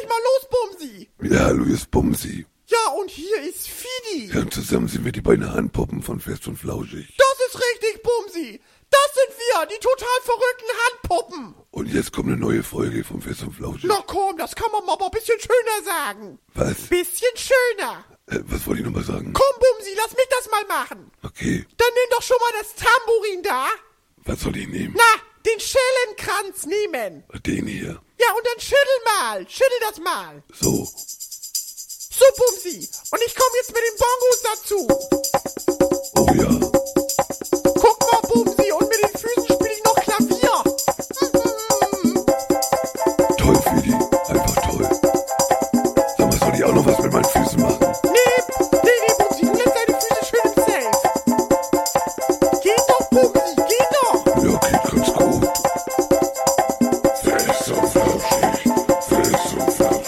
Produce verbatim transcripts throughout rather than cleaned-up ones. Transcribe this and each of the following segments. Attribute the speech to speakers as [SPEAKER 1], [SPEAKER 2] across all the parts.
[SPEAKER 1] mal los, Bumsi.
[SPEAKER 2] Ja, hallo, hier ist Bumsi.
[SPEAKER 1] Ja, und hier ist Fidi.
[SPEAKER 2] Ja, und zusammen sind wir die beiden Handpuppen von Fest und Flauschig.
[SPEAKER 1] Das ist richtig, Bumsi. Das sind wir, die total verrückten Handpuppen.
[SPEAKER 2] Und jetzt kommt eine neue Folge von Fest und Flauschig.
[SPEAKER 1] Na komm, das kann man mal ein bisschen schöner sagen.
[SPEAKER 2] Was?
[SPEAKER 1] Bisschen schöner.
[SPEAKER 2] Äh, was wollte ich nochmal sagen?
[SPEAKER 1] Komm, Bumsi, lass mich das mal machen.
[SPEAKER 2] Okay.
[SPEAKER 1] Dann nimm doch schon mal das Tambourin da.
[SPEAKER 2] Was soll ich nehmen?
[SPEAKER 1] Na, den Schellenkranz nehmen.
[SPEAKER 2] Den hier.
[SPEAKER 1] Ja, und dann schüttel mal. Schüttel das mal.
[SPEAKER 2] So.
[SPEAKER 1] So, Bumsi. Und ich komme jetzt mit den Bongos dazu.
[SPEAKER 2] Oh ja.
[SPEAKER 1] Guck mal, Bumsi. Und mit den Füßen spiele ich noch Klavier.
[SPEAKER 2] Toll, Fidi. Einfach toll. Sag mal, soll ich auch noch was mit meinen Füßen machen?
[SPEAKER 1] Nee, nee, nee, Bumsi. Du lässt deine Füße schön im Safe. Geht doch, Bumsi. Geht doch.
[SPEAKER 2] Ja, geht ganz gut. Fest und Flauschig. Fest und Flauschig.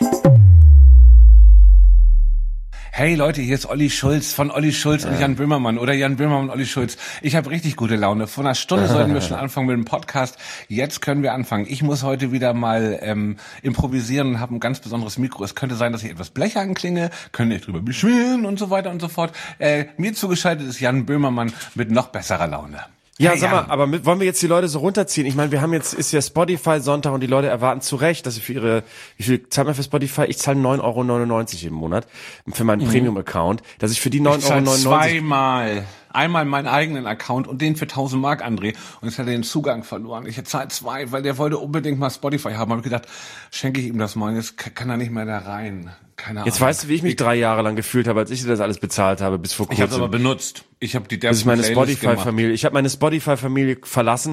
[SPEAKER 3] Hey Leute, hier ist Olli Schulz von Olli Schulz und Jan Böhmermann oder Jan Böhmermann und Olli Schulz. Ich habe richtig gute Laune. Vor einer Stunde sollten wir schon anfangen mit dem Podcast. Jetzt können wir anfangen. Ich muss heute wieder mal ähm, improvisieren und habe ein ganz besonderes Mikro. Es könnte sein, dass ich etwas blechern klinge, könnt ihr euch drüber beschweren und so weiter und so fort. Äh, mir zugeschaltet ist Jan Böhmermann mit noch besserer Laune.
[SPEAKER 4] Ja,
[SPEAKER 3] Hey,
[SPEAKER 4] sag mal,
[SPEAKER 3] Jan.
[SPEAKER 4] aber mit, wollen wir jetzt die Leute so runterziehen? Ich meine, wir haben jetzt, ist ja Spotify Sonntag und die Leute erwarten zu Recht, dass sie für ihre, wie viel zahlt man für Spotify? Ich zahle neun Euro neunundneunzig im Monat für meinen Premium-Account, dass ich für die neun
[SPEAKER 3] Ich
[SPEAKER 4] Euro
[SPEAKER 3] zahle
[SPEAKER 4] neunundneunzig
[SPEAKER 3] zweimal. Einmal meinen eigenen Account und den für tausend Mark, André. Und jetzt hat er den Zugang verloren. Ich zahle zwei, weil der wollte unbedingt mal Spotify haben. Hab ich gedacht, schenke ich ihm das mal. Jetzt kann er nicht mehr da rein. Keine Ahnung.
[SPEAKER 4] Jetzt weißt du, wie ich mich drei Jahre lang gefühlt habe, als ich dir das alles bezahlt habe, bis vor
[SPEAKER 3] Ich habe es aber
[SPEAKER 4] kurzem.
[SPEAKER 3] benutzt. Ich habe die
[SPEAKER 4] Das ist meine
[SPEAKER 3] Playlist gemacht.
[SPEAKER 4] Spotify-Familie. Ich habe meine Spotify-Familie verlassen.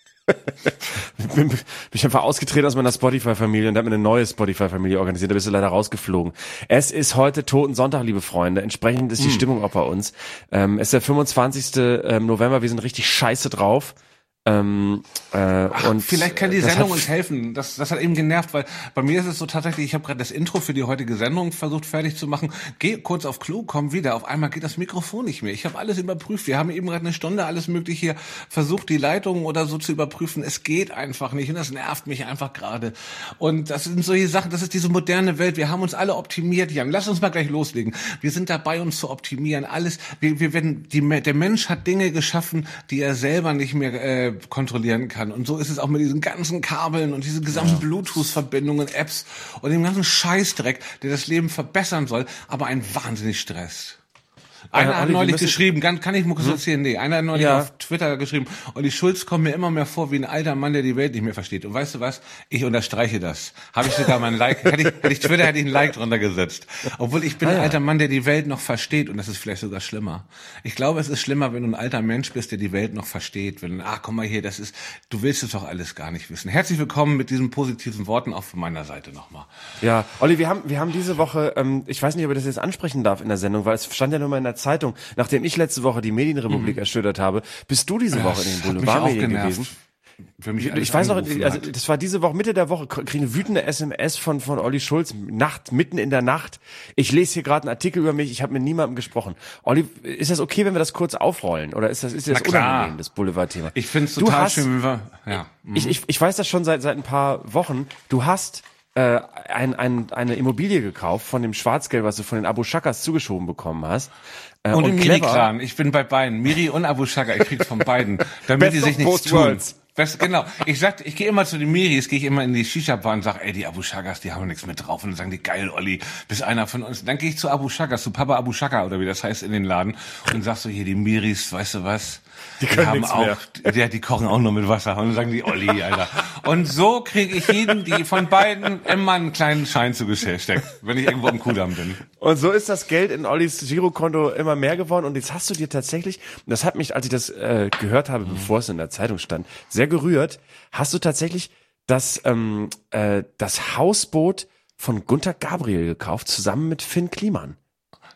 [SPEAKER 4] Ich bin, bin ich einfach ausgetreten aus meiner Spotify-Familie und habe mir eine neue Spotify-Familie organisiert. Da bist du leider rausgeflogen. Es ist heute Totensonntag, liebe Freunde. Entsprechend ist die
[SPEAKER 3] Hm.
[SPEAKER 4] Stimmung auch bei uns. Ähm, es ist der fünfundzwanzigste November. Wir sind richtig scheiße drauf. Ähm, äh,
[SPEAKER 3] Ach,
[SPEAKER 4] und
[SPEAKER 3] vielleicht kann die
[SPEAKER 4] das
[SPEAKER 3] Sendung
[SPEAKER 4] hat-
[SPEAKER 3] uns helfen. Das, das hat eben genervt, weil bei mir ist es so tatsächlich, ich habe gerade das Intro für die heutige Sendung versucht fertig zu machen. Geh kurz auf Klo, komm wieder. Auf einmal geht das Mikrofon nicht mehr. Ich habe alles überprüft. Wir haben eben gerade eine Stunde alles mögliche hier versucht, die Leitungen oder so zu überprüfen. Es geht einfach nicht und das nervt mich einfach gerade. Und das sind solche Sachen, das ist diese moderne Welt. Wir haben uns alle optimiert, Jan. Lass uns mal gleich loslegen. Wir sind dabei, uns zu optimieren. Alles, wir, wir werden, die, der Mensch hat Dinge geschaffen, die er selber nicht mehr äh, kontrollieren kann. Und so ist es auch mit diesen ganzen Kabeln und diesen gesamten Bluetooth-Verbindungen, Apps und dem ganzen Scheißdreck, der das Leben verbessern soll, aber einen wahnsinnig stresst. Einer
[SPEAKER 4] Äh,
[SPEAKER 3] hat
[SPEAKER 4] Olli, wir
[SPEAKER 3] neulich
[SPEAKER 4] müssen-
[SPEAKER 3] geschrieben, kann, kann ich mal kurz erzählen? Nee, einer hat neulich
[SPEAKER 4] Ja.
[SPEAKER 3] auf Twitter geschrieben, Olli Schulz kommt mir immer mehr vor wie ein alter Mann, der die Welt nicht mehr versteht. Und weißt du was? Ich unterstreiche das. Habe ich sogar mein Like, hätte ich, hätte ich Twitter, hätte ich ein Like drunter gesetzt. Obwohl ich bin
[SPEAKER 4] Ah,
[SPEAKER 3] ein
[SPEAKER 4] ja.
[SPEAKER 3] alter Mann, der die Welt noch versteht. Und das ist vielleicht sogar schlimmer. Ich glaube, es ist schlimmer, wenn du ein alter Mensch bist, der die Welt noch versteht. Wenn, ach, komm mal hier, das ist, du willst es doch alles gar nicht wissen. Herzlich willkommen mit diesen positiven Worten auch von meiner Seite nochmal.
[SPEAKER 4] Ja, Olli, wir haben, wir haben diese Woche, ähm, ich weiß nicht, ob ich das jetzt ansprechen darf in der Sendung, weil es stand ja nur mal in der Zeitung. Nachdem ich letzte Woche die Medienrepublik erschüttert habe, bist du diese Woche in den
[SPEAKER 3] hat mich
[SPEAKER 4] Boulevardmedien
[SPEAKER 3] auch genervt.
[SPEAKER 4] gewesen.
[SPEAKER 3] Für mich
[SPEAKER 4] Ich
[SPEAKER 3] alles
[SPEAKER 4] weiß noch,
[SPEAKER 3] angerufen
[SPEAKER 4] also
[SPEAKER 3] hat.
[SPEAKER 4] das war diese Woche, Mitte der Woche, kriege eine wütende S M S von von Olli Schulz, Nacht, mitten in der Nacht. Ich lese hier gerade einen Artikel über mich, ich habe mit niemandem gesprochen. Olli, ist das okay, wenn wir das kurz aufrollen? Oder ist das, ist das
[SPEAKER 3] Na klar.
[SPEAKER 4] unangenehm, das Boulevardthema?
[SPEAKER 3] Ich finde es
[SPEAKER 4] Du
[SPEAKER 3] total
[SPEAKER 4] hast-
[SPEAKER 3] schön, wie wir, ja.
[SPEAKER 4] Ich, ich, ich weiß das schon seit seit ein paar Wochen. Du hast äh, ein, ein, eine Immobilie gekauft von dem Schwarzgeld, was du von den Abu Shakas zugeschoben bekommen hast. Äh,
[SPEAKER 3] Und, im
[SPEAKER 4] clever-
[SPEAKER 3] Miri-Clan. Ich bin bei beiden. Miri und Abu Shaka. Ich krieg's von beiden. Damit
[SPEAKER 4] Best
[SPEAKER 3] die sich
[SPEAKER 4] of
[SPEAKER 3] nichts
[SPEAKER 4] both
[SPEAKER 3] tun.
[SPEAKER 4] worlds.
[SPEAKER 3] Best, genau. Ich sag, ich gehe immer zu den Miris, gehe ich immer in die Shisha-Bar und sag, ey, die Abu Shakas, die haben nichts mit drauf. Und dann sagen die, geil, Olli, bist einer von uns. Dann gehe ich zu Abu Shakas, zu Papa Abu Shaka oder wie das heißt in den Laden und sag so, hier, die Miris, weißt du was? Die
[SPEAKER 4] können
[SPEAKER 3] haben
[SPEAKER 4] nichts
[SPEAKER 3] auch,
[SPEAKER 4] mehr.
[SPEAKER 3] ja, die kochen auch nur mit Wasser. Und dann sagen die, Olli, Alter. Und so kriege ich jeden, die von beiden immer einen kleinen Schein zugesteckt, wenn ich irgendwo am Kudamm bin.
[SPEAKER 4] Und so ist das Geld in Ollis Girokonto immer mehr geworden. Und jetzt hast du dir tatsächlich, und das hat mich, als ich das äh, gehört habe, bevor es in der Zeitung stand, sehr gerührt, hast du tatsächlich das, ähm, äh, das Hausboot von Gunther Gabriel gekauft, zusammen mit Finn Kliman.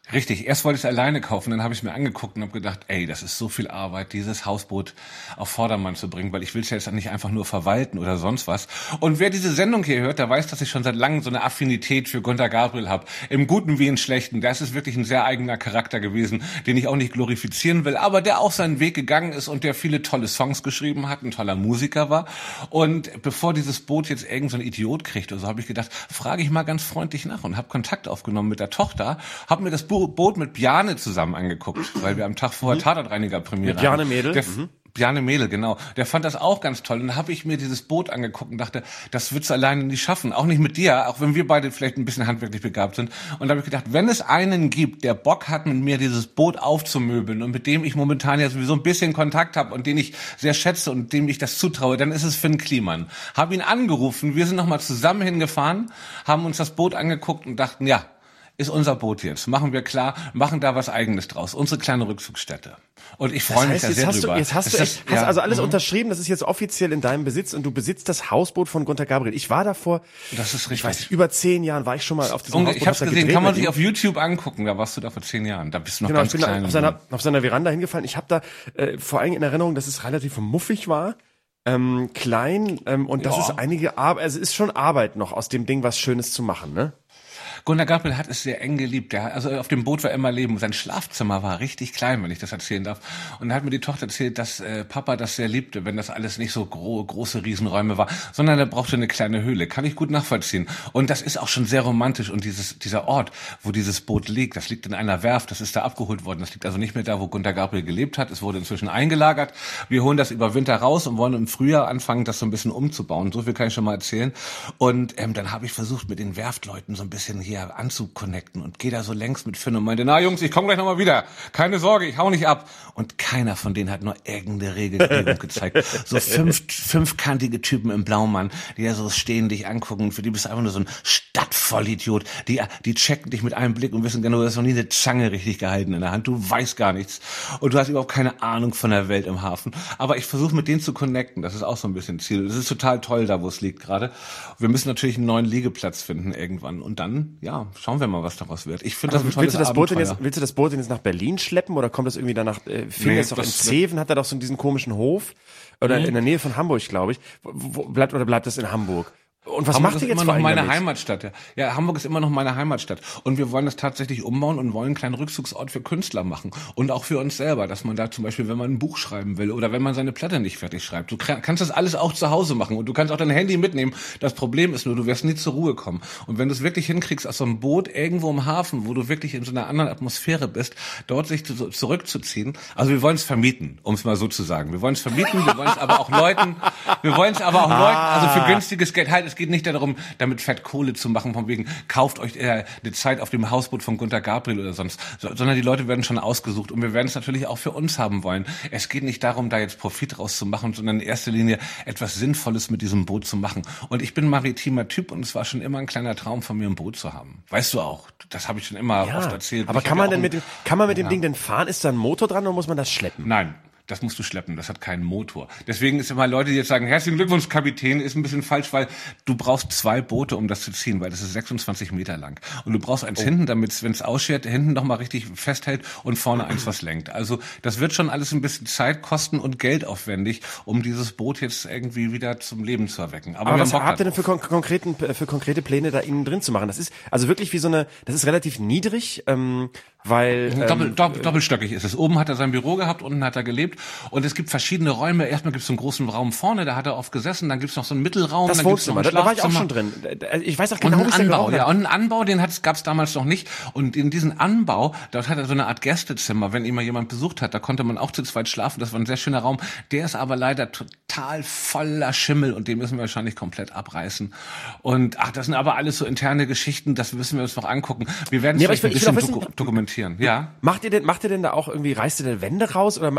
[SPEAKER 3] Richtig, erst wollte ich es alleine kaufen, dann habe ich es mir angeguckt und habe gedacht, ey, das ist so viel Arbeit, dieses Hausboot auf Vordermann zu bringen, weil ich will es ja jetzt nicht einfach nur verwalten oder sonst was. Und wer diese Sendung hier hört, der weiß, dass ich schon seit langem so eine Affinität für Gunter Gabriel habe. Im Guten wie im Schlechten. Das ist wirklich ein sehr eigener Charakter gewesen, den ich auch nicht glorifizieren will, aber der auch seinen Weg gegangen ist und der viele tolle Songs geschrieben hat, ein toller Musiker war. Und bevor dieses Boot jetzt irgend so ein Idiot kriegt oder so, habe ich gedacht, frage ich mal ganz freundlich nach und habe Kontakt aufgenommen mit der Tochter, habe mir das Boot mit Bjarne zusammen angeguckt, weil wir am Tag vorher Tatortreiniger-Premiere hatten.
[SPEAKER 4] Bjarne Mädel?
[SPEAKER 3] Der,
[SPEAKER 4] mhm.
[SPEAKER 3] Bjarne Mädel, genau. Der fand das auch ganz toll. Und dann habe ich mir dieses Boot angeguckt und dachte, das würdest du alleine nicht schaffen. Auch nicht mit dir, auch wenn wir beide vielleicht ein bisschen handwerklich begabt sind. Und da habe ich gedacht, wenn es einen gibt, der Bock hat, mit mir dieses Boot aufzumöbeln und mit dem ich momentan ja sowieso ein bisschen Kontakt habe und den ich sehr schätze und dem ich das zutraue, dann ist es Finn Kliman. Habe ihn angerufen, wir sind nochmal zusammen hingefahren, haben uns das Boot angeguckt und dachten, ja, ist unser Boot jetzt. Machen wir klar, machen da was Eigenes draus. Unsere kleine Rückzugsstätte. Und ich freue mich da sehr
[SPEAKER 4] hast
[SPEAKER 3] drüber.
[SPEAKER 4] Du, jetzt hast du echt, hast ja, also alles mhm. unterschrieben, das ist jetzt offiziell in deinem Besitz und du besitzt das Hausboot von Gunter Gabriel. Ich war davor,
[SPEAKER 3] das ist richtig.
[SPEAKER 4] Ich weiß, über zehn Jahren war ich schon mal auf diesem
[SPEAKER 3] und
[SPEAKER 4] Hausboot.
[SPEAKER 3] Ich hab's gesehen, kann man sich auf YouTube angucken, da warst du da vor zehn Jahren. Da bist du noch
[SPEAKER 4] genau,
[SPEAKER 3] ganz
[SPEAKER 4] ich bin
[SPEAKER 3] klein.
[SPEAKER 4] Da auf, seiner, auf seiner Veranda hingefallen. Ich habe da äh, vor allem in Erinnerung, dass es relativ muffig war. Ähm, klein ähm, und das
[SPEAKER 3] ja.
[SPEAKER 4] ist einige Arbeit, also es ist schon Arbeit noch aus dem Ding was Schönes zu machen, ne?
[SPEAKER 3] Gunter Gabriel hat es sehr eng geliebt. Der, also auf dem Boot war immer Leben. Sein Schlafzimmer war richtig klein, wenn ich das erzählen darf. Und da hat mir die Tochter erzählt, dass äh, Papa das sehr liebte, wenn das alles nicht so gro- große Riesenräume war, sondern er brauchte eine kleine Höhle. Kann ich gut nachvollziehen. Und das ist auch schon sehr romantisch. Und dieses dieser Ort, wo dieses Boot liegt, das liegt in einer Werft. Das ist da abgeholt worden. Das liegt also nicht mehr da, wo Gunter Gabriel gelebt hat. Es wurde inzwischen eingelagert. Wir holen das über Winter raus und wollen im Frühjahr anfangen, das so ein bisschen umzubauen. So viel kann ich schon mal erzählen. Und ähm, dann habe ich versucht, mit den Werftleuten so ein bisschen hier anzuconnecten und gehe da so längs mit Finn und meinte, na Jungs, ich komme gleich nochmal wieder. Keine Sorge, ich hau nicht ab. Und keiner von denen hat nur irgendeine Regelgebung gezeigt. So fünf, fünfkantige Typen im Blaumann, die da so stehen, dich angucken. Für die bist du einfach nur so ein Stadtvollidiot. Die, die checken dich mit einem Blick und wissen genau, du hast noch nie eine Zange richtig gehalten in der Hand. Du weißt gar nichts. Und du hast überhaupt keine Ahnung von der Welt im Hafen. Aber ich versuche mit denen zu connecten. Das ist auch so ein bisschen Ziel. Das ist total toll da, wo es liegt gerade. Wir müssen natürlich einen neuen Liegeplatz finden irgendwann. Und dann, ja, schauen wir mal, was daraus wird. Ich finde das ein tolles
[SPEAKER 4] willst du das Boot denn
[SPEAKER 3] Abenteuer.
[SPEAKER 4] jetzt, willst du das Boot denn jetzt nach Berlin schleppen oder kommt das irgendwie dann nach, äh, Finn
[SPEAKER 3] Nee,
[SPEAKER 4] ist doch in
[SPEAKER 3] das-
[SPEAKER 4] Zeven, hat er doch so diesen komischen Hof oder
[SPEAKER 3] Mhm.
[SPEAKER 4] in der Nähe von Hamburg, glaube ich. Wo, wo bleibt oder bleibt das in Hamburg? Und was
[SPEAKER 3] Hamburg
[SPEAKER 4] macht ihr
[SPEAKER 3] ist
[SPEAKER 4] jetzt
[SPEAKER 3] immer
[SPEAKER 4] vor
[SPEAKER 3] noch
[SPEAKER 4] allem
[SPEAKER 3] meine
[SPEAKER 4] damit?
[SPEAKER 3] Heimatstadt. Ja. ja, Hamburg ist immer noch meine Heimatstadt. Und wir wollen das tatsächlich umbauen und wollen einen kleinen Rückzugsort für Künstler machen. Und auch für uns selber, dass man da zum Beispiel, wenn man ein Buch schreiben will oder wenn man seine Platte nicht fertig schreibt, du kannst das alles auch zu Hause machen und du kannst auch dein Handy mitnehmen. Das Problem ist nur, du wirst nie zur Ruhe kommen. Und wenn du es wirklich hinkriegst, aus so einem Boot irgendwo im Hafen, wo du wirklich in so einer anderen Atmosphäre bist, dort sich zu, zurückzuziehen. Also wir wollen es vermieten, um es mal so zu sagen. Wir wollen es vermieten, wir wollen es aber auch Leuten, wir wollen es aber auch Leuten, also für günstiges Geld. Halt, es geht nicht darum, damit fett Kohle zu machen, von wegen, kauft euch äh, eine Zeit auf dem Hausboot von Gunter Gabriel oder sonst, so, sondern die Leute werden schon ausgesucht und wir werden es natürlich auch für uns haben wollen. Es geht nicht darum, da jetzt Profit rauszumachen, sondern in erster Linie etwas Sinnvolles mit diesem Boot zu machen. Und ich bin ein maritimer Typ und es war schon immer ein kleiner Traum von mir, ein Boot zu haben. Weißt du auch, das habe ich schon immer
[SPEAKER 4] Ja,
[SPEAKER 3] oft erzählt.
[SPEAKER 4] aber
[SPEAKER 3] Ich
[SPEAKER 4] kann
[SPEAKER 3] hab
[SPEAKER 4] man
[SPEAKER 3] ja
[SPEAKER 4] denn
[SPEAKER 3] auch
[SPEAKER 4] mit dem, kann man mit dem Ding denn fahren? Ist da ein Motor dran oder muss man das schleppen?
[SPEAKER 3] Nein. Das musst du schleppen, das hat keinen Motor. Deswegen ist immer Leute, die jetzt sagen, herzlichen Glückwunsch, Kapitän, ist ein bisschen falsch, weil du brauchst zwei Boote, um das zu ziehen, weil das ist sechsundzwanzig Meter lang. Und du brauchst eins oh. hinten, damit es, wenn es ausschert, hinten noch mal richtig festhält und vorne eins, was lenkt. Also das wird schon alles ein bisschen Zeit kosten und Geld aufwendig, um dieses Boot jetzt irgendwie wieder zum Leben zu erwecken. Aber,
[SPEAKER 4] Aber
[SPEAKER 3] wir
[SPEAKER 4] was
[SPEAKER 3] haben Bock
[SPEAKER 4] habt ihr denn für,
[SPEAKER 3] darauf.
[SPEAKER 4] kon konkreten, für konkrete Pläne da innen drin zu machen? Das ist also wirklich wie so eine, das ist relativ niedrig, ähm, weil ähm,
[SPEAKER 3] Doppel, doppel, doppelstöckig ist es. Oben hat er sein Büro gehabt, unten hat er gelebt und es gibt verschiedene Räume. Erstmal gibt es so einen großen Raum vorne, da hat er oft gesessen, dann gibt es noch so einen Mittelraum,
[SPEAKER 4] das
[SPEAKER 3] dann gibt's noch
[SPEAKER 4] Wohnzimmer,
[SPEAKER 3] ein
[SPEAKER 4] da, da war ich auch
[SPEAKER 3] Schlafzimmer.
[SPEAKER 4] schon drin. Ich weiß auch
[SPEAKER 3] Und
[SPEAKER 4] genau, wie
[SPEAKER 3] einen
[SPEAKER 4] es da
[SPEAKER 3] Anbau,
[SPEAKER 4] gerochen
[SPEAKER 3] ja.
[SPEAKER 4] hat.
[SPEAKER 3] Und einen Anbau, den gab es damals noch nicht. Und in diesen Anbau, dort hat er so eine Art Gästezimmer, wenn ihn mal jemand besucht hat, da konnte man auch zu zweit schlafen. Das war ein sehr schöner Raum. Der ist aber leider total voller Schimmel und den müssen wir wahrscheinlich komplett abreißen. Und ach, das sind aber alles so interne Geschichten, das müssen wir uns noch angucken. Wir werden es
[SPEAKER 4] Nee, aber
[SPEAKER 3] vielleicht
[SPEAKER 4] ich
[SPEAKER 3] ein
[SPEAKER 4] will- ich will
[SPEAKER 3] bisschen
[SPEAKER 4] auch wissen-
[SPEAKER 3] doku dokumentieren. Ja.
[SPEAKER 4] Macht ihr denn, macht ihr denn da auch irgendwie, reißt ihr denn Wände raus oder macht ihr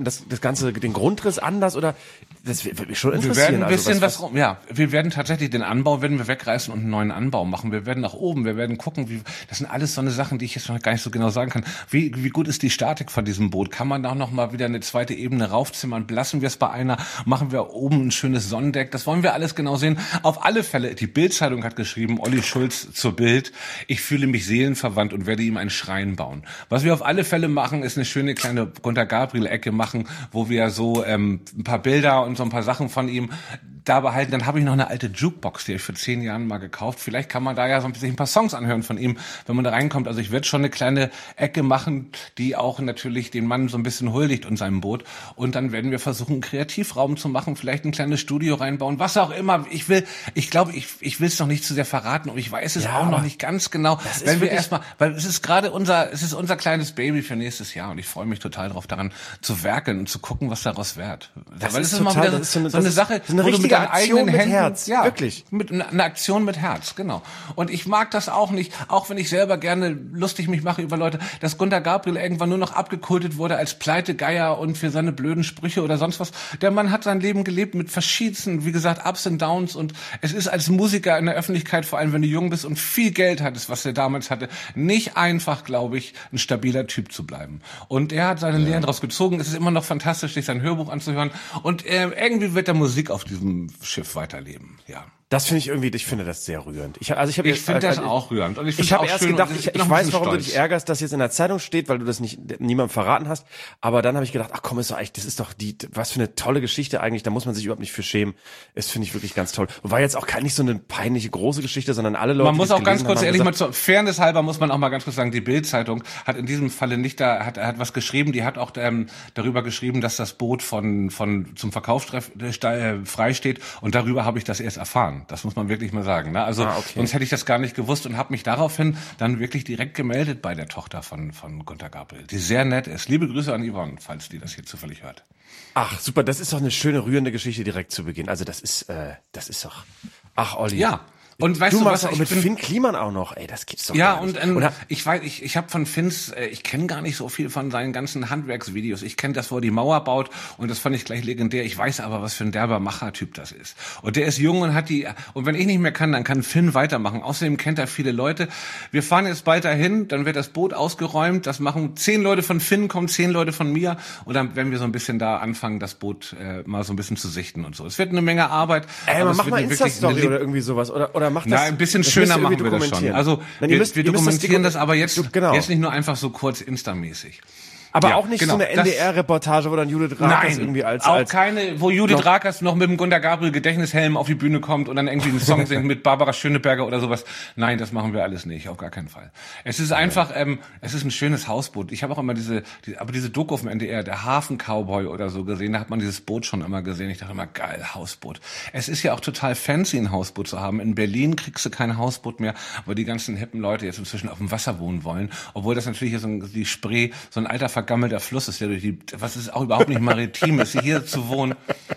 [SPEAKER 4] das, das Ganze, den Grundriss anders oder das wird mich schon
[SPEAKER 3] Wir
[SPEAKER 4] interessieren.
[SPEAKER 3] werden ein bisschen
[SPEAKER 4] also, was,
[SPEAKER 3] was, was, ja, wir werden tatsächlich den Anbau, werden wir wegreißen und einen neuen Anbau machen. Wir werden nach oben, wir werden gucken, wie, das sind alles so eine Sachen, die ich jetzt noch gar nicht so genau sagen kann. Wie, wie gut ist die Statik von diesem Boot? Kann man da noch mal wieder eine zweite Ebene raufzimmern? Belassen wir es bei einer? Machen wir oben ein schönes Sonnendeck? Das wollen wir alles genau sehen. Auf alle Fälle, die Bild-Zeitung hat geschrieben, Olli Schulz zur Bild, ich fühle mich seelenverwandt und werde ihm einen Schrein bauen. Was wir auf alle Fälle machen, ist eine schöne kleine Gunter Gabriel-Ecke machen, wo wir so ähm, ein paar Bilder und so ein paar Sachen von ihm da behalten. Dann habe ich noch eine alte Jukebox, die habe ich vor zehn Jahren mal gekauft. Vielleicht kann man da ja so ein bisschen ein paar Songs anhören von ihm, wenn man da reinkommt. Also ich werde schon eine kleine Ecke machen, die auch natürlich den Mann so ein bisschen huldigt und seinem Boot. Und dann werden wir versuchen, einen Kreativraum zu machen, vielleicht ein kleines Studio reinbauen, was auch immer. Ich will, ich glaube, ich, ich will es noch nicht zu sehr verraten, aber ich weiß es
[SPEAKER 4] Ja,
[SPEAKER 3] auch noch nicht ganz genau. Wenn wir erstmal, weil es ist gerade unser, es ist unser kleines Baby für nächstes Jahr und ich freue mich total drauf, daran zu werkeln und zu gucken, was daraus wird.
[SPEAKER 4] Das
[SPEAKER 3] weil
[SPEAKER 4] ist
[SPEAKER 3] es ist
[SPEAKER 4] total-
[SPEAKER 3] mal wieder
[SPEAKER 4] das ist so eine-
[SPEAKER 3] so eine
[SPEAKER 4] das ist
[SPEAKER 3] Sache,
[SPEAKER 4] so eine
[SPEAKER 3] wo du mit
[SPEAKER 4] richtige
[SPEAKER 3] deinen
[SPEAKER 4] Aktion
[SPEAKER 3] eigenen
[SPEAKER 4] mit
[SPEAKER 3] Händen,
[SPEAKER 4] Herz,
[SPEAKER 3] ja,
[SPEAKER 4] wirklich.
[SPEAKER 3] mit einer eine Aktion mit Herz, genau. Und ich mag das auch nicht, auch wenn ich selber gerne lustig mich mache über Leute, dass Gunter Gabriel irgendwann nur noch abgekultet wurde als Pleitegeier und für seine blöden Sprüche oder sonst was. Der Mann hat sein Leben gelebt mit verschiedensten, wie gesagt, Ups und Downs und es ist als Musiker in der Öffentlichkeit, vor allem wenn du jung bist und viel Geld hattest, was er damals hatte, nicht einfach, glaube ich, ein stabiler Typ zu bleiben. Und er hat seine Lehren daraus gezogen. Es ist immer noch fantastisch, sich sein Hörbuch anzuhören und äh, irgendwie wird der Musik auf diesem Schiff weiterleben, ja.
[SPEAKER 4] Das finde ich irgendwie, ich finde das sehr rührend. Ich, also ich, hab
[SPEAKER 3] Ich
[SPEAKER 4] jetzt-
[SPEAKER 3] finde das
[SPEAKER 4] also,
[SPEAKER 3] auch rührend. Und ich,
[SPEAKER 4] Ich
[SPEAKER 3] finde
[SPEAKER 4] habe
[SPEAKER 3] auch
[SPEAKER 4] erst
[SPEAKER 3] schön
[SPEAKER 4] gedacht,
[SPEAKER 3] und
[SPEAKER 4] ich,
[SPEAKER 3] bin
[SPEAKER 4] ich
[SPEAKER 3] auch ein
[SPEAKER 4] weiß,
[SPEAKER 3] bisschen
[SPEAKER 4] warum du
[SPEAKER 3] stolz.
[SPEAKER 4] dich ärgerst, dass jetzt in der Zeitung steht, weil du das nicht niemandem verraten hast. Aber dann habe ich gedacht, ach komm, ist doch eigentlich, das ist doch die, was für eine tolle Geschichte eigentlich. Da muss man sich überhaupt nicht für schämen. Das finde ich wirklich ganz toll. Und war jetzt auch gar nicht so eine peinliche große Geschichte, sondern alle Leute.
[SPEAKER 3] Man muss
[SPEAKER 4] die es
[SPEAKER 3] auch ganz
[SPEAKER 4] gelesen
[SPEAKER 3] kurz,
[SPEAKER 4] haben,
[SPEAKER 3] ehrlich
[SPEAKER 4] haben
[SPEAKER 3] mal
[SPEAKER 4] gesagt,
[SPEAKER 3] zur Fairness halber muss man auch mal ganz kurz sagen, die Bild-Zeitung hat in diesem Falle nicht da, hat, hat was geschrieben, die hat auch ähm, darüber geschrieben, dass das Boot von von zum Verkauf äh, frei steht und darüber habe ich das erst erfahren. Das muss man wirklich mal sagen. Ne? Also
[SPEAKER 4] Ah, okay.
[SPEAKER 3] sonst hätte ich das gar nicht gewusst und habe mich daraufhin dann wirklich direkt gemeldet bei der Tochter von von Gunter Gabriel, die sehr nett ist. Liebe Grüße an Yvonne, falls die das hier zufällig hört.
[SPEAKER 4] ach super, das ist doch eine schöne rührende Geschichte direkt zu Beginn. Also das ist, äh, das ist doch, ach Olli.
[SPEAKER 3] Ja. Und weißt
[SPEAKER 4] du
[SPEAKER 3] du,
[SPEAKER 4] machst
[SPEAKER 3] was
[SPEAKER 4] auch
[SPEAKER 3] ich
[SPEAKER 4] mit
[SPEAKER 3] bin,
[SPEAKER 4] Finn Kliman auch noch, ey, das gibt's doch
[SPEAKER 3] Ja,
[SPEAKER 4] gar
[SPEAKER 3] und
[SPEAKER 4] nicht.
[SPEAKER 3] ähm,
[SPEAKER 4] Oder,
[SPEAKER 3] ich weiß, ich, ich habe von Finns, äh, ich kenne gar nicht so viel von seinen ganzen Handwerksvideos. Ich kenne das, wo er die Mauer baut und das fand ich gleich legendär. Ich weiß aber, was für ein derber Machertyp das ist. Und der ist jung und hat die, und wenn ich nicht mehr kann, dann kann Finn weitermachen. Außerdem kennt er viele Leute. Wir fahren jetzt bald dahin, dann wird das Boot ausgeräumt. Das machen zehn Leute von Finn, kommen zehn Leute von mir und dann werden wir so ein bisschen da anfangen, das Boot äh, mal so ein bisschen zu sichten und so. Es wird eine Menge Arbeit.
[SPEAKER 4] ey,
[SPEAKER 3] aber
[SPEAKER 4] aber
[SPEAKER 3] es
[SPEAKER 4] mach
[SPEAKER 3] wird
[SPEAKER 4] mal
[SPEAKER 3] eine wirklich
[SPEAKER 4] Insta-Story
[SPEAKER 3] eine
[SPEAKER 4] oder irgendwie sowas. Oder, oder mach das.
[SPEAKER 3] Na, ein bisschen
[SPEAKER 4] das
[SPEAKER 3] schöner
[SPEAKER 4] müsst ihr
[SPEAKER 3] machen
[SPEAKER 4] irgendwie
[SPEAKER 3] wir das schon.
[SPEAKER 4] dokumentieren.
[SPEAKER 3] Also
[SPEAKER 4] Nein,
[SPEAKER 3] wir,
[SPEAKER 4] ihr müsst,
[SPEAKER 3] wir
[SPEAKER 4] ihr müsst
[SPEAKER 3] dokumentieren
[SPEAKER 4] das,
[SPEAKER 3] das, aber jetzt,
[SPEAKER 4] du, genau.
[SPEAKER 3] jetzt nicht nur einfach so kurz Insta-mäßig.
[SPEAKER 4] Aber
[SPEAKER 3] Ja,
[SPEAKER 4] auch nicht
[SPEAKER 3] genau.
[SPEAKER 4] so eine
[SPEAKER 3] Das-
[SPEAKER 4] N D R-Reportage, wo dann Judith Rakers irgendwie als,
[SPEAKER 3] auch
[SPEAKER 4] als
[SPEAKER 3] keine, wo Judith
[SPEAKER 4] noch-
[SPEAKER 3] Rakers noch mit dem Gunter Gabriel Gedächtnishelm auf die Bühne kommt und dann irgendwie einen Song singt mit Barbara Schöneberger oder sowas. Nein, das machen wir alles nicht, auf gar keinen Fall. Es ist einfach, ähm, es ist ein schönes Hausboot. Ich habe auch immer diese, die, aber diese Doku auf dem N D R, der Hafen-Cowboy oder so gesehen, da hat man dieses Boot schon immer gesehen. Ich dachte immer, geil, Hausboot. Es ist ja auch total fancy, ein Hausboot zu haben. In Berlin kriegst du kein Hausboot mehr, weil die ganzen hippen Leute jetzt inzwischen auf dem Wasser wohnen wollen. Obwohl das natürlich so ein, die Spree, so ein alter vergammelter Fluss ist, der durch die, was ist auch überhaupt nicht maritim ist, hier zu wohnen.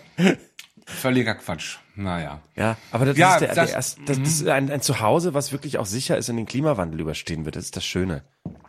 [SPEAKER 3] Völliger Quatsch. Naja.
[SPEAKER 4] ja, aber das
[SPEAKER 3] Ja,
[SPEAKER 4] ist, der,
[SPEAKER 3] das-
[SPEAKER 4] der erst, das, das ist ein, ein Zuhause, was wirklich auch sicher ist und den Klimawandel überstehen wird. Das ist das Schöne.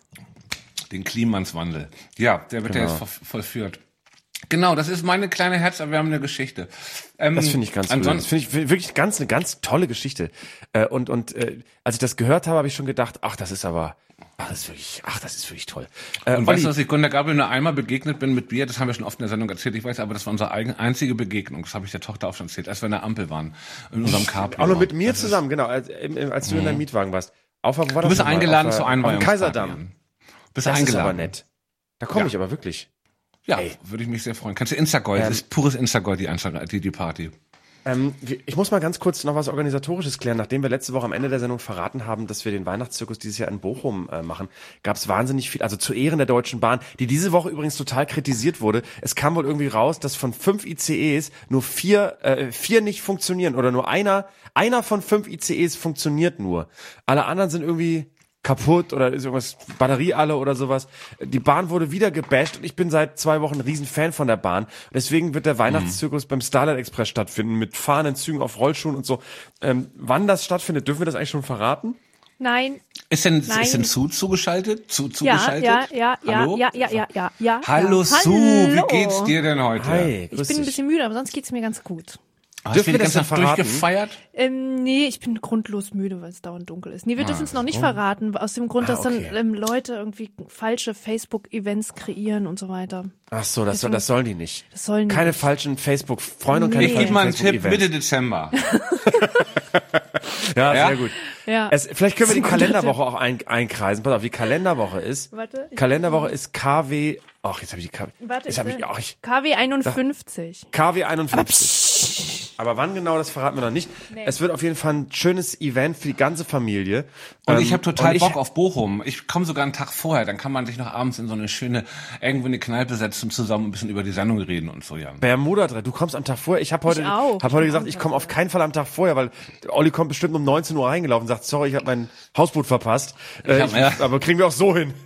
[SPEAKER 3] Den Klimanswandel. Ja, der wird ja
[SPEAKER 4] Genau.
[SPEAKER 3] jetzt voll- vollführt. Genau, das ist meine kleine herzerwärmende Geschichte. Ähm,
[SPEAKER 4] Das finde ich ganz cool. Das
[SPEAKER 3] ansonsten,
[SPEAKER 4] finde ich wirklich ganz eine ganz tolle Geschichte. Äh, und und äh, als ich das gehört habe, habe ich schon gedacht, ach, das ist aber, ach, das ist wirklich, ach, das ist wirklich toll. Äh,
[SPEAKER 3] Und
[SPEAKER 4] Olli,
[SPEAKER 3] weißt du, dass ich Gunter Gabriel nur einmal begegnet bin mit Bier? Das haben wir schon oft in der Sendung erzählt. Ich weiß aber, das war unsere eigen, einzige Begegnung. Das habe ich der Tochter auch schon erzählt, als wir in der Ampel waren. In unserem Cabrio.
[SPEAKER 4] auch noch mit mir
[SPEAKER 3] Das ist-
[SPEAKER 4] zusammen, genau, als, im- im- als du in deinem Mietwagen warst. Auf, wo war das
[SPEAKER 3] Du bist
[SPEAKER 4] nochmal?
[SPEAKER 3] eingeladen
[SPEAKER 4] auf,
[SPEAKER 3] zur
[SPEAKER 4] äh, Auf dem
[SPEAKER 3] Einweihungsparty.
[SPEAKER 4] Kaiserdamm.
[SPEAKER 3] Bist
[SPEAKER 4] Das
[SPEAKER 3] eingeladen.
[SPEAKER 4] ist aber nett. Da komme
[SPEAKER 3] Ja.
[SPEAKER 4] ich aber wirklich.
[SPEAKER 3] Ja,
[SPEAKER 4] Ey.
[SPEAKER 3] würde ich mich sehr freuen. Kannst du Instagold,
[SPEAKER 4] Ähm,
[SPEAKER 3] das ist pures Instagold, die, Einzel- die, die Party.
[SPEAKER 4] Ähm, ich muss mal ganz kurz noch was Organisatorisches klären. Nachdem wir letzte Woche am Ende der Sendung verraten haben, dass wir den Weihnachtszirkus dieses Jahr in Bochum äh, machen, gab es wahnsinnig viel, also zu Ehren der Deutschen Bahn, die diese Woche übrigens total kritisiert wurde. Es kam wohl irgendwie raus, dass von fünf I C Es nur vier, äh, vier nicht funktionieren oder nur einer, einer von fünf I C Es funktioniert nur. Alle anderen sind irgendwie kaputt oder ist irgendwas, Batterie alle oder sowas. Die Bahn wurde wieder gebasht und ich bin seit zwei Wochen ein Riesenfan von der Bahn. Deswegen wird der Weihnachtszirkus beim Starlight Express stattfinden mit fahrenden Zügen auf Rollschuhen und so. Ähm, wann das stattfindet, dürfen wir das eigentlich schon verraten?
[SPEAKER 5] Nein,
[SPEAKER 3] Ist denn,
[SPEAKER 5] Nein.
[SPEAKER 3] ist denn Sue zugeschaltet? Zu,
[SPEAKER 5] Ja,
[SPEAKER 3] zugeschaltet?
[SPEAKER 5] ja, ja, ja,
[SPEAKER 3] Hallo?
[SPEAKER 5] ja, ja, ja, ja, ja.
[SPEAKER 3] Hallo
[SPEAKER 5] ja.
[SPEAKER 3] Sue, wie
[SPEAKER 5] Hallo.
[SPEAKER 3] geht's dir denn heute?
[SPEAKER 4] Hi,
[SPEAKER 5] Ich
[SPEAKER 4] grüß
[SPEAKER 5] bin ein
[SPEAKER 4] dich.
[SPEAKER 5] bisschen müde, aber sonst geht's mir ganz gut.
[SPEAKER 3] Hast
[SPEAKER 4] Dürfen
[SPEAKER 3] du die
[SPEAKER 4] wir das
[SPEAKER 3] ganze Nacht
[SPEAKER 4] denn verraten?
[SPEAKER 3] durchgefeiert?
[SPEAKER 5] Ähm, nee, ich bin grundlos müde, weil es dauernd dunkel ist. Nee, wir dürfen es noch nicht verraten, aus dem Grund,
[SPEAKER 4] Ah,
[SPEAKER 5] dass dann
[SPEAKER 4] okay.
[SPEAKER 5] ähm, Leute irgendwie falsche Facebook-Events kreieren und so weiter.
[SPEAKER 4] Ach so, das, soll, das sollen die nicht.
[SPEAKER 5] Das sollen die
[SPEAKER 4] Keine
[SPEAKER 5] nicht.
[SPEAKER 4] falschen Facebook-Freunde und keine
[SPEAKER 5] Nee.
[SPEAKER 3] Ich gebe
[SPEAKER 4] falschen
[SPEAKER 3] mal einen Tipp,
[SPEAKER 4] Facebook-Events.
[SPEAKER 3] Mitte Dezember.
[SPEAKER 4] Ja,
[SPEAKER 3] Ja?
[SPEAKER 4] sehr gut.
[SPEAKER 5] Ja.
[SPEAKER 4] Es, vielleicht können wir die
[SPEAKER 5] Das ist ein guter
[SPEAKER 4] Kalenderwoche auch ein, einkreisen. Pass auf, die Kalenderwoche ist.
[SPEAKER 5] Warte, ich-
[SPEAKER 4] Kalenderwoche ist K W. Ach, jetzt habe ich die K W.
[SPEAKER 5] Warte,
[SPEAKER 4] jetzt habe
[SPEAKER 5] ich-
[SPEAKER 4] ich, ach, ich
[SPEAKER 5] K W einundfünfzig.
[SPEAKER 4] K W einundfünfzig. Aber wann genau, das verraten wir noch nicht.
[SPEAKER 5] Nee.
[SPEAKER 4] Es wird auf jeden Fall ein schönes Event für die ganze Familie.
[SPEAKER 3] Und
[SPEAKER 4] Ähm,
[SPEAKER 3] ich habe total
[SPEAKER 4] und ich-
[SPEAKER 3] Bock auf Bochum. Ich komme sogar einen Tag vorher, dann kann man sich noch abends in so eine schöne, irgendwo in eine Kneipe setzen und zusammen ein bisschen über die Sendung reden und so, ja.
[SPEAKER 4] Bermuda drin. Du kommst am Tag vorher. Ich habe heute,
[SPEAKER 5] Ich auch.
[SPEAKER 4] hab heute
[SPEAKER 5] Ich
[SPEAKER 4] gesagt,
[SPEAKER 5] komm
[SPEAKER 4] ich
[SPEAKER 5] am
[SPEAKER 4] komme
[SPEAKER 5] Tag
[SPEAKER 4] auf keinen Fall am Tag vorher, weil Olli kommt bestimmt um neunzehn Uhr reingelaufen und sagt, sorry, ich habe mein Hausboot verpasst. Äh,
[SPEAKER 3] hab-
[SPEAKER 4] ich,
[SPEAKER 3] ja.
[SPEAKER 4] Aber kriegen wir auch so hin.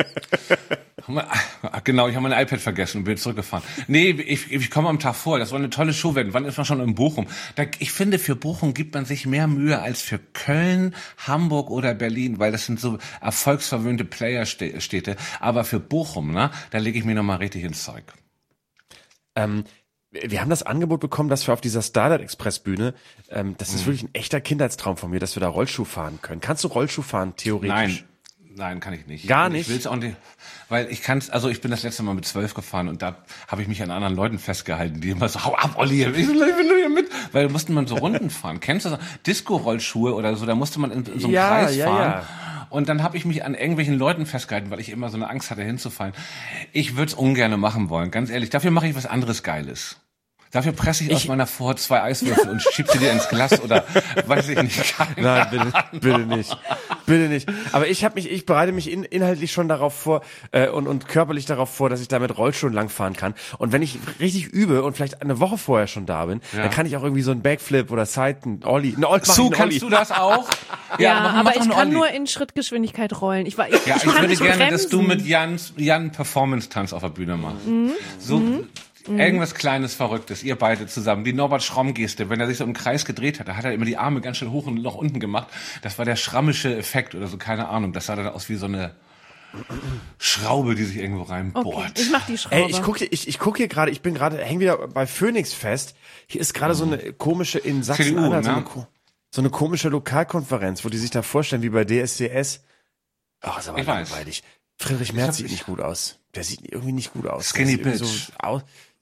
[SPEAKER 3] Genau, ich habe mein iPad vergessen und bin zurückgefahren. Nee, ich, ich komme am Tag vorher. Das soll eine tolle Show werden. Wann ist man schon in Bochum? Da, ich finde, für Bochum gibt man sich mehr Mühe als für Köln, Hamburg oder Berlin, weil das sind so erfolgsverwöhnte Playerstädte. Aber für Bochum, ne, da lege ich mir nochmal richtig ins Zeug.
[SPEAKER 4] Ähm, wir haben das Angebot bekommen, dass wir auf dieser Starlight Express Bühne, ähm, das ist wirklich ein echter Kindheitstraum von mir, dass wir da Rollschuh fahren können. Kannst du Rollschuh fahren, theoretisch?
[SPEAKER 3] Nein. Nein, kann ich nicht.
[SPEAKER 4] Gar
[SPEAKER 3] Und
[SPEAKER 4] nicht?
[SPEAKER 3] Ich will's auch nicht, weil ich kann's, also ich bin das letzte Mal mit zwölf gefahren und da habe ich mich an anderen Leuten festgehalten, die immer so, hau ab, Olli, ich will nur hier mit. Weil da musste man so Runden fahren. Kennst du so Disco-Rollschuhe oder so, da musste man in, in so einem
[SPEAKER 4] Ja,
[SPEAKER 3] Kreis
[SPEAKER 4] ja,
[SPEAKER 3] fahren.
[SPEAKER 4] ja.
[SPEAKER 3] Und dann habe ich mich an irgendwelchen Leuten festgehalten, weil ich immer so eine Angst hatte, hinzufallen. Ich würde es ungern machen wollen, ganz ehrlich. Dafür mache ich was anderes Geiles. Dafür presse ich, aus meiner Vorhaut zwei Eiswürfel und schieb sie dir ins Glas oder weiß ich nicht. Keine
[SPEAKER 4] Nein, bitte, bitte nicht. Bitte nicht. Aber ich habe mich, ich bereite mich in, inhaltlich schon darauf vor äh, und, und körperlich darauf vor, dass ich da mit Rollschuhen langfahren kann. Und wenn ich richtig übe und vielleicht eine Woche vorher schon da bin,
[SPEAKER 3] Ja.
[SPEAKER 4] dann kann ich auch irgendwie so einen Backflip oder Side, einen Olli, einen Olli,
[SPEAKER 3] Sue,
[SPEAKER 4] einen
[SPEAKER 3] kannst
[SPEAKER 4] Olli.
[SPEAKER 3] du das auch?
[SPEAKER 5] Ja,
[SPEAKER 3] mach- mach
[SPEAKER 5] aber
[SPEAKER 3] doch
[SPEAKER 5] ich
[SPEAKER 3] einen
[SPEAKER 5] kann
[SPEAKER 3] Olli.
[SPEAKER 5] nur in Schrittgeschwindigkeit rollen. Ich, war, ich,
[SPEAKER 3] Ja,
[SPEAKER 5] ich,
[SPEAKER 3] ich
[SPEAKER 5] kann
[SPEAKER 3] würde
[SPEAKER 5] nicht
[SPEAKER 3] gerne, dass du
[SPEAKER 5] bremsen.
[SPEAKER 3] mit Jans, Jan Performance-Tanz auf der Bühne machst.
[SPEAKER 5] Mhm.
[SPEAKER 3] So, irgendwas Kleines, Verrücktes, ihr beide zusammen. Die Norbert-Schromm-Geste, wenn er sich so im Kreis gedreht hat, da hat er immer die Arme ganz schön hoch und nach unten gemacht. Das war der schrammische Effekt oder so, keine Ahnung. Das sah dann aus wie so eine Schraube, die sich irgendwo reinbohrt.
[SPEAKER 5] Okay, ich mach die Schraube.
[SPEAKER 4] Ey, ich gucke ich, ich guck hier gerade, ich bin gerade, häng wieder bei Phoenix fest. Hier ist gerade so eine komische in Sachsen-Anhalt, so,
[SPEAKER 3] ne?
[SPEAKER 4] eine, ko- so eine komische Lokalkonferenz, wo die sich da vorstellen, wie bei D S D S. Ach, ist aber
[SPEAKER 3] Ich weiß.
[SPEAKER 4] langweilig. Friedrich Merz
[SPEAKER 3] hab-
[SPEAKER 4] sieht nicht gut aus. Der sieht irgendwie nicht gut aus.
[SPEAKER 3] Skinny
[SPEAKER 4] Der ist irgendwie
[SPEAKER 3] Bitch.
[SPEAKER 4] So aus,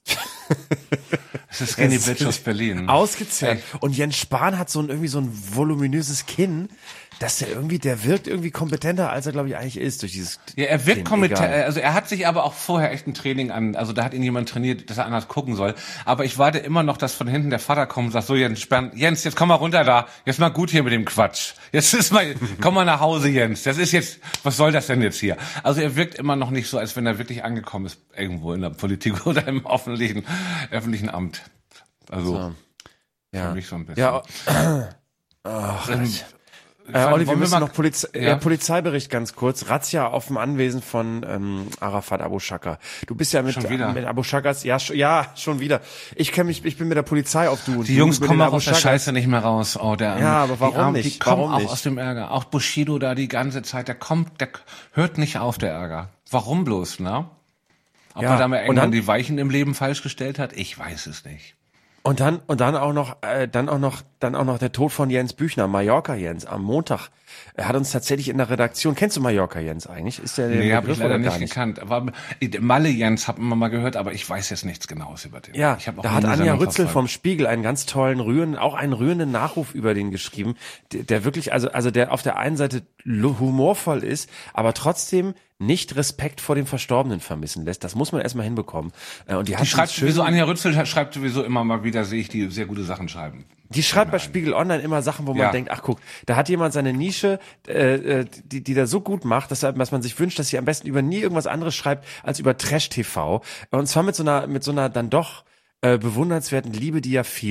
[SPEAKER 3] Das ist Skinny
[SPEAKER 4] Das ist
[SPEAKER 3] Bitch aus Berlin.
[SPEAKER 4] ausgezerrt. Und Jens Spahn hat so ein irgendwie so ein voluminöses Kinn, dass der irgendwie, der wirkt irgendwie kompetenter, als er glaube ich eigentlich ist durch dieses.
[SPEAKER 3] Ja, er wirkt
[SPEAKER 4] Kinn.
[SPEAKER 3] kompetent,
[SPEAKER 4] Egal.
[SPEAKER 3] also er hat sich aber auch vorher echt ein Training an, also da hat ihn jemand trainiert, dass er anders gucken soll. Aber ich warte immer noch, dass von hinten der Vater kommt und sagt, so Jens, Spahn, Jens, jetzt komm mal runter da, jetzt mal gut hier mit dem Quatsch. Jetzt ist mal, komm mal nach Hause, Jens. Das ist jetzt, was soll das denn jetzt hier? Also er wirkt immer noch nicht so, als wenn er wirklich angekommen ist, irgendwo in der Politik oder im öffentlichen, öffentlichen Amt. Also,
[SPEAKER 4] So. Ja.
[SPEAKER 3] für mich so ein bisschen.
[SPEAKER 4] Ja, ach,
[SPEAKER 3] Ähm,
[SPEAKER 4] Äh, Olli, wir
[SPEAKER 3] wollen
[SPEAKER 4] müssen
[SPEAKER 3] mal-
[SPEAKER 4] noch Poliz
[SPEAKER 3] Ja.
[SPEAKER 4] ja. Polizeibericht ganz kurz. Razzia auf dem Anwesen von ähm, Arafat Abu Shaka. Du bist ja mit,
[SPEAKER 3] Schon wieder?
[SPEAKER 4] mit Abu Shakas, ja, sch ja, schon wieder. Ich kenn mich, ich bin mit der Polizei auf du. und
[SPEAKER 3] Die
[SPEAKER 4] du
[SPEAKER 3] Jungs
[SPEAKER 4] mit
[SPEAKER 3] kommen
[SPEAKER 4] den
[SPEAKER 3] auch
[SPEAKER 4] Abu
[SPEAKER 3] aus der
[SPEAKER 4] Shakas.
[SPEAKER 3] Scheiße nicht mehr raus. Oh, der,
[SPEAKER 4] Ja, aber warum
[SPEAKER 3] die, Armen,
[SPEAKER 4] nicht?
[SPEAKER 3] Die kommen
[SPEAKER 4] Warum
[SPEAKER 3] auch
[SPEAKER 4] nicht?
[SPEAKER 3] aus dem Ärger. Auch Bushido da die ganze Zeit, der kommt, der hört nicht auf, der Ärger. Warum bloß, ne? Ob
[SPEAKER 4] Ja,
[SPEAKER 3] er da mal
[SPEAKER 4] und
[SPEAKER 3] irgendwann
[SPEAKER 4] dann-
[SPEAKER 3] die Weichen im Leben falsch gestellt hat, ich weiß es nicht.
[SPEAKER 4] Und dann und dann auch noch, äh, dann auch noch, dann auch noch der Tod von Jens Büchner, Mallorca Jens am Montag. Er hat uns tatsächlich in der Redaktion. Kennst du Mallorca Jens eigentlich? Ist der
[SPEAKER 3] Nee,
[SPEAKER 4] der
[SPEAKER 3] habe ich
[SPEAKER 4] Begriff
[SPEAKER 3] leider
[SPEAKER 4] oder
[SPEAKER 3] nicht
[SPEAKER 4] gar nicht?
[SPEAKER 3] gekannt. Aber Malle Jens hat man mal gehört, aber ich weiß jetzt nichts Genaues über den.
[SPEAKER 4] Ja,
[SPEAKER 3] ich hab auch
[SPEAKER 4] da
[SPEAKER 3] nie
[SPEAKER 4] hat
[SPEAKER 3] eine
[SPEAKER 4] Anja
[SPEAKER 3] Sendung
[SPEAKER 4] Rützel
[SPEAKER 3] verfolgt.
[SPEAKER 4] vom Spiegel einen ganz tollen, rührenden, auch einen rührenden Nachruf über den geschrieben, der, der wirklich, also, also der auf der einen Seite lu- humorvoll ist, aber trotzdem nicht Respekt vor dem Verstorbenen vermissen lässt. Das muss man erstmal hinbekommen. Äh, Und die, hat
[SPEAKER 3] Die schreibt
[SPEAKER 4] uns schön,
[SPEAKER 3] sowieso, Anja Rützel schreibt sowieso immer mal wieder, sehe ich, die sehr gute Sachen schreiben.
[SPEAKER 4] die schreibt bei Spiegel Online immer Sachen, wo man
[SPEAKER 3] Ja.
[SPEAKER 4] denkt, ach guck, da hat jemand seine Nische, äh, äh, die, die da so gut macht, dass, er, dass man sich wünscht, dass sie am besten über nie irgendwas anderes schreibt als über Trash-T V. Und zwar mit so einer, mit so einer dann doch äh, bewundernswerten Liebe, die ja vielen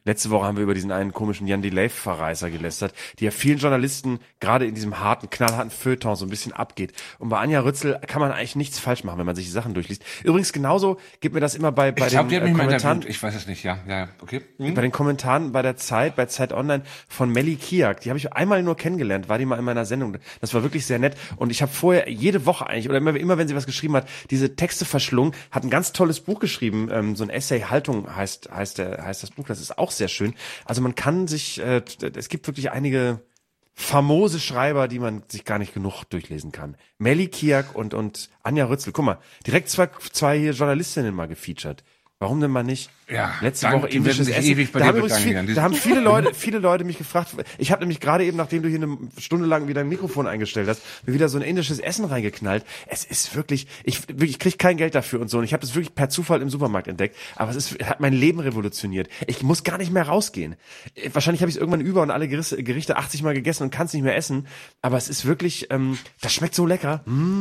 [SPEAKER 4] Letzte Woche haben wir über diesen einen komischen Jan Delay-Verreißer gelästert, die ja vielen Journalisten gerade in diesem harten, knallharten Feuilleton so ein bisschen abgeht. Und bei Anja Rützel kann man eigentlich nichts falsch machen, wenn man sich die Sachen durchliest. Übrigens genauso gibt mir das immer bei, bei
[SPEAKER 3] ich glaub,
[SPEAKER 4] den
[SPEAKER 3] die
[SPEAKER 4] äh,
[SPEAKER 3] hat mich
[SPEAKER 4] Kommentaren.
[SPEAKER 3] mal ich weiß es nicht, ja, ja, okay. Hm?
[SPEAKER 4] Bei den Kommentaren bei der Zeit, bei Zeit Online von Melly Kiak, die habe ich einmal nur kennengelernt, war die mal in meiner Sendung. Das war wirklich sehr nett. Und ich habe vorher jede Woche eigentlich, oder immer, immer wenn sie was geschrieben hat, diese Texte verschlungen, hat ein ganz tolles Buch geschrieben, ähm, so ein Essay Haltung heißt, heißt, der, heißt das Buch, das ist auch sehr schön. Also man kann sich, äh, es gibt wirklich einige famose Schreiber, die man sich gar nicht genug durchlesen kann. Melly Kiak und, und Anja Rützel. Guck mal, direkt zwei, zwei hier Journalistinnen mal gefeatured. Warum denn mal nicht?
[SPEAKER 3] Ja,
[SPEAKER 4] letzte
[SPEAKER 3] danke,
[SPEAKER 4] Woche
[SPEAKER 3] die
[SPEAKER 4] indisches
[SPEAKER 3] werden sich
[SPEAKER 4] Essen.
[SPEAKER 3] ewig bei
[SPEAKER 4] Da
[SPEAKER 3] dir
[SPEAKER 4] haben, übrigens
[SPEAKER 3] bedanken,
[SPEAKER 4] viel,
[SPEAKER 3] Jan.
[SPEAKER 4] da haben viele Leute, viele Leute mich gefragt. Ich habe nämlich gerade eben, nachdem du hier eine Stunde lang wieder ein Mikrofon eingestellt hast, mir wieder so ein indisches Essen reingeknallt. Es ist wirklich, ich wirklich, ich krieg kein Geld dafür und so. Und ich habe das wirklich per Zufall im Supermarkt entdeckt. Aber es ist, hat mein Leben revolutioniert. Ich muss gar nicht mehr rausgehen. Wahrscheinlich habe ich es irgendwann über und alle Gerichte achtzig Mal gegessen und kann es nicht mehr essen. Aber es ist wirklich, ähm, das schmeckt so lecker.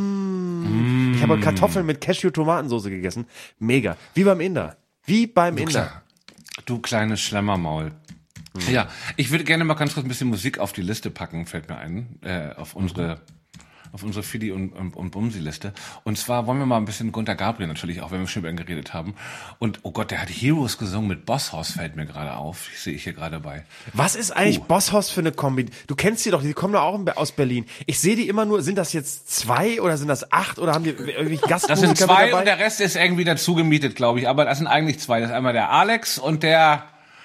[SPEAKER 4] Mmh. Mm. Ich habe Kartoffeln mit Cashew-Tomatensoße gegessen. Mega. Wie beim Inder. Wie beim
[SPEAKER 3] du
[SPEAKER 4] Inder.
[SPEAKER 3] Klar. Du kleines Schlemmermaul. Mhm. Ja, ich würde gerne mal ganz kurz ein bisschen Musik auf die Liste packen, fällt mir ein, äh, auf unsere auf unsere Fidi- und, und, und Bumsi-Liste. Und zwar wollen wir mal ein bisschen Gunter Gabriel natürlich, auch wenn wir schon über ihn geredet haben. Und, oh Gott, der hat Heroes gesungen mit Bosshaus, fällt mir gerade auf. Ich sehe ich hier gerade bei.
[SPEAKER 4] Was ist eigentlich
[SPEAKER 3] Uh.
[SPEAKER 4] Bosshaus für eine Kombi? Du kennst die doch, die kommen doch auch aus Berlin. Ich sehe die immer nur, sind das jetzt zwei oder sind das acht oder haben die irgendwie Gastmusiker
[SPEAKER 3] Das sind zwei
[SPEAKER 4] dabei?
[SPEAKER 3] und der Rest ist irgendwie dazu gemietet, glaube ich. Aber das sind eigentlich zwei. Das ist einmal der Alex und der...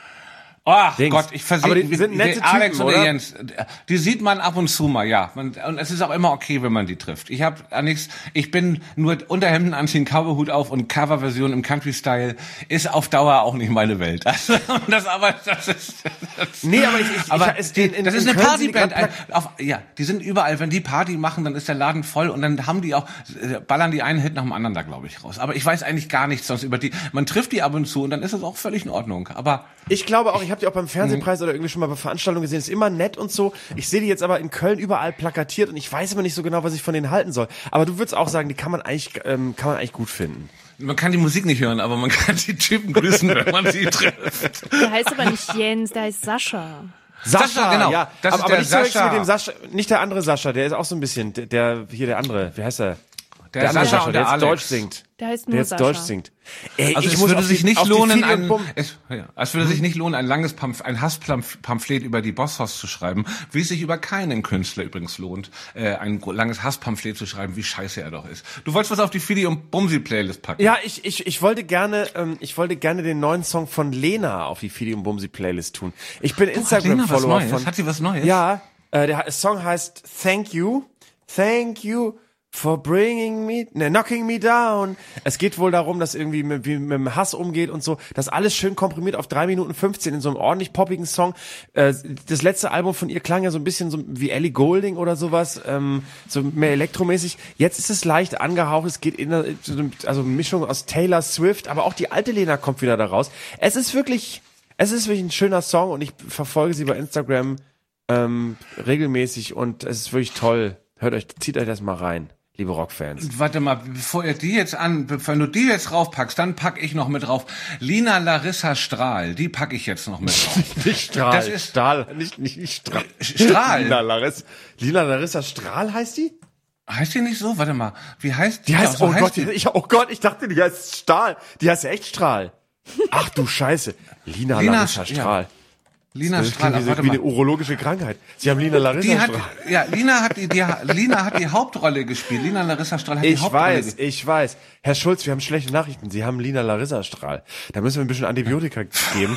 [SPEAKER 3] Ach
[SPEAKER 4] Dings.
[SPEAKER 3] Gott, ich versehe,
[SPEAKER 4] Aber die sind nette
[SPEAKER 3] der Alex
[SPEAKER 4] Typen,
[SPEAKER 3] und der
[SPEAKER 4] oder?
[SPEAKER 3] Jens, die sieht man ab und zu mal, ja. Und es ist auch immer okay, wenn man die trifft. Ich habe nichts, ich bin nur Unterhemden anziehen, Cowboyhut auf und Coverversion im Country-Style ist auf Dauer auch nicht meine Welt. Also, das aber, das ist, das,
[SPEAKER 4] Nee, aber ich, ich,
[SPEAKER 3] aber
[SPEAKER 4] ich,
[SPEAKER 3] die,
[SPEAKER 4] in, in,
[SPEAKER 3] das ist
[SPEAKER 4] in
[SPEAKER 3] eine
[SPEAKER 4] Köln sind die
[SPEAKER 3] Partyband.
[SPEAKER 4] grad
[SPEAKER 3] Ein, auf, ja, die sind überall. Wenn die Party machen, dann ist der Laden voll und dann haben die auch, ballern die einen Hit nach dem anderen da, glaube ich, raus. Aber ich weiß eigentlich gar nichts sonst über die. Man trifft die ab und zu und dann ist es auch völlig in Ordnung. Aber
[SPEAKER 4] Ich glaube auch, ich habe die auch beim Fernsehpreis oder irgendwie schon mal bei Veranstaltungen gesehen, ist immer nett und so. Ich sehe die jetzt aber in Köln überall plakatiert und ich weiß immer nicht so genau, was ich von denen halten soll. Aber du würdest auch sagen, die kann man eigentlich, ähm, kann man eigentlich gut finden.
[SPEAKER 3] man kann die Musik nicht hören, aber man kann die Typen grüßen, wenn man sie trifft.
[SPEAKER 5] Der heißt aber nicht Jens, der heißt Sascha.
[SPEAKER 4] Sascha,
[SPEAKER 3] Sascha, genau.
[SPEAKER 4] ja.
[SPEAKER 3] Das ist
[SPEAKER 4] aber
[SPEAKER 3] der
[SPEAKER 4] nicht zu wechseln
[SPEAKER 3] Sascha.
[SPEAKER 4] mit dem Sascha, nicht der andere Sascha, der ist auch so ein bisschen, der, der hier der andere, wie heißt er?
[SPEAKER 3] Der,
[SPEAKER 4] andere
[SPEAKER 3] Sascha und
[SPEAKER 4] der
[SPEAKER 3] der
[SPEAKER 4] jetzt
[SPEAKER 3] Alex.
[SPEAKER 4] Deutsch singt.
[SPEAKER 5] Der heißt
[SPEAKER 4] Der
[SPEAKER 5] nur
[SPEAKER 4] jetzt
[SPEAKER 5] Sascha.
[SPEAKER 4] Deutsch singt. Ey,
[SPEAKER 3] Also
[SPEAKER 4] ich
[SPEAKER 3] es
[SPEAKER 4] muss
[SPEAKER 3] würde
[SPEAKER 4] auf
[SPEAKER 3] sich
[SPEAKER 4] die,
[SPEAKER 3] nicht
[SPEAKER 4] auf die
[SPEAKER 3] lohnen,
[SPEAKER 4] Fidi und
[SPEAKER 3] ein,
[SPEAKER 4] Bum-
[SPEAKER 3] es, ja, es würde sich nicht lohnen, ein langes Pamph, ein Hasspamphlet über die Bosshaus zu schreiben, wie es sich über keinen Künstler übrigens lohnt, äh, ein gro- langes Hasspamphlet zu schreiben, wie scheiße er doch ist. Du wolltest was auf die Fidi und Bumsi Playlist packen.
[SPEAKER 4] Ja, ich, ich, ich wollte gerne, ähm, ich wollte gerne den neuen Song von Lena auf die Fidi und Bumsi Playlist tun. Ich bin
[SPEAKER 3] Oh, hat Lena was
[SPEAKER 4] Instagram-Follower
[SPEAKER 3] Neues?
[SPEAKER 4] von.
[SPEAKER 3] Hat sie was Neues?
[SPEAKER 4] Ja, äh, der Song heißt Thank You, Thank You for bringing me, ne, knocking me down. Es geht wohl darum, dass irgendwie mit, wie mit dem Hass umgeht und so. Das alles schön komprimiert auf drei Minuten fünfzehn in so einem ordentlich poppigen Song. Äh, das letzte Album von ihr klang ja so ein bisschen so wie Ellie Goulding oder sowas, ähm, so mehr elektromäßig. Jetzt ist es leicht angehaucht. Es geht in eine, also eine Mischung aus Taylor Swift, aber auch die alte Lena kommt wieder da raus. Es ist wirklich, es ist wirklich ein schöner Song und ich verfolge sie bei Instagram ähm, regelmäßig und es ist wirklich toll. Hört euch, zieht euch das mal rein, liebe Rockfans.
[SPEAKER 3] Warte mal, bevor ihr die jetzt an, wenn du die jetzt raufpackst, dann pack ich noch mit drauf. Lina Larissa Strahl, die pack ich jetzt noch mit drauf.
[SPEAKER 4] Nicht Strahl.
[SPEAKER 3] Das ist-
[SPEAKER 4] Stahl, nicht, nicht, nicht Strahl.
[SPEAKER 3] Strahl.
[SPEAKER 4] Lina Larissa, Lina Larissa Strahl heißt die?
[SPEAKER 3] Heißt die nicht so? Warte mal, wie heißt
[SPEAKER 4] Die heißt,
[SPEAKER 3] Ja, so
[SPEAKER 4] oh Gott,
[SPEAKER 3] die.
[SPEAKER 4] die, ich, oh Gott, ich dachte, die heißt Stahl. Die heißt ja echt Strahl. Ach du Scheiße. Lina,
[SPEAKER 3] Lina
[SPEAKER 4] Larissa
[SPEAKER 3] Sch-
[SPEAKER 4] Strahl.
[SPEAKER 3] Lina
[SPEAKER 4] Das
[SPEAKER 3] Strahl,
[SPEAKER 4] klingt wie,
[SPEAKER 3] warte
[SPEAKER 4] wie
[SPEAKER 3] mal.
[SPEAKER 4] eine urologische Krankheit. Sie haben Lina Larissa
[SPEAKER 3] Die hat,
[SPEAKER 4] Strahl.
[SPEAKER 3] ja, Lina hat die, die, Lina hat die Hauptrolle gespielt. Lina Larissa Strahl hat die
[SPEAKER 4] Ich
[SPEAKER 3] Hauptrolle
[SPEAKER 4] weiß,
[SPEAKER 3] gespielt.
[SPEAKER 4] ich weiß. Herr Schulz, wir haben schlechte Nachrichten. Sie haben Lina Larissa Strahl. Da müssen wir ein bisschen Antibiotika geben.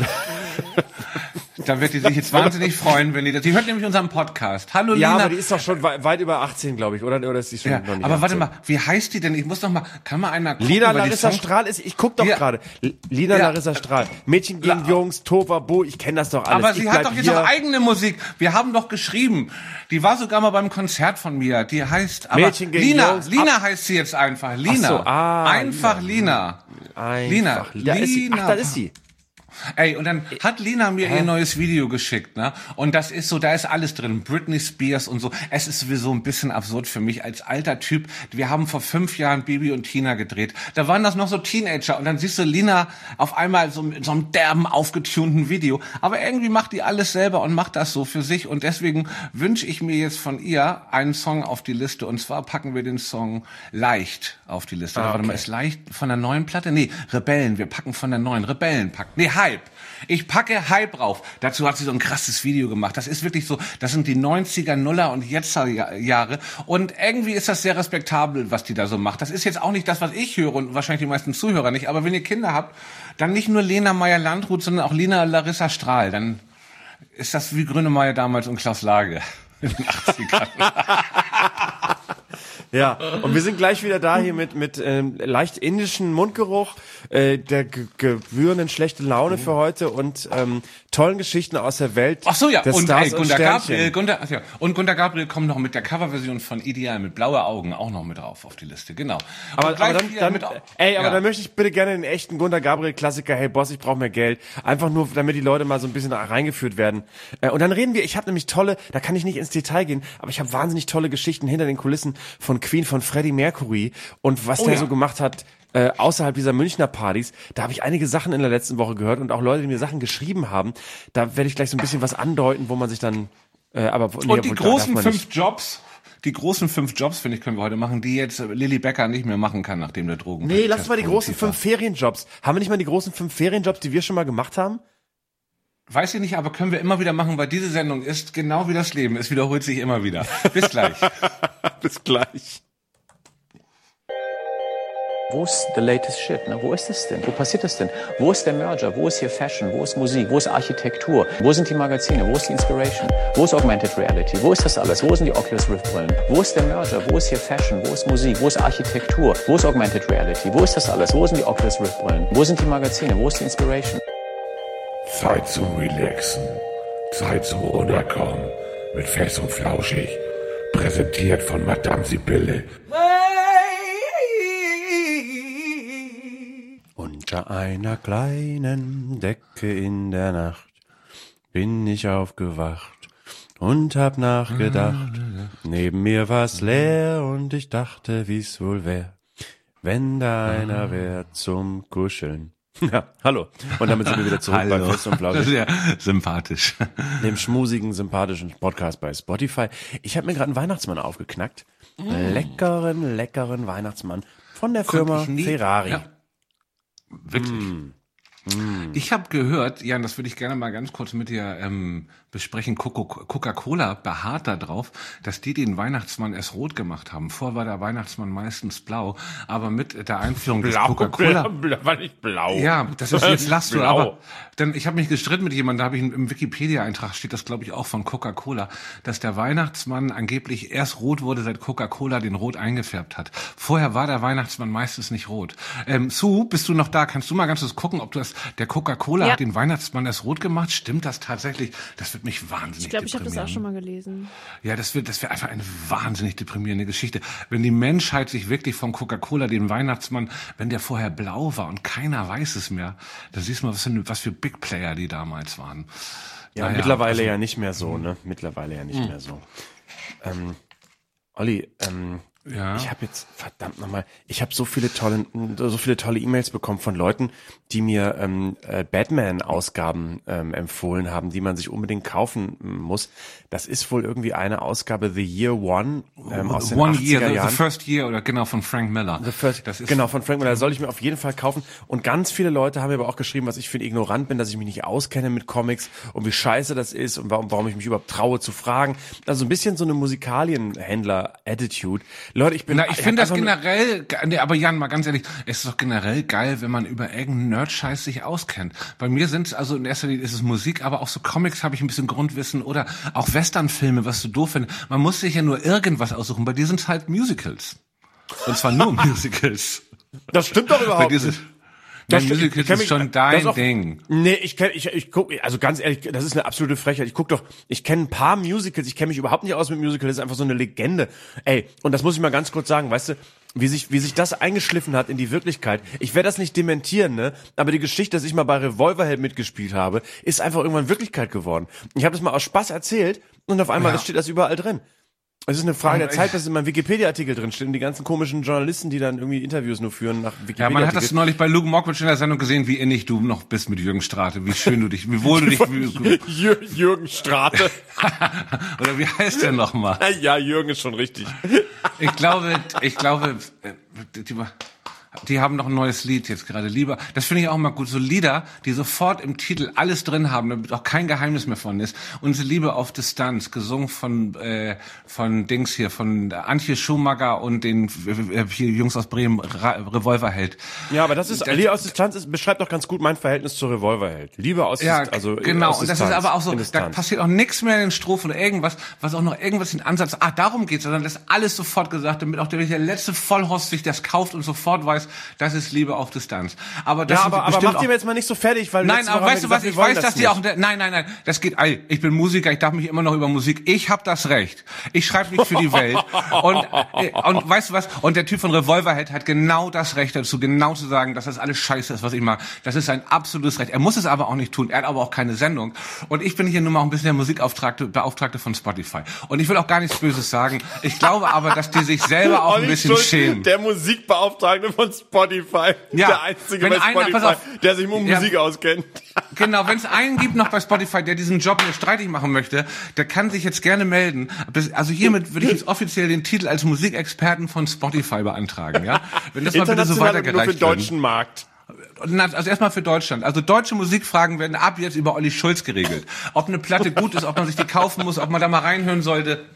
[SPEAKER 3] Da wird die sich jetzt wahnsinnig freuen, wenn die das, die hört nämlich unseren Podcast. Hallo
[SPEAKER 4] Ja,
[SPEAKER 3] Lina.
[SPEAKER 4] aber die ist doch schon weit, weit über achtzehn, glaube ich, oder? Oder ist die schon
[SPEAKER 3] Ja,
[SPEAKER 4] noch nicht
[SPEAKER 3] aber warte
[SPEAKER 4] achtzehn?
[SPEAKER 3] mal, wie heißt die denn? Ich muss noch mal, kann mal einer gucken,
[SPEAKER 4] Lina
[SPEAKER 3] weil die
[SPEAKER 4] Larissa
[SPEAKER 3] Songs-
[SPEAKER 4] Strahl ist, ich guck doch
[SPEAKER 3] Ja.
[SPEAKER 4] gerade. L- Lina
[SPEAKER 3] Ja.
[SPEAKER 4] Larissa Strahl. Mädchen gegen
[SPEAKER 3] La-
[SPEAKER 4] Jungs, Tova, Bo, ich kenne das doch alles.
[SPEAKER 3] Aber
[SPEAKER 4] ich
[SPEAKER 3] sie hat
[SPEAKER 4] bleib
[SPEAKER 3] doch jetzt
[SPEAKER 4] hier.
[SPEAKER 3] auch eigene Musik. Wir haben doch geschrieben. Die war sogar mal beim Konzert von mir. Die heißt, aber
[SPEAKER 4] Mädchen gegen
[SPEAKER 3] Lina,
[SPEAKER 4] Jungs,
[SPEAKER 3] Lina heißt sie jetzt einfach. Lina.
[SPEAKER 4] Ach so, ah,
[SPEAKER 3] einfach Lina.
[SPEAKER 4] Einfach.
[SPEAKER 3] Lina.
[SPEAKER 4] Da ist sie. Ach,
[SPEAKER 3] Lina.
[SPEAKER 4] da ist sie.
[SPEAKER 3] Ey, und dann hat Lina mir Hä? ihr neues Video geschickt, ne? Und das ist so, da ist alles drin. Britney Spears und so. Es ist sowieso ein bisschen absurd für mich als alter Typ. Wir haben vor fünf Jahren Bibi und Tina gedreht. Da waren das noch so Teenager. Und dann siehst du Lina auf einmal so in so einem derben, aufgetunten Video. Aber irgendwie macht die alles selber und macht das so für sich. Und deswegen wünsche ich mir jetzt von ihr einen Song auf die Liste. Und zwar packen wir den Song Leicht auf die Liste. Ah, okay. Warte mal, ist Leicht von der neuen Platte? Nee, Rebellen. Wir packen von der neuen. Rebellen packen. Nee, Hype. Ich packe Hype rauf. Dazu hat sie so ein krasses Video gemacht. Das ist wirklich so, das sind die neunziger, Nuller und Jetzer Jahre. Und irgendwie ist das sehr respektabel, was die da so macht. Das ist jetzt auch nicht das, was ich höre und wahrscheinlich die meisten Zuhörer nicht. Aber wenn ihr Kinder habt, dann nicht nur Lena Meyer-Landrut, sondern auch Lena Larissa Strahl. Dann ist das wie Grönemeyer damals und Klaus Lage in den achtzigern.
[SPEAKER 4] Ja, und wir sind gleich wieder da hier mit mit ähm, leicht indischen Mundgeruch, äh, der ge- gewührenden schlechte Laune für heute und ähm, tollen Geschichten aus der Welt.
[SPEAKER 3] Ach so, ja,
[SPEAKER 4] der
[SPEAKER 3] und
[SPEAKER 4] Stars
[SPEAKER 3] ey, Gunter Gabriel, Gunter, ach ja, und Gunter Gabriel kommt noch mit der Coverversion von Ideal mit blaue Augen auch noch mit drauf auf die Liste, genau.
[SPEAKER 4] Aber, aber dann, dann
[SPEAKER 3] mit,
[SPEAKER 4] ey, aber
[SPEAKER 3] ja.
[SPEAKER 4] dann möchte ich bitte gerne den echten Gunter Gabriel Klassiker, hey Boss, ich brauche mehr Geld, einfach nur, damit die Leute mal so ein bisschen da reingeführt werden. Äh, und dann reden wir, ich habe nämlich tolle, da kann ich nicht ins Detail gehen, aber ich habe wahnsinnig tolle Geschichten hinter den Kulissen von Queen, von Freddie Mercury und was
[SPEAKER 3] oh,
[SPEAKER 4] der
[SPEAKER 3] ja.
[SPEAKER 4] so gemacht hat äh, außerhalb dieser Münchner Partys. Da habe ich einige Sachen in der letzten Woche gehört und auch Leute, die mir Sachen geschrieben haben. Da werde ich gleich so ein bisschen was andeuten, wo man sich dann äh, aber nee,
[SPEAKER 3] und die
[SPEAKER 4] da
[SPEAKER 3] großen fünf
[SPEAKER 4] nicht.
[SPEAKER 3] Jobs, die großen fünf Jobs, finde ich, können wir heute machen, die jetzt Lilly Becker nicht mehr machen kann, nachdem der Drogen.
[SPEAKER 4] Nee, lass mal die großen fünf Ferienjobs. Haben wir nicht mal die großen fünf Ferienjobs, die wir schon mal gemacht haben?
[SPEAKER 3] Weiß ich nicht, aber können wir immer wieder machen, weil diese Sendung ist genau wie das Leben. Es wiederholt sich immer wieder. Bis gleich.
[SPEAKER 4] Bis gleich.
[SPEAKER 6] Wo ist the latest shit? Ne? Wo ist das denn? Wo passiert das denn? Wo ist der Merger? Wo ist hier Fashion? Wo ist Musik? Wo ist Architektur? Wo sind die Magazine? Wo ist die Inspiration? Wo ist Augmented Reality? Wo ist das alles? Wo sind die Oculus Rift Brillen? Wo ist der Merger? Wo ist hier Fashion? Wo ist Musik? Wo ist Architektur? Wo ist Augmented Reality? Wo ist das alles? Wo sind die Oculus Rift Brillen? Wo sind die Magazine? Wo ist die Inspiration?
[SPEAKER 2] Zeit zum Relaxen, Zeit zum Runterkommen, mit Fest und Flauschig, präsentiert von Madame Sibylle.
[SPEAKER 4] Unter einer kleinen Decke in der Nacht bin ich aufgewacht und hab nachgedacht. Neben mir war's leer und ich dachte, wie's wohl wär, wenn da einer wär zum Kuscheln. Ja, hallo. Und damit sind wir wieder zurück bei Fest und Flauschig.
[SPEAKER 3] Das ist ja sympathisch.
[SPEAKER 4] Dem schmusigen, sympathischen Podcast bei Spotify. Ich habe mir gerade einen Weihnachtsmann aufgeknackt. Mm. Leckeren, leckeren Weihnachtsmann von der Firma Ferrari. Ja.
[SPEAKER 3] Wirklich. Mm. Mm. Ich habe gehört, Jan, das würde ich gerne mal ganz kurz mit dir ähm, besprechen. Coca-Cola beharrt darauf, dass die den Weihnachtsmann erst rot gemacht haben. Vorher war der Weihnachtsmann meistens blau, aber mit der Einführung
[SPEAKER 4] blau,
[SPEAKER 3] des Coca-Cola
[SPEAKER 4] war nicht blau.
[SPEAKER 3] Ja, das ist jetzt lachst du, aber denn ich habe mich gestritten mit jemandem, da habe ich im Wikipedia-Eintrag steht das, glaube ich, auch von Coca-Cola, dass der Weihnachtsmann angeblich erst rot wurde, seit Coca-Cola den rot eingefärbt hat. Vorher war der Weihnachtsmann meistens nicht rot. Ähm, Sue, bist du noch da? Kannst du mal ganz kurz gucken, ob du das, der Coca-Cola
[SPEAKER 5] ja.
[SPEAKER 3] hat den Weihnachtsmann erst rot gemacht? Stimmt das tatsächlich? Das wird mich wahnsinnig
[SPEAKER 5] Ich glaube, ich habe das auch
[SPEAKER 3] deprimieren.
[SPEAKER 5] schon mal gelesen.
[SPEAKER 3] Ja, das wird, das wäre einfach eine wahnsinnig deprimierende Geschichte. Wenn die Menschheit sich wirklich von Coca-Cola, den Weihnachtsmann, wenn der vorher blau war und keiner weiß es mehr, da siehst du mal, was für, was für Big Player die damals waren.
[SPEAKER 4] Ja,
[SPEAKER 3] naja,
[SPEAKER 4] mittlerweile
[SPEAKER 3] also,
[SPEAKER 4] ja nicht mehr so, ne? Mittlerweile ja nicht
[SPEAKER 3] mh.
[SPEAKER 4] mehr so. Ähm, Olli, ähm,
[SPEAKER 3] ja.
[SPEAKER 4] ich habe jetzt, verdammt nochmal, ich habe so viele tolle, so viele tolle E-Mails bekommen von Leuten, die mir ähm, äh, Batman-Ausgaben ähm, empfohlen haben, die man sich unbedingt kaufen muss. Das ist wohl irgendwie eine Ausgabe The Year One ähm, aus den
[SPEAKER 3] One
[SPEAKER 4] achtziger
[SPEAKER 3] Year,
[SPEAKER 4] Jahren.
[SPEAKER 3] The First Year oder genau von Frank Miller.
[SPEAKER 4] The First,
[SPEAKER 3] das ist
[SPEAKER 4] genau, von Frank Miller. Das soll ich mir auf jeden Fall kaufen. Und ganz viele Leute haben mir aber auch geschrieben, was ich für ein Ignorant bin, dass ich mich nicht auskenne mit Comics und wie scheiße das ist und warum, warum ich mich überhaupt traue zu fragen. Also ein bisschen so eine Musikalienhändler-Attitude. Leute, ich bin...
[SPEAKER 3] Na, ich finde das generell, nee, aber Jan, mal ganz ehrlich, es ist doch generell geil, wenn man über irgendeinen Nerd-Scheiß sich auskennt. Bei mir sind es, also in erster Linie ist es Musik, aber auch so Comics habe ich ein bisschen Grundwissen oder auch Western-Filme, was du doof findest. Man muss sich ja nur irgendwas aussuchen. Bei dir sind es halt Musicals. Und zwar nur Musicals.
[SPEAKER 4] Das stimmt doch überhaupt
[SPEAKER 3] nicht. Das Nein, Musicals ist schon dein auch, Ding.
[SPEAKER 4] Nee, ich kenn, ich, ich guck, also ganz ehrlich, das ist eine absolute Frechheit. Ich guck doch, ich kenne ein paar Musicals, ich kenne mich überhaupt nicht aus mit Musicals, das ist einfach so eine Legende. Ey, und das muss ich mal ganz kurz sagen, weißt du, wie sich, wie sich das eingeschliffen hat in die Wirklichkeit. Ich werde das nicht dementieren, ne? Aber die Geschichte, dass ich mal bei Revolverheld mitgespielt habe, ist einfach irgendwann Wirklichkeit geworden. Ich habe das mal aus Spaß erzählt und auf einmal
[SPEAKER 3] Ja.
[SPEAKER 4] steht das überall drin. Es ist eine Frage der
[SPEAKER 3] Und
[SPEAKER 4] Zeit,
[SPEAKER 3] ich-
[SPEAKER 4] dass es in meinem Wikipedia-Artikel drin steht und die ganzen komischen Journalisten, die dann irgendwie Interviews nur führen nach Wikipedia.
[SPEAKER 3] Ja, man hat das neulich bei Luke Mockridge in der Sendung gesehen, wie innig du noch bist mit Jürgen Strate, wie schön du dich, wie wohl du dich, wie,
[SPEAKER 4] Jür Jürgen Strate.
[SPEAKER 3] oder wie heißt der nochmal?
[SPEAKER 4] Ja, Jürgen ist schon richtig.
[SPEAKER 3] Ich glaube, ich glaube, äh, die, die haben noch ein neues Lied jetzt gerade. Lieber, das finde ich auch mal gut. So Lieder, die sofort im Titel alles drin haben, damit auch kein Geheimnis mehr von ist. Unsere Liebe auf Distanz, gesungen von äh, von Dings hier, von Antje Schumacher und den äh, hier Jungs aus Bremen, Ra Revolverheld.
[SPEAKER 4] Ja, aber das ist, Liebe aus Distanz ist, beschreibt doch ganz gut mein Verhältnis zur Revolverheld. Liebe aus
[SPEAKER 3] Ja,
[SPEAKER 4] Distanz, also
[SPEAKER 3] genau.
[SPEAKER 4] aus
[SPEAKER 3] Und das
[SPEAKER 4] Distanz,
[SPEAKER 3] ist aber auch so,
[SPEAKER 4] in
[SPEAKER 3] da
[SPEAKER 4] Distanz.
[SPEAKER 3] passiert auch nichts mehr in den Strophen oder irgendwas, was auch noch irgendwas in Ansatz, ah, darum geht's, sondern das ist alles sofort gesagt, damit auch der, der letzte Vollhorst sich das kauft und sofort weiß, das ist Liebe auf Distanz. Aber das
[SPEAKER 4] Ja,
[SPEAKER 3] sind
[SPEAKER 4] aber, aber
[SPEAKER 3] bestimmt
[SPEAKER 4] macht ihr
[SPEAKER 3] auch-
[SPEAKER 4] mir jetzt mal nicht so fertig, weil
[SPEAKER 3] Nein,
[SPEAKER 4] letzte
[SPEAKER 3] aber
[SPEAKER 4] Woche haben
[SPEAKER 3] weißt
[SPEAKER 4] wir
[SPEAKER 3] du was,
[SPEAKER 4] gesagt,
[SPEAKER 3] ich
[SPEAKER 4] wir wollen
[SPEAKER 3] weiß, dass die
[SPEAKER 4] nicht.
[SPEAKER 3] auch, nein, nein, nein, das geht, ey, ich bin Musiker, ich darf mich immer noch über Musik, ich hab das Recht. Ich schreibe nicht für die Welt. Und, äh, und weißt du was, und der Typ von Revolverhead hat genau das Recht dazu, genau zu sagen, dass das alles scheiße ist, was ich mag. Das ist sein absolutes Recht. Er muss es aber auch nicht tun, er hat aber auch keine Sendung. Und ich bin hier nun mal auch ein bisschen der Musikauftragte, Beauftragte von Spotify. Und ich will auch gar nichts Böses sagen. Ich glaube aber, dass die sich selber auch ein
[SPEAKER 4] Olli
[SPEAKER 3] bisschen
[SPEAKER 4] Schulz,
[SPEAKER 3] schämen.
[SPEAKER 4] Der Musikbeauftragte von Spotify.
[SPEAKER 3] Ja,
[SPEAKER 4] Der einzige
[SPEAKER 3] wenn
[SPEAKER 4] bei
[SPEAKER 3] einer-
[SPEAKER 4] Spotify,
[SPEAKER 3] pass auf.
[SPEAKER 4] der sich um
[SPEAKER 3] Ja.
[SPEAKER 4] Musik auskennt.
[SPEAKER 3] Genau, wenn es einen gibt noch bei Spotify, der diesen Job mir streitig machen möchte, der kann sich jetzt gerne melden. Das- Also hiermit würde ich jetzt offiziell den Titel als Musikexperten von Spotify beantragen, ja? Wenn das mal bitte so
[SPEAKER 4] International und nur für
[SPEAKER 3] weitergereicht
[SPEAKER 4] den
[SPEAKER 3] wird.
[SPEAKER 4] deutschen Markt.
[SPEAKER 3] Na, also erstmal für Deutschland. Also deutsche Musikfragen werden ab jetzt über Olli Schulz geregelt. Ob eine Platte gut ist, ob man sich die kaufen muss, ob man da mal reinhören sollte.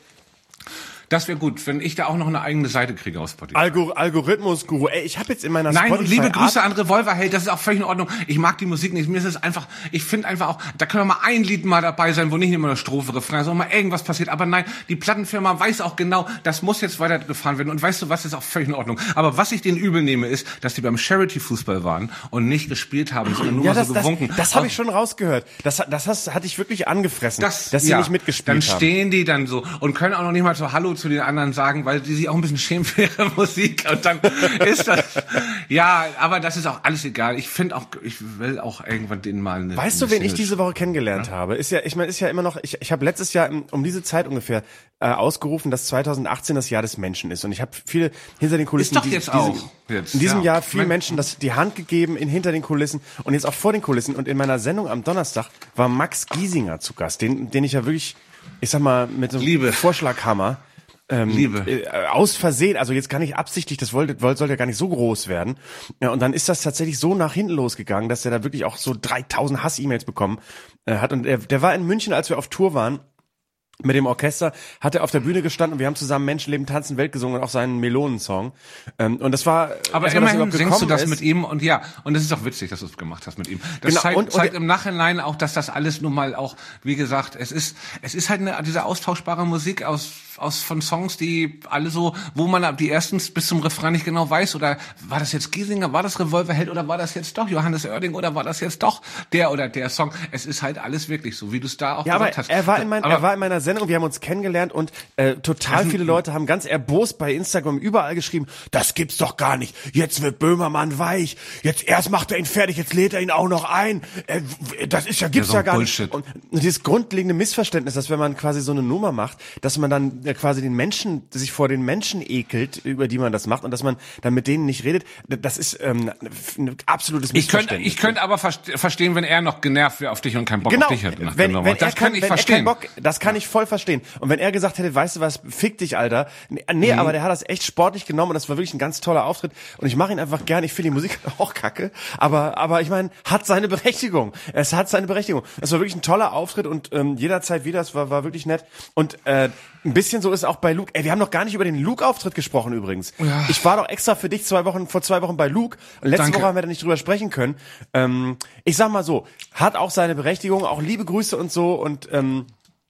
[SPEAKER 3] Das wäre gut, wenn ich da auch noch eine eigene Seite kriege aus Spotify.
[SPEAKER 4] Algor Algorithmus-Guru. Ey, ich habe jetzt in meiner
[SPEAKER 3] Nein, und
[SPEAKER 4] Spotify
[SPEAKER 3] liebe Grüße an Revolverheld, das ist auch völlig in Ordnung. Ich mag die Musik nicht, mir ist es einfach, ich finde einfach auch, da können mal ein Lied mal dabei sein, wo nicht immer eine Strophe, Refrain, sondern mal irgendwas passiert. Aber nein, die Plattenfirma weiß auch genau, das muss jetzt weitergefahren werden. Und weißt du was, ist auch völlig in Ordnung. Aber was ich denen übel nehme, ist, dass die beim Charity-Fußball waren und nicht gespielt haben, sondern nur
[SPEAKER 4] Ja,
[SPEAKER 3] mal
[SPEAKER 4] das,
[SPEAKER 3] so
[SPEAKER 4] das,
[SPEAKER 3] gewunken.
[SPEAKER 4] das habe ich schon rausgehört. Das, das hast, hatte ich wirklich angefressen,
[SPEAKER 3] Das,
[SPEAKER 4] dass sie
[SPEAKER 3] ja,
[SPEAKER 4] nicht mitgespielt
[SPEAKER 3] dann
[SPEAKER 4] haben.
[SPEAKER 3] stehen die dann so und können auch noch nicht mal so Hallo zu den anderen sagen, weil die sich auch ein bisschen schämen für ihre Musik. Und dann ist das, ja, aber das ist auch alles egal. Ich finde auch, ich will auch irgendwann denen mal eine.
[SPEAKER 4] Weißt du,
[SPEAKER 3] eine
[SPEAKER 4] wen ich
[SPEAKER 3] Single-
[SPEAKER 4] diese Woche kennengelernt habe? Ist ja, ich meine, ist ja immer noch, ich, ich habe letztes Jahr im- um diese Zeit ungefähr äh, ausgerufen, dass zwanzig achtzehn das Jahr des Menschen ist. Und ich habe viele hinter den Kulissen.
[SPEAKER 3] Ist doch jetzt auch jetzt,
[SPEAKER 4] in diesem
[SPEAKER 3] ja.
[SPEAKER 4] Jahr vielen
[SPEAKER 3] Mein-
[SPEAKER 4] Menschen das die Hand gegeben in hinter den Kulissen und jetzt auch vor den Kulissen. Und in meiner Sendung am Donnerstag war Max Giesinger zu Gast, den, den ich ja wirklich, ich sag mal, mit so einem
[SPEAKER 3] Liebe.
[SPEAKER 4] Vorschlaghammer. Ähm,
[SPEAKER 3] Liebe.
[SPEAKER 4] äh, aus Versehen, also jetzt gar nicht absichtlich, das wollte, wollte sollte ja gar nicht so groß werden. Ja, und dann ist das tatsächlich so nach hinten losgegangen, dass er da wirklich auch so dreitausend Hass-E-Mails bekommen äh, hat. Und er, der war in München, als wir auf Tour waren. Mit dem Orchester hat er auf der Bühne gestanden und wir haben zusammen Menschenleben, Tanzen, Welt gesungen und auch seinen Melonensong. Ähm, und das war.
[SPEAKER 3] Aber
[SPEAKER 4] als er das
[SPEAKER 3] immerhin
[SPEAKER 4] überhaupt
[SPEAKER 3] singst du
[SPEAKER 4] gekommen
[SPEAKER 3] das
[SPEAKER 4] ist-
[SPEAKER 3] mit ihm und ja, und es ist auch witzig, dass du es gemacht hast mit ihm. Das
[SPEAKER 4] Genau,
[SPEAKER 3] zeigt,
[SPEAKER 4] und- und
[SPEAKER 3] zeigt
[SPEAKER 4] der-
[SPEAKER 3] im Nachhinein auch, dass das alles nun mal auch, wie gesagt, es ist, es ist halt eine, diese austauschbare Musik aus, aus von Songs, die alle so, wo man ab die ersten bis zum Refrain nicht genau weiß, oder war das jetzt Giesinger, war das Revolverheld oder war das jetzt doch Johannes Oerding oder war das jetzt doch der oder der Song? Es ist halt alles wirklich so, wie du es da auch
[SPEAKER 4] Ja, aber
[SPEAKER 3] gesagt hast.
[SPEAKER 4] er war in mein,
[SPEAKER 3] Aber-
[SPEAKER 4] er war in meiner Sendung, wir haben uns kennengelernt und äh, total viele Leute haben ganz erbost bei Instagram überall geschrieben, das gibt's doch gar nicht. Jetzt wird Böhmermann weich. Jetzt erst macht er ihn fertig, jetzt lädt er ihn auch noch ein. Äh, das ist ja gibt's
[SPEAKER 3] Ja, so
[SPEAKER 4] ja,
[SPEAKER 3] ein
[SPEAKER 4] gar
[SPEAKER 3] Bullshit.
[SPEAKER 4] nicht. Und dieses grundlegende Missverständnis, dass wenn man quasi so eine Nummer macht, dass man dann äh, quasi den Menschen sich vor den Menschen ekelt, über die man das macht und dass man dann mit denen nicht redet, das ist ähm, ein absolutes
[SPEAKER 3] Ich könnte,
[SPEAKER 4] Missverständnis.
[SPEAKER 3] ich könnte aber verste- verstehen, wenn er noch genervt wäre auf dich und keinen Bock
[SPEAKER 4] Genau,
[SPEAKER 3] auf dich hat. nach
[SPEAKER 4] wenn,
[SPEAKER 3] der Nummer.
[SPEAKER 4] wenn er
[SPEAKER 3] das kann
[SPEAKER 4] kein,
[SPEAKER 3] ich
[SPEAKER 4] wenn er
[SPEAKER 3] verstehen.
[SPEAKER 4] keinen Bock, das kann ich voll verstehen. Und wenn er gesagt hätte, weißt du was, fick dich, Alter. Nee, nee
[SPEAKER 3] Mhm.
[SPEAKER 4] aber der hat das echt sportlich genommen und das war wirklich ein ganz toller Auftritt. Und ich mache ihn einfach gern. Ich finde die Musik auch kacke, aber aber ich meine, hat seine Berechtigung. Es hat seine Berechtigung. Es war wirklich ein toller Auftritt und ähm, jederzeit wieder. Es war war wirklich nett. Und äh, ein bisschen so ist auch bei Luke. Ey, wir haben noch gar nicht über den Luke-Auftritt gesprochen übrigens.
[SPEAKER 3] Ja.
[SPEAKER 4] Ich war doch extra für dich zwei Wochen vor zwei Wochen bei Luke und letzte
[SPEAKER 3] Danke.
[SPEAKER 4] Woche haben wir da nicht drüber sprechen können. Ähm, ich sag mal so, hat auch seine Berechtigung, auch liebe Grüße und so und ähm,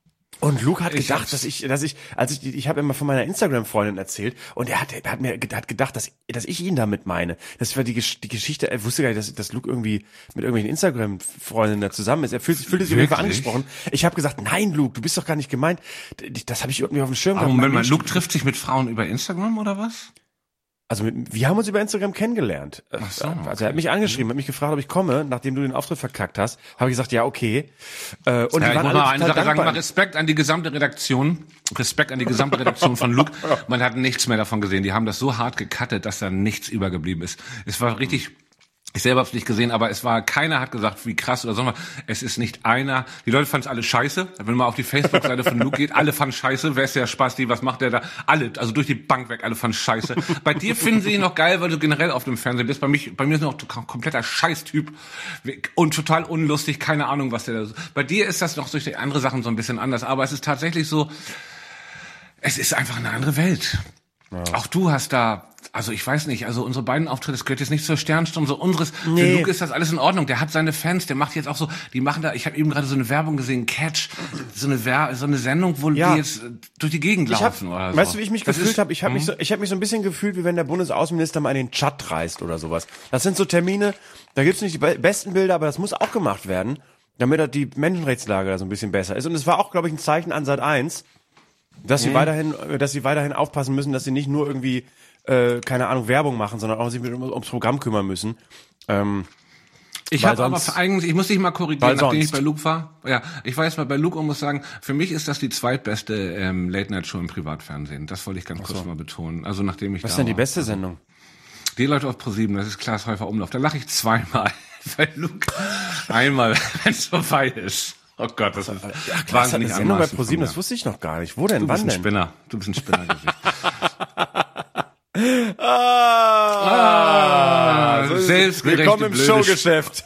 [SPEAKER 4] und Luke hat
[SPEAKER 3] Ich
[SPEAKER 4] gedacht,
[SPEAKER 3] hab's.
[SPEAKER 4] dass ich, dass ich, als ich, ich habe immer von meiner Instagram-Freundin erzählt und er hat, er hat mir hat gedacht, dass, dass ich ihn damit meine. Das war die, Gesch- die Geschichte. Er wusste gar nicht, dass, dass Luke irgendwie mit irgendwelchen Instagram-Freundinnen da zusammen ist. Er fühlt, fühlte sich auf jeden Fall
[SPEAKER 3] Wirklich?
[SPEAKER 4] angesprochen. Ich habe gesagt, nein, Luke, du bist doch gar nicht gemeint. Das habe ich irgendwie auf dem Schirm
[SPEAKER 3] Aber
[SPEAKER 4] gehabt.
[SPEAKER 3] Moment mal,
[SPEAKER 4] Mensch,
[SPEAKER 3] Luke trifft sich mit Frauen über Instagram oder was?
[SPEAKER 4] Also mit, wir haben uns über Instagram kennengelernt.
[SPEAKER 3] Ach so, okay.
[SPEAKER 4] Also er hat mich angeschrieben, hat mich gefragt, ob ich komme, nachdem du den Auftritt verkackt hast. Habe ich gesagt, ja, okay. Äh, und
[SPEAKER 3] ja,
[SPEAKER 4] die
[SPEAKER 3] ich
[SPEAKER 4] waren
[SPEAKER 3] muss
[SPEAKER 4] alle
[SPEAKER 3] mal eine
[SPEAKER 4] total
[SPEAKER 3] Sache sagen,
[SPEAKER 4] dankbar.
[SPEAKER 3] mal Respekt an die gesamte Redaktion. Respekt an die gesamte Redaktion von Luke. Man hat nichts mehr davon gesehen. Die haben das so hart gecuttet, dass da nichts übergeblieben ist. Es war richtig... Ich selber hab's nicht gesehen, aber es war, keiner hat gesagt, wie krass oder so. Es ist nicht einer. Die Leute fanden es alle scheiße. Wenn man auf die Facebook-Seite von Luke geht, alle fanden scheiße. Wer ist der Spasti? Was macht der da? Alle, also durch die Bank weg, alle fanden scheiße. Bei dir finden sie ihn noch geil, weil du generell auf dem Fernsehen bist. Bei mich, bei mir ist er noch ein kompletter Scheißtyp und total unlustig. Keine Ahnung, was der da. Bei dir ist das noch durch die andere Sachen so ein bisschen anders. Aber es ist tatsächlich so, es ist einfach eine andere Welt. Ja. Auch du hast da, also ich weiß nicht, also unsere beiden Auftritte, das gehört jetzt nicht zur Sternstunde, so unseres,
[SPEAKER 4] nee.
[SPEAKER 3] Für Luke ist das alles in Ordnung, der hat seine Fans, der macht jetzt auch so, die machen da, ich habe eben gerade so eine Werbung gesehen, Catch, so eine Wer so eine Sendung, wo
[SPEAKER 4] ja.
[SPEAKER 3] die jetzt durch die Gegend
[SPEAKER 4] ich
[SPEAKER 3] laufen
[SPEAKER 4] hab,
[SPEAKER 3] oder so.
[SPEAKER 4] Weißt du, wie ich mich
[SPEAKER 3] das
[SPEAKER 4] gefühlt
[SPEAKER 3] ist,
[SPEAKER 4] habe? Ich habe mich so, ich habe mich so ein bisschen gefühlt, wie wenn der Bundesaußenminister mal in den Tschad reist oder sowas. Das sind so Termine, da gibt's nicht die be- besten Bilder, aber das muss auch gemacht werden, damit die Menschenrechtslage da so ein bisschen besser ist. Und es war auch, glaube ich, ein Zeichen an Sat eins, dass sie mhm. weiterhin, dass sie weiterhin aufpassen müssen, dass sie nicht nur irgendwie, äh, keine Ahnung, Werbung machen, sondern auch sich um, ums Programm kümmern müssen. Ähm,
[SPEAKER 3] ich habe aber eigentlich, ich muss dich mal korrigieren, nachdem
[SPEAKER 4] sonst.
[SPEAKER 3] ich bei Luke war. Ja, ich war jetzt mal bei Luke und muss sagen, für mich ist das die zweitbeste ähm, Late-Night-Show im Privatfernsehen. Das wollte ich ganz Ach kurz so. mal betonen. Also nachdem ich
[SPEAKER 4] Was
[SPEAKER 3] da
[SPEAKER 4] ist denn die
[SPEAKER 3] war.
[SPEAKER 4] beste Sendung?
[SPEAKER 3] Die Leute auf ProSieben, das ist Klaas Häufer Umlauf. Da lache ich zweimal bei Luke. Einmal, wenn es vorbei ist. Oh Gott, das ist
[SPEAKER 4] Ach, wahnsinnig Sendung bei ProSieben, das wusste ich noch gar nicht. Wo denn?
[SPEAKER 3] Du
[SPEAKER 4] Wann
[SPEAKER 3] bist ein
[SPEAKER 4] denn?
[SPEAKER 3] Spinner. Du bist ein Spinnergesicht.
[SPEAKER 4] ah,
[SPEAKER 3] ah, selbstgerechte
[SPEAKER 4] Willkommen im
[SPEAKER 3] blöde
[SPEAKER 4] Showgeschäft.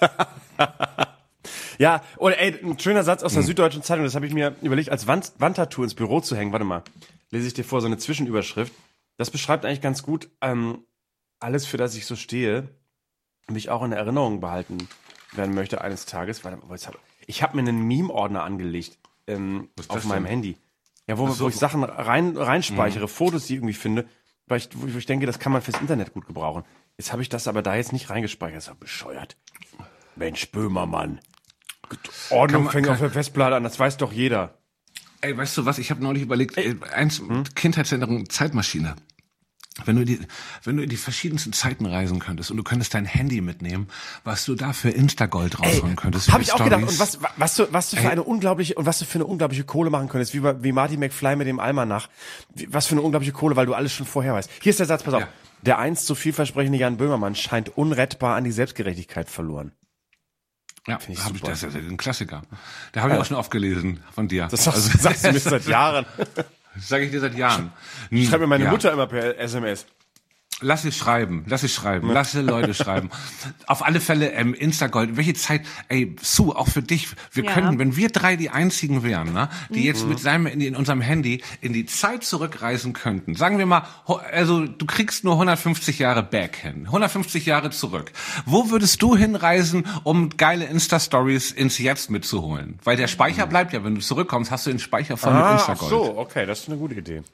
[SPEAKER 4] Ja, und ey, ein schöner Satz aus der hm. Süddeutschen Zeitung, das habe ich mir überlegt, als Wand- Wandtattoo ins Büro zu hängen. Warte mal, lese ich dir vor, so eine Zwischenüberschrift. Das beschreibt eigentlich ganz gut ähm, alles, für das ich so stehe, und mich auch in Erinnerung behalten werden möchte eines Tages. Warte mal, ich habe mir einen Meme-Ordner angelegt ähm, auf meinem denn? Handy. Ja, wo, so. wo ich Sachen rein reinspeichere, mhm. Fotos, die ich irgendwie finde, weil ich, wo ich denke, das kann man fürs Internet gut gebrauchen. Jetzt habe ich das aber da jetzt nicht reingespeichert. Das ist ja bescheuert. Mensch, Böhmermann. Ordnung fängt auf der Festplatte an, das weiß doch jeder.
[SPEAKER 3] Ey, weißt du was, ich habe neulich überlegt, ey, eins, hm? Kindheitserinnerung, Zeitmaschine. Wenn du, die, wenn du in die verschiedensten Zeiten reisen könntest und du könntest dein Handy mitnehmen, was du da für Instagold rausholen könntest.
[SPEAKER 4] Habe ich auch Storys. gedacht. Und was, was du, was du für Ey. eine unglaubliche und was du für eine unglaubliche Kohle machen könntest, wie bei, wie Marty McFly mit dem Almanach. Wie, was für eine unglaubliche Kohle, weil du alles schon vorher weißt. Hier ist der Satz, pass auf. Ja. Der einst so vielversprechende Jan Böhmermann scheint unrettbar an die Selbstgerechtigkeit verloren.
[SPEAKER 3] Ja, hab ich, das ist ja ein Klassiker. Da habe ich ja. auch schon oft gelesen von dir.
[SPEAKER 4] Das sagst, also, sagst du mir seit Jahren.
[SPEAKER 3] Das sage ich dir seit Jahren.
[SPEAKER 4] Ich schreibe mir meine
[SPEAKER 3] ja.
[SPEAKER 4] Mutter immer per S M S.
[SPEAKER 3] Lass es schreiben, lass es schreiben, ja. lass die Leute schreiben. Auf alle Fälle ähm, Instagold, welche Zeit, ey, Sue, auch für dich, wir ja. können, wenn wir drei die einzigen wären, ne, die mhm. jetzt mit seinem in, in unserem Handy in die Zeit zurückreisen könnten. Sagen wir mal, also du kriegst nur hundertfünfzig Jahre back hin, hundertfünfzig Jahre zurück. Wo würdest du hinreisen, um geile Insta-Stories ins Jetzt mitzuholen? Weil der Speicher bleibt ja, wenn du zurückkommst, hast du den Speicher voll
[SPEAKER 4] ah,
[SPEAKER 3] mit Instagold.
[SPEAKER 4] Ach so, okay, das ist eine gute Idee.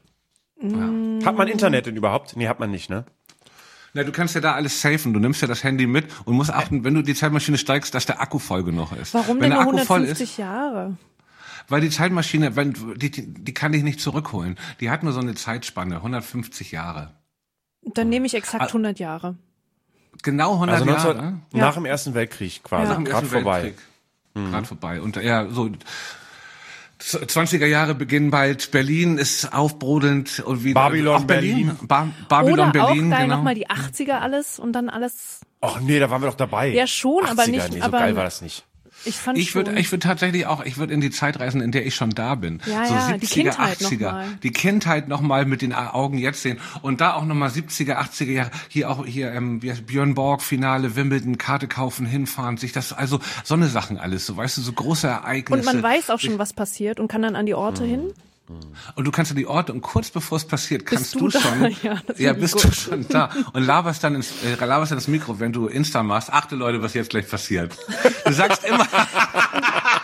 [SPEAKER 4] Ja. Hat man Internet denn überhaupt? Nee, hat man nicht, ne?
[SPEAKER 3] Na, du kannst ja da alles safen. Du nimmst ja das Handy mit und musst achten, wenn du die Zeitmaschine steigst, dass der Akku voll genug ist.
[SPEAKER 5] Warum
[SPEAKER 3] wenn
[SPEAKER 5] denn
[SPEAKER 3] der
[SPEAKER 5] nur
[SPEAKER 3] Akku voll
[SPEAKER 5] hundertfünfzig
[SPEAKER 3] ist,
[SPEAKER 5] Jahre?
[SPEAKER 3] Weil die Zeitmaschine, wenn die, die, die kann dich nicht zurückholen. Die hat nur so eine Zeitspanne, hundertfünfzig Jahre.
[SPEAKER 5] Dann nehme ich exakt hundert Jahre.
[SPEAKER 3] Genau hundert
[SPEAKER 4] also neunzehn,
[SPEAKER 3] Jahre.
[SPEAKER 4] Nach ja. dem Ersten Weltkrieg quasi.
[SPEAKER 3] Ja. Nach dem
[SPEAKER 4] Grad
[SPEAKER 3] Ersten
[SPEAKER 4] vorbei.
[SPEAKER 3] Weltkrieg. Mhm. Gerade vorbei. Und ja, so zwanziger Jahre beginnen bald, Berlin ist aufbrodelnd und wie
[SPEAKER 4] Babylon,
[SPEAKER 3] auch Berlin,
[SPEAKER 4] Berlin.
[SPEAKER 5] Ba-
[SPEAKER 3] Babylon,
[SPEAKER 5] Oder
[SPEAKER 3] Berlin,
[SPEAKER 5] auch geil
[SPEAKER 3] genau.
[SPEAKER 5] nochmal die achtziger alles und dann alles.
[SPEAKER 4] Ach nee, da waren wir doch dabei.
[SPEAKER 5] Ja schon,
[SPEAKER 4] achtziger,
[SPEAKER 5] aber nicht.
[SPEAKER 4] Nee, so
[SPEAKER 5] aber
[SPEAKER 4] geil war das nicht.
[SPEAKER 5] Ich fand
[SPEAKER 3] ich würde, ich würde tatsächlich auch, ich würde in die Zeit reisen, in der ich schon da bin.
[SPEAKER 5] Ja,
[SPEAKER 3] so
[SPEAKER 5] ja,
[SPEAKER 3] siebziger,
[SPEAKER 5] die Kindheit
[SPEAKER 3] achtziger,
[SPEAKER 5] noch mal.
[SPEAKER 3] die Kindheit nochmal mit den Augen jetzt sehen und da auch nochmal siebziger, achtziger Jahre, hier auch hier ähm, wie heißt, Björn Borg Finale, Wimbledon, Karte kaufen, hinfahren, sich das, also so eine Sachen alles, so weißt du, so große Ereignisse.
[SPEAKER 5] Und man weiß auch schon, was passiert und kann dann an die Orte
[SPEAKER 3] hm.
[SPEAKER 5] hin.
[SPEAKER 3] Und du kannst an die Orte und kurz bevor es passiert, kannst
[SPEAKER 5] du
[SPEAKER 3] du
[SPEAKER 5] da?
[SPEAKER 3] schon,
[SPEAKER 5] Ja,
[SPEAKER 3] ja bist gut. du schon da und laberst dann ins, äh, laberst dann ins Mikro, wenn du Insta machst. Achte Leute, was jetzt gleich passiert. Du sagst immer,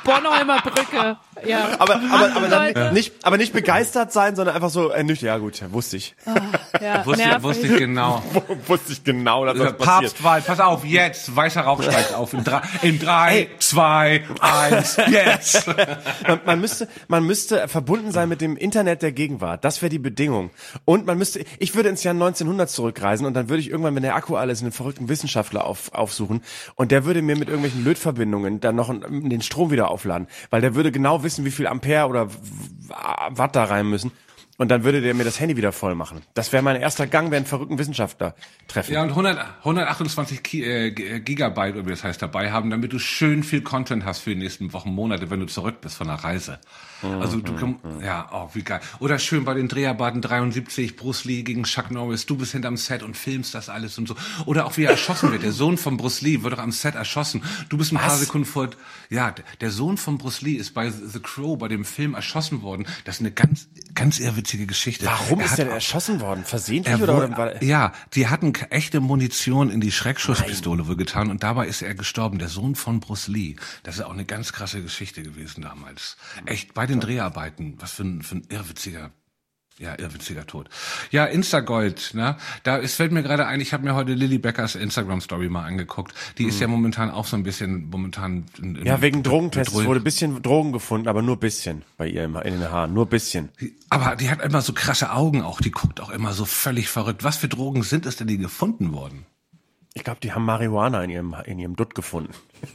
[SPEAKER 5] Bornholmer Brücke. Ja.
[SPEAKER 4] Aber, aber, aber dann
[SPEAKER 5] Leute.
[SPEAKER 4] nicht, aber nicht begeistert sein, sondern einfach so ernüchtert. Ja gut, wusste ich.
[SPEAKER 5] Ja,
[SPEAKER 3] Wusste,
[SPEAKER 5] nervig.
[SPEAKER 3] wusste ich genau.
[SPEAKER 4] wusste ich genau, dass das passiert.
[SPEAKER 3] Papstwahl, pass auf, jetzt, weißer Rauch steigt auf. In drei, in drei zwei, eins, jetzt.
[SPEAKER 4] Man, man müsste, man müsste verbunden sein mit dem Internet der Gegenwart. Das wäre die Bedingung. Und man müsste, ich würde ins Jahr neunzehnhundert zurückreisen und dann würde ich irgendwann, wenn der Akku alles, einen verrückten Wissenschaftler auf, aufsuchen und der würde mir mit irgendwelchen Lötverbindungen dann noch den Strom wieder aufladen, weil der würde genau wissen, wie viel Ampere oder Watt da rein müssen. Und dann würde der mir das Handy wieder voll machen. Das wäre mein erster Gang, wäre einen verrückten Wissenschaftler treffen.
[SPEAKER 3] Ja, und hundert, hundertachtundzwanzig Ki- äh, Gigabyte, oder wie das heißt, dabei haben, damit du schön viel Content hast für die nächsten Wochen, Monate, wenn du zurück bist von der Reise. Also du komm, ja, oh, wie geil. Oder schön bei den Dreharbeiten dreiundsiebzig, Bruce Lee gegen Chuck Norris, du bist hinterm Set und filmst das alles und so. Oder auch wie er erschossen wird. Der Sohn von Bruce Lee wird doch am Set erschossen. Du bist ein paar Sekunden vor, ja, der Sohn von Bruce Lee ist bei The Crow, bei dem Film erschossen worden. Das ist eine ganz, ganz irrwitzige Geschichte.
[SPEAKER 4] Warum
[SPEAKER 3] er
[SPEAKER 4] ist
[SPEAKER 3] hat
[SPEAKER 4] der denn
[SPEAKER 3] auch-
[SPEAKER 4] erschossen worden? Versehentlich
[SPEAKER 3] Er
[SPEAKER 4] oder,
[SPEAKER 3] wurde,
[SPEAKER 4] oder war
[SPEAKER 3] ja, die hatten k- echte Munition in die Schreckschusspistole wohl getan und dabei ist er gestorben, der Sohn von Bruce Lee. Das ist auch eine ganz krasse Geschichte gewesen damals. Echt, bei den Dreharbeiten, was für ein, für ein irrwitziger, ja, irrwitziger Tod. Ja, Instagold, ne? Da ist, fällt mir gerade ein, ich habe mir heute Lily Beckers Instagram-Story mal angeguckt. Die ist ja momentan auch so ein bisschen, momentan... In, in
[SPEAKER 4] Ja, wegen Drogentests
[SPEAKER 3] bedroht.
[SPEAKER 4] wurde ein bisschen Drogen gefunden, aber nur ein bisschen bei ihr im- in den Haaren, nur ein bisschen.
[SPEAKER 3] Aber die hat immer so krasse Augen auch, die guckt auch immer so völlig verrückt. Was für Drogen sind es denn, die gefunden worden?
[SPEAKER 4] Ich glaube, die haben Marihuana in ihrem in ihrem Dutt gefunden.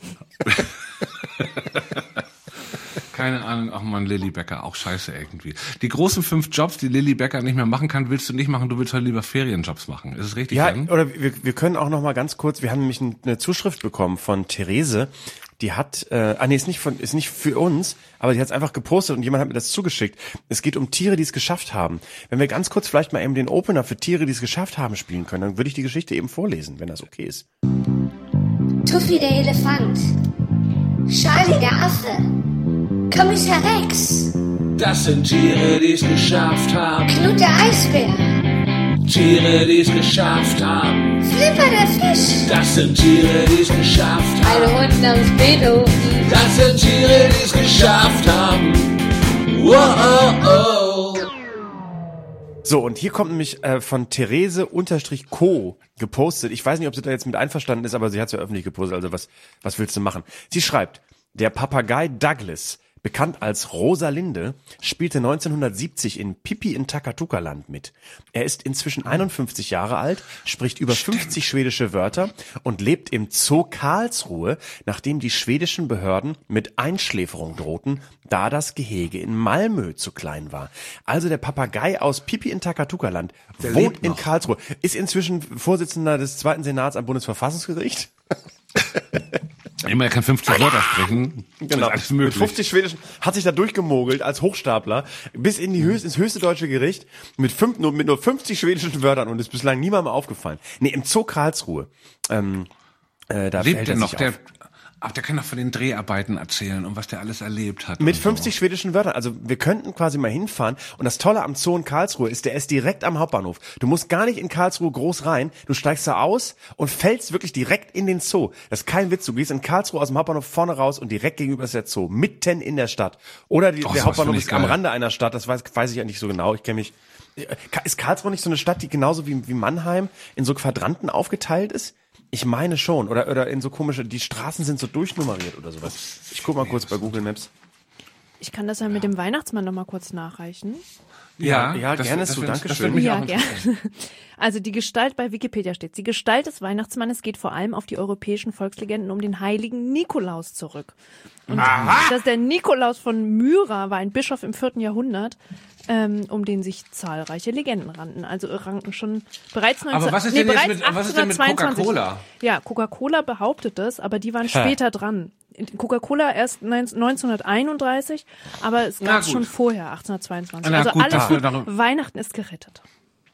[SPEAKER 3] Keine Ahnung, ach man, Lily Becker, auch scheiße irgendwie. Die großen fünf Jobs, die Lily Becker nicht mehr machen kann, willst du nicht machen, du willst halt lieber Ferienjobs machen. Ist es richtig,
[SPEAKER 4] Ja,
[SPEAKER 3] Jan?
[SPEAKER 4] oder wir, wir können auch noch mal ganz kurz, wir haben nämlich ein- eine Zuschrift bekommen von Therese, die hat, äh, ah nee, ist nicht von, ist nicht für uns, aber die hat es einfach gepostet und jemand hat mir das zugeschickt. Es geht um Tiere, die es geschafft haben. Wenn wir ganz kurz vielleicht mal eben den Opener für Tiere, die es geschafft haben, spielen können, dann würde ich die Geschichte eben vorlesen, wenn das okay ist.
[SPEAKER 7] Tuffy der Elefant, Charlie der Affe, Kommissar Rex,
[SPEAKER 3] Das sind Tiere, die es geschafft haben.
[SPEAKER 7] Knut der Eisbär,
[SPEAKER 3] Tiere, die es geschafft haben.
[SPEAKER 7] Flipper der Fisch,
[SPEAKER 3] Das sind Tiere, die es geschafft haben.
[SPEAKER 7] alle Hunde am Beethoven,
[SPEAKER 3] Das sind Tiere, die es geschafft haben. Wow, oh,
[SPEAKER 4] So, und hier kommt nämlich äh, von Therese unterstrich Co. gepostet. Ich weiß nicht, ob sie da jetzt mit einverstanden ist, aber sie hat es ja öffentlich gepostet, also was, was willst du machen? Sie schreibt, der Papagei Douglas, bekannt als Rosalinde, spielte neunzehnhundertsiebzig in Pippi in Takatuka-Land mit. Er ist inzwischen einundfünfzig Jahre alt, spricht über fünfzig schwedische Wörter und lebt im Zoo Karlsruhe, nachdem die schwedischen Behörden mit Einschläferung drohten, da das Gehege in Malmö zu klein war. Also der Papagei aus Pippi in Takatuka-Land wohnt
[SPEAKER 3] lebt
[SPEAKER 4] in
[SPEAKER 3] noch.
[SPEAKER 4] Karlsruhe, ist inzwischen Vorsitzender des zweiten Senats am Bundesverfassungsgericht.
[SPEAKER 3] Immer er kann fünfzig Wörter sprechen.
[SPEAKER 4] Genau.
[SPEAKER 3] Ist alles
[SPEAKER 4] Mit
[SPEAKER 3] möglich.
[SPEAKER 4] fünfzig schwedischen, hat sich da durchgemogelt als Hochstapler bis in die höchst, ins höchste deutsche Gericht mit fünf, nur, mit nur fünfzig schwedischen Wörtern und ist bislang niemandem aufgefallen. Nee, im Zoo Karlsruhe. Ähm, äh, da
[SPEAKER 3] Lebt
[SPEAKER 4] fällt
[SPEAKER 3] der
[SPEAKER 4] er
[SPEAKER 3] noch?
[SPEAKER 4] sich
[SPEAKER 3] Der,
[SPEAKER 4] auf.
[SPEAKER 3] ach, der kann doch von den Dreharbeiten erzählen und was der alles erlebt hat.
[SPEAKER 4] Mit
[SPEAKER 3] und
[SPEAKER 4] fünfzig schwedischen Wörtern. Also wir könnten quasi mal hinfahren. Und das Tolle am Zoo in Karlsruhe ist, der ist direkt am Hauptbahnhof. Du musst gar nicht in Karlsruhe groß rein. Du steigst da aus und fällst wirklich direkt in den Zoo. Das ist kein Witz. Du gehst in Karlsruhe aus dem Hauptbahnhof vorne raus und direkt gegenüber ist der Zoo. Mitten in der Stadt. Oder die,
[SPEAKER 3] Oh,
[SPEAKER 4] der
[SPEAKER 3] sowas
[SPEAKER 4] Hauptbahnhof
[SPEAKER 3] find ich
[SPEAKER 4] ist am
[SPEAKER 3] geil.
[SPEAKER 4] Rande einer Stadt. Das weiß, weiß ich ja nicht so genau. Ich kenne mich. Ist Karlsruhe nicht so eine Stadt, die genauso wie, wie Mannheim in so Quadranten aufgeteilt ist? Ich meine schon. Oder, oder in so komische, die Straßen sind so durchnummeriert oder sowas. Ich guck mal kurz bei Google Maps.
[SPEAKER 5] Ich kann das ja mit dem Weihnachtsmann noch mal kurz nachreichen.
[SPEAKER 3] Ja,
[SPEAKER 4] Ja,
[SPEAKER 3] das-
[SPEAKER 4] gerne
[SPEAKER 3] das
[SPEAKER 4] so,
[SPEAKER 3] wird-
[SPEAKER 4] danke
[SPEAKER 3] das
[SPEAKER 4] schön.
[SPEAKER 3] wird mich
[SPEAKER 5] Ja,
[SPEAKER 3] auch
[SPEAKER 5] gerne. Also die Gestalt bei Wikipedia steht. Die Gestalt des Weihnachtsmannes geht vor allem auf die europäischen Volkslegenden um den heiligen Nikolaus zurück. Und dass der Nikolaus von Myra war ein Bischof im vierten Jahrhundert, ähm, um den sich zahlreiche Legenden ranken. Also ranken schon bereits neunzehn
[SPEAKER 3] Aber was ist denn jetzt
[SPEAKER 5] bereits
[SPEAKER 3] mit- was ist denn mit
[SPEAKER 5] achtzehnhundertzweiundzwanzig.
[SPEAKER 3] Coca-Cola?
[SPEAKER 5] Ja, Coca-Cola behauptet es, aber die waren später dran. Coca-Cola erst neunzehnhunderteinunddreißig, aber es
[SPEAKER 3] Na
[SPEAKER 5] gab es
[SPEAKER 3] gut.
[SPEAKER 5] schon vorher, achtzehnhundertzweiundzwanzig.
[SPEAKER 3] Na
[SPEAKER 5] also
[SPEAKER 3] gut,
[SPEAKER 5] alles
[SPEAKER 3] dafür
[SPEAKER 5] gut.
[SPEAKER 3] darum-
[SPEAKER 5] Weihnachten ist gerettet.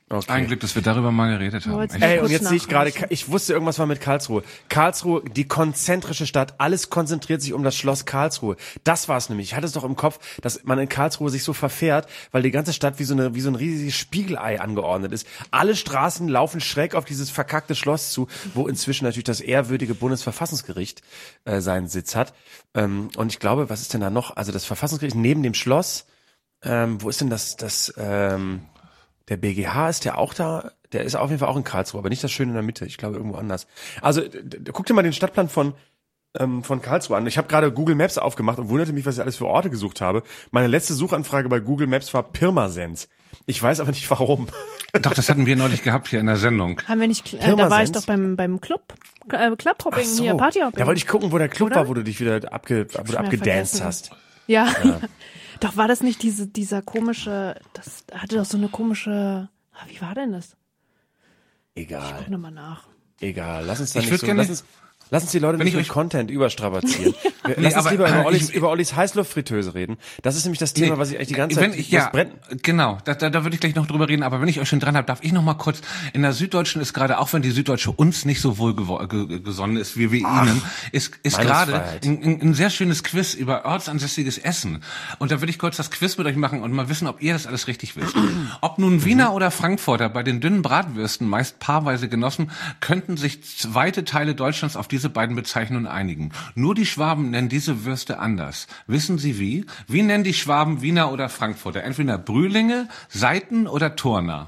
[SPEAKER 4] Okay.
[SPEAKER 3] Ein Glück, dass wir darüber mal geredet haben.
[SPEAKER 5] Wollt's
[SPEAKER 3] Echt.
[SPEAKER 4] Ey,
[SPEAKER 5] kurz
[SPEAKER 4] und jetzt sehe ich gerade,
[SPEAKER 5] nachreichen.
[SPEAKER 4] ich wusste, irgendwas war mit Karlsruhe. Karlsruhe, die konzentrische Stadt, alles konzentriert sich um das Schloss Karlsruhe. Das war es nämlich. Ich hatte es doch im Kopf, dass man in Karlsruhe sich so verfährt, weil die ganze Stadt wie so eine, wie so ein riesiges Spiegelei angeordnet ist. Alle Straßen laufen schräg auf dieses verkackte Schloss zu, wo inzwischen natürlich das ehrwürdige Bundesverfassungsgericht äh, seinen Sitz hat. Ähm, und ich glaube, was ist denn da noch? Also das Verfassungsgericht neben dem Schloss, ähm, wo ist denn das, das, ähm, der B G H, ist der auch da? Der ist auf jeden Fall auch in Karlsruhe, aber nicht das Schöne in der Mitte. Ich glaube irgendwo anders. Also d- d- guck dir mal den Stadtplan von ähm, von Karlsruhe an. Ich habe gerade Google Maps aufgemacht und wunderte mich, was ich alles für Orte gesucht habe. Meine letzte Suchanfrage bei Google Maps war Pirmasens. Ich weiß aber nicht warum.
[SPEAKER 3] Doch, das hatten wir neulich gehabt hier in der Sendung.
[SPEAKER 5] Haben wir nicht, äh, da war ich
[SPEAKER 4] Pirmasens?
[SPEAKER 5] doch beim, beim Club, äh, Clubhopping,
[SPEAKER 4] Ach so.
[SPEAKER 5] hier, Partyhopping.
[SPEAKER 4] Da wollte ich gucken, wo der Club
[SPEAKER 5] Oder?
[SPEAKER 4] war, wo du dich wieder abge, wo du
[SPEAKER 5] schon
[SPEAKER 4] abgedanced
[SPEAKER 5] vergessen.
[SPEAKER 4] hast.
[SPEAKER 5] Ja, ja. Doch war das nicht diese, dieser komische, das hatte doch so eine komische, ah, wie war denn das?
[SPEAKER 4] Egal,
[SPEAKER 5] Guck nochmal nach.
[SPEAKER 4] egal. Lass uns da
[SPEAKER 3] Ich
[SPEAKER 4] nicht
[SPEAKER 3] würd
[SPEAKER 4] so,
[SPEAKER 3] gerne-
[SPEAKER 4] lass uns, lass uns die Leute
[SPEAKER 3] Wenn
[SPEAKER 4] nicht
[SPEAKER 3] ich
[SPEAKER 4] mit
[SPEAKER 3] euch-
[SPEAKER 4] Content überstrapazieren. Wir-
[SPEAKER 3] Nee,
[SPEAKER 4] Lass uns
[SPEAKER 3] aber,
[SPEAKER 4] lieber
[SPEAKER 3] äh,
[SPEAKER 4] über Ollis,
[SPEAKER 3] ich-
[SPEAKER 4] über Ollis Heißluftfritteuse reden. Das ist nämlich das Thema,
[SPEAKER 3] Nee,
[SPEAKER 4] was ich eigentlich die ganze
[SPEAKER 3] wenn
[SPEAKER 4] Zeit,
[SPEAKER 3] ich,
[SPEAKER 4] was
[SPEAKER 3] ja,
[SPEAKER 4] brennt.
[SPEAKER 3] genau, da, da, da würde ich gleich noch drüber reden, aber wenn ich euch schon dran habe, darf ich noch mal kurz, in der Süddeutschen ist gerade, auch wenn die Süddeutsche uns nicht so wohl gewo- ge- gesonnen ist wie wir ihnen, ist, ist gerade
[SPEAKER 4] Meinungsfreiheit.
[SPEAKER 3] ein, ein, ein sehr schönes Quiz über ortsansässiges Essen. Und da würde ich kurz das Quiz mit euch machen und mal wissen, ob ihr das alles richtig wisst. Ob nun Wiener oder Frankfurter, bei den dünnen Bratwürsten, meist paarweise genossen, könnten sich weite Teile Deutschlands auf diese beiden Bezeichnungen einigen. Nur die Schwaben nennen diese Würste anders. Wissen Sie wie? Wie nennen die Schwaben Wiener oder Frankfurter? Entweder Brühlinge, Seiten oder Turner.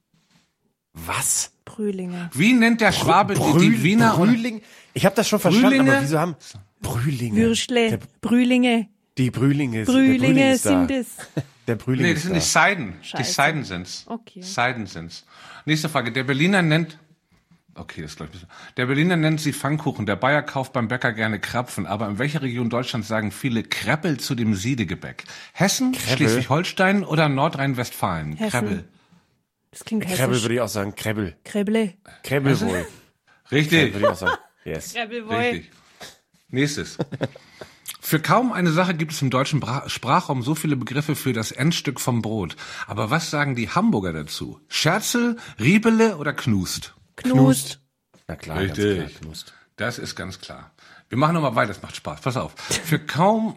[SPEAKER 4] Was?
[SPEAKER 5] Brühlinge.
[SPEAKER 3] Wie nennt der Schwabe die, die Wiener oder...
[SPEAKER 4] Brühling? Ich habe das schon verstanden,
[SPEAKER 3] Brühlinge?
[SPEAKER 4] aber wieso haben Brühlinge?
[SPEAKER 5] Würstle,
[SPEAKER 4] Der,
[SPEAKER 5] Brühlinge,
[SPEAKER 4] die Brühlinge, sind- der Brühling
[SPEAKER 5] Brühlinge
[SPEAKER 4] ist da.
[SPEAKER 5] sind es.
[SPEAKER 4] Der Brühling
[SPEAKER 3] Nee,
[SPEAKER 4] ist
[SPEAKER 3] das sind
[SPEAKER 4] da.
[SPEAKER 3] die Seiden. Die
[SPEAKER 5] Scheiße.
[SPEAKER 3] Seiden sind's.
[SPEAKER 5] Okay.
[SPEAKER 3] Seiden sind's. Nächste Frage. Der Berliner nennt... Okay, das glaube ich. nicht. Der Berliner nennt sie Pfannkuchen. Der Bayer kauft beim Bäcker gerne Krapfen. Aber in welcher Region Deutschlands sagen viele Kreppel zu dem Siedegebäck? Hessen,
[SPEAKER 4] Kreppel?
[SPEAKER 3] Schleswig-Holstein oder Nordrhein-Westfalen?
[SPEAKER 5] Hessen.
[SPEAKER 3] Kreppel.
[SPEAKER 5] Das klingt
[SPEAKER 4] Krebbel
[SPEAKER 5] hessisch.
[SPEAKER 4] würde ich auch sagen, Krebbel.
[SPEAKER 5] Kreble.
[SPEAKER 4] Krebbel wohl.
[SPEAKER 3] Richtig.
[SPEAKER 4] Würde ich auch sagen. Yes.
[SPEAKER 5] Krebbelboy.
[SPEAKER 3] Richtig. Nächstes. Für kaum eine Sache gibt es im deutschen Bra- Sprachraum so viele Begriffe für das Endstück vom Brot. Aber was sagen die Hamburger dazu? Scherzel, Riebele oder Knust?
[SPEAKER 5] Knust.
[SPEAKER 4] Na klar,
[SPEAKER 3] Richtig.
[SPEAKER 4] ganz klar, Knust.
[SPEAKER 3] Das ist ganz klar. Wir machen nochmal weiter, das macht Spaß. Pass auf. Für kaum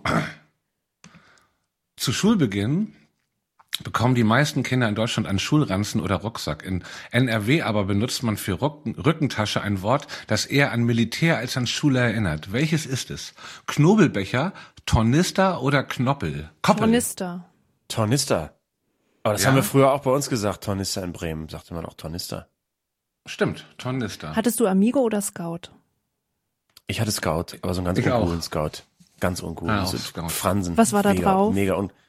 [SPEAKER 3] zu Schulbeginn bekommen die meisten Kinder in Deutschland einen Schulranzen oder Rucksack. In N R W aber benutzt man für Rücken, Rückentasche ein Wort, das eher an Militär als an Schule erinnert. Welches ist es? Knobelbecher, Tornister oder Knoppel? Koppel.
[SPEAKER 5] Tornister.
[SPEAKER 4] Tornister. Aber das
[SPEAKER 3] Ja.
[SPEAKER 4] haben wir früher auch bei uns gesagt, Tornister in Bremen, sagte man auch Tornister.
[SPEAKER 3] Stimmt, Tornister.
[SPEAKER 5] Hattest du Amigo oder Scout?
[SPEAKER 4] Ich hatte Scout, aber so einen ganz
[SPEAKER 3] Ich auch.
[SPEAKER 4] uncoolen Scout. Ganz uncool.
[SPEAKER 3] Ah,
[SPEAKER 4] so
[SPEAKER 3] auch Scout.
[SPEAKER 4] Fransen.
[SPEAKER 5] Was war da
[SPEAKER 4] mega,
[SPEAKER 5] drauf?
[SPEAKER 4] Mega und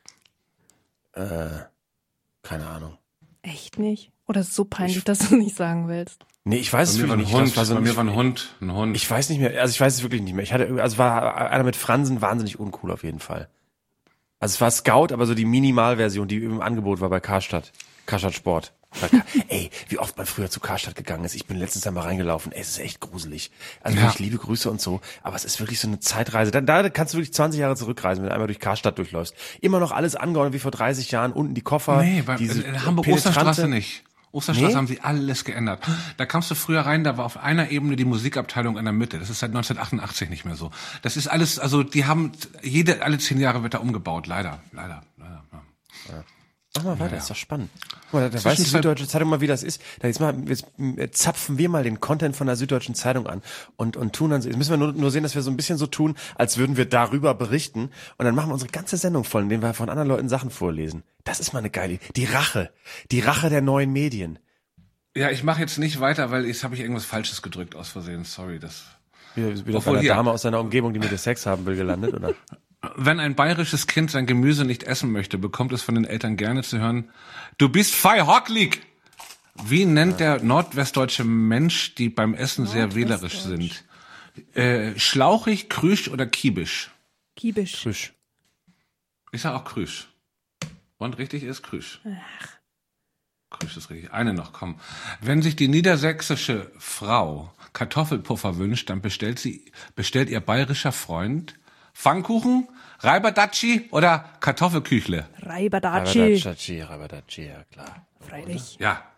[SPEAKER 4] äh, keine Ahnung.
[SPEAKER 5] Echt nicht? Oder ist es so peinlich, dass du nicht sagen willst?
[SPEAKER 4] Nee, ich weiß
[SPEAKER 3] Bei
[SPEAKER 4] es
[SPEAKER 3] mir war
[SPEAKER 4] wirklich
[SPEAKER 3] ein
[SPEAKER 4] nicht.
[SPEAKER 3] Hund,
[SPEAKER 4] Das war so
[SPEAKER 3] bei
[SPEAKER 4] ein,
[SPEAKER 3] mir war ein Hund, ein Hund.
[SPEAKER 4] ich weiß nicht mehr, also ich weiß es wirklich nicht mehr. Ich hatte, also es war einer mit Fransen wahnsinnig uncool auf jeden Fall. Also es war Scout, aber so die Minimalversion, die im Angebot war bei Karstadt. Karstadt Sport. Bei Ka- Ey, wie oft man früher zu Karstadt gegangen ist. Ich bin letztens einmal reingelaufen. Ey, es ist echt gruselig. Also
[SPEAKER 3] Ja.
[SPEAKER 4] wirklich liebe Grüße und so. Aber es ist wirklich so eine Zeitreise. Da, da kannst du wirklich zwanzig Jahre zurückreisen, wenn du einmal durch Karstadt durchläufst. Immer noch alles angeordnet wie vor dreißig Jahren. Unten die Koffer.
[SPEAKER 3] Nee, bei,
[SPEAKER 4] diese
[SPEAKER 3] in Hamburg
[SPEAKER 4] penetrante-
[SPEAKER 3] Osterstraße nicht. Osterstraße
[SPEAKER 4] Nee?
[SPEAKER 3] haben sie alles geändert. Da kamst du früher rein, da war auf einer Ebene die Musikabteilung in der Mitte. Das ist seit neunzehnhundertachtundachtzig nicht mehr so. Das ist alles, also die haben, jede, alle zehn Jahre wird da umgebaut. Leider, leider, leider. Ja.
[SPEAKER 4] Mach mal weiter,
[SPEAKER 3] Ja.
[SPEAKER 4] ist doch spannend. Guck mal, da, da weiß die
[SPEAKER 3] Zwischenzeit-
[SPEAKER 4] Süddeutsche Zeitung mal, wie das ist. Da jetzt mal, jetzt äh, zapfen wir mal den Content von der Süddeutschen Zeitung an und, und tun dann, so- jetzt müssen wir nur, nur sehen, dass wir so ein bisschen so tun, als würden wir darüber berichten und dann machen wir unsere ganze Sendung voll, indem wir von anderen Leuten Sachen vorlesen. Das ist mal eine geile Idee. Die Rache. Die Rache der neuen Medien.
[SPEAKER 3] Ja, ich mache jetzt nicht weiter, weil jetzt habe ich irgendwas Falsches gedrückt aus Versehen. Sorry, das.
[SPEAKER 4] Wieder, wieder bei
[SPEAKER 3] Obwohl
[SPEAKER 4] einer
[SPEAKER 3] hier-
[SPEAKER 4] Dame aus seiner Umgebung, die mit dir Sex haben will, gelandet, oder?
[SPEAKER 3] Wenn ein bayerisches Kind sein Gemüse nicht essen möchte, bekommt es von den Eltern gerne zu hören, du bist fei hocklig. Wie nennt der nordwestdeutsche Mensch, die beim Essen sehr wählerisch sind? Äh, schlauchig, krüsch oder kiebisch?
[SPEAKER 5] Kiebisch.
[SPEAKER 4] Frisch.
[SPEAKER 3] Ich sag auch krüsch. Und richtig ist krüsch. Krüsch ist richtig. Eine noch, komm. Wenn sich die niedersächsische Frau Kartoffelpuffer wünscht, dann bestellt sie, bestellt ihr bayerischer Freund Pfannkuchen, Reiberdatschi oder Kartoffelküchle?
[SPEAKER 5] Reibadatschi.
[SPEAKER 4] Rabadatschi, Rabadatschi, ja klar.
[SPEAKER 5] Freilich.
[SPEAKER 3] Ja.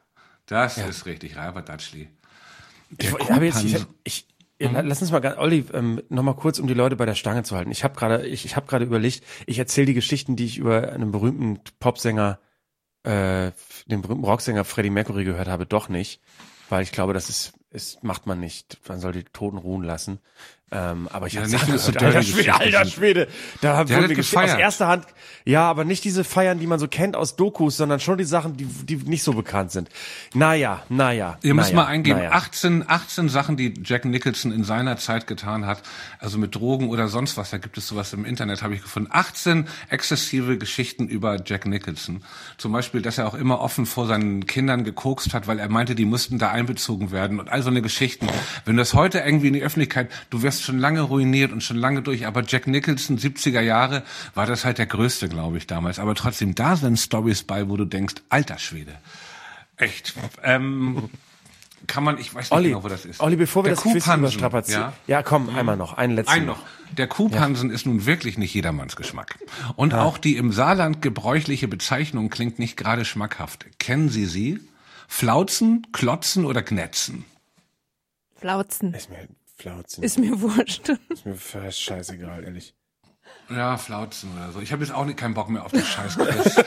[SPEAKER 3] Das ist richtig, Raberdatschli.
[SPEAKER 4] Ich, ich, habe jetzt, ich, ich ja, mhm. Lass uns mal, Olli, ähm, noch mal kurz, um die Leute bei der Stange zu halten. Ich habe gerade, ich, ich habe gerade überlegt, ich erzähle die Geschichten, die ich über einen berühmten Popsänger, äh, den berühmten Rocksänger Freddie Mercury gehört habe, doch nicht, weil ich glaube, das ist, ist macht man nicht. Man soll die Toten ruhen lassen. Ähm, aber ich
[SPEAKER 3] ja,
[SPEAKER 4] habe
[SPEAKER 3] nicht
[SPEAKER 4] Sachen
[SPEAKER 3] so
[SPEAKER 4] gehört, alter Schwede, alter Schwede. Da haben wir
[SPEAKER 3] gefeiert.
[SPEAKER 4] aus erster Hand. Ja, aber nicht diese Feiern, die man so kennt aus Dokus, sondern schon die Sachen, die die nicht so bekannt sind. Naja, naja.
[SPEAKER 3] Ihr müsst
[SPEAKER 4] naja,
[SPEAKER 3] mal eingeben,
[SPEAKER 4] naja.
[SPEAKER 3] achtzehn, achtzehn Sachen, die Jack Nicholson in seiner Zeit getan hat, also mit Drogen oder sonst was, da gibt es sowas im Internet, habe ich gefunden. achtzehn exzessive Geschichten über Jack Nicholson. Zum Beispiel, dass er auch immer offen vor seinen Kindern gekokst hat, weil er meinte, die mussten da einbezogen werden und all so eine Geschichten. Wenn du das heute irgendwie in die Öffentlichkeit, du wirst schon lange ruiniert und schon lange durch, aber Jack Nicholson, siebziger Jahre, war das halt der Größte, glaube ich, damals. Aber trotzdem, da sind Storys bei, wo du denkst, alter Schwede. Echt. Ähm, kann man, ich weiß nicht
[SPEAKER 4] Olli,
[SPEAKER 3] genau, wo das ist.
[SPEAKER 4] Olli, bevor wir
[SPEAKER 3] der
[SPEAKER 4] das Quiz
[SPEAKER 3] Kuhpansen,
[SPEAKER 4] überstrapazieren.
[SPEAKER 3] ja?
[SPEAKER 4] Ja, komm, einmal noch, einen letzten.
[SPEAKER 3] Ein noch. Der Kuhpansen ja. ist nun wirklich nicht jedermanns Geschmack. Und ja. auch die im Saarland gebräuchliche Bezeichnung klingt nicht gerade schmackhaft. Kennen Sie sie? Flauzen, Klotzen oder Gnetzen?
[SPEAKER 5] Flauzen.
[SPEAKER 4] Ist mir Flauzen.
[SPEAKER 5] Ist mir wurscht.
[SPEAKER 4] Ist mir fast scheißegal, ehrlich.
[SPEAKER 3] Ja, Flauzen oder so. Ich habe jetzt auch nicht keinen Bock mehr auf den Scheiß-Quiz.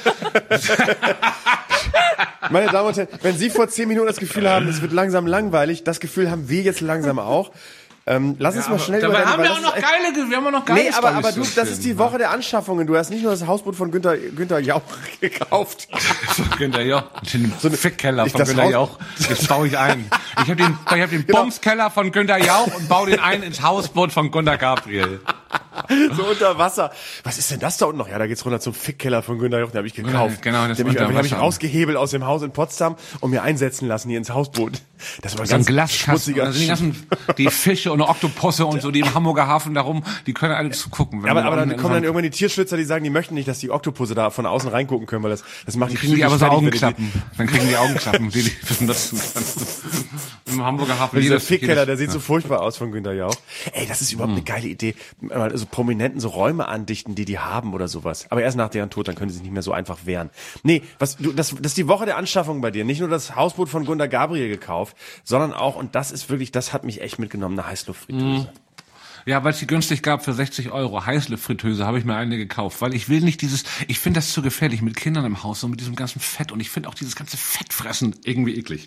[SPEAKER 4] Meine Damen und Herren, wenn Sie vor zehn Minuten das Gefühl haben, es wird langsam langweilig, das Gefühl haben wir jetzt langsam auch. Ähm, lass uns
[SPEAKER 3] ja,
[SPEAKER 4] mal schnell
[SPEAKER 3] dabei
[SPEAKER 4] über
[SPEAKER 3] haben wir auch noch geile, wir haben auch noch geile
[SPEAKER 4] Nee, aber,
[SPEAKER 3] Storys
[SPEAKER 4] aber du,
[SPEAKER 3] zu
[SPEAKER 4] das ist die Woche der Anschaffungen. Du hast nicht nur das Hausboot von Günther, Günther Jauch gekauft.
[SPEAKER 3] Günther Jauch. Den
[SPEAKER 4] So eine-
[SPEAKER 3] Fickkeller
[SPEAKER 4] ich
[SPEAKER 3] von
[SPEAKER 4] das
[SPEAKER 3] Günther
[SPEAKER 4] Haus-
[SPEAKER 3] Jauch. Das baue ich ein. Ich habe den, ich hab den
[SPEAKER 4] Genau.
[SPEAKER 3] Bumskeller von Günther Jauch und baue den ein ins Hausboot von Gunter Gabriel.
[SPEAKER 4] So unter Wasser. Was ist denn das da unten noch? Ja, da geht's runter zum Fickkeller von Günther Jauch. Den habe ich gekauft.
[SPEAKER 3] Genau, das
[SPEAKER 4] den habe ich,
[SPEAKER 3] unter
[SPEAKER 4] den hab ich
[SPEAKER 3] Wasser.
[SPEAKER 4] rausgehebelt aus dem Haus in Potsdam und mir einsetzen lassen hier ins Hausboot. Das war
[SPEAKER 3] So ein
[SPEAKER 4] ganz
[SPEAKER 3] Glaskasten.
[SPEAKER 4] schmutziger.
[SPEAKER 3] Da sind die ganzen, die Fische und Oktopusse und so, die im Hamburger Hafen darum, die können alle zugucken. Wenn
[SPEAKER 4] Ja, aber,
[SPEAKER 3] wir
[SPEAKER 4] aber dann
[SPEAKER 3] unten
[SPEAKER 4] kommen dann
[SPEAKER 3] in-
[SPEAKER 4] irgendwann die Tierschützer, die sagen, die möchten nicht, dass die Oktopusse da von außen reingucken können, weil das, das macht die
[SPEAKER 3] Dann kriegen die aber
[SPEAKER 4] psychisch
[SPEAKER 3] so
[SPEAKER 4] fertig, wenn die-
[SPEAKER 3] Augenklappen. Dann kriegen die Augenklappen, die die benutzen können. Im Hamburger Hafen.
[SPEAKER 4] Weil dieser
[SPEAKER 3] jedes-
[SPEAKER 4] Fickkeller,
[SPEAKER 3] jedes-
[SPEAKER 4] der sieht so furchtbar aus von Günther Jauch. Ey, das ist überhaupt
[SPEAKER 3] Hm.
[SPEAKER 4] eine geile Idee. Mal so Prominenten so Räume andichten, die die haben oder sowas. Aber erst nach deren Tod, dann können sie sich nicht mehr so einfach wehren. Nee, was, du, das, das ist die Woche der Anschaffung bei dir. Nicht nur das Hausboot von Gunter Gabriel gekauft, sondern auch, und das ist wirklich, das hat mich echt mitgenommen, eine Heißluftfritteuse.
[SPEAKER 3] Ja, weil es die günstig gab für sechzig Euro. Heißluftfritteuse habe ich mir eine gekauft, weil ich will nicht dieses, ich finde das zu gefährlich mit Kindern im Haus und mit diesem ganzen Fett und ich finde auch dieses ganze Fettfressen irgendwie eklig.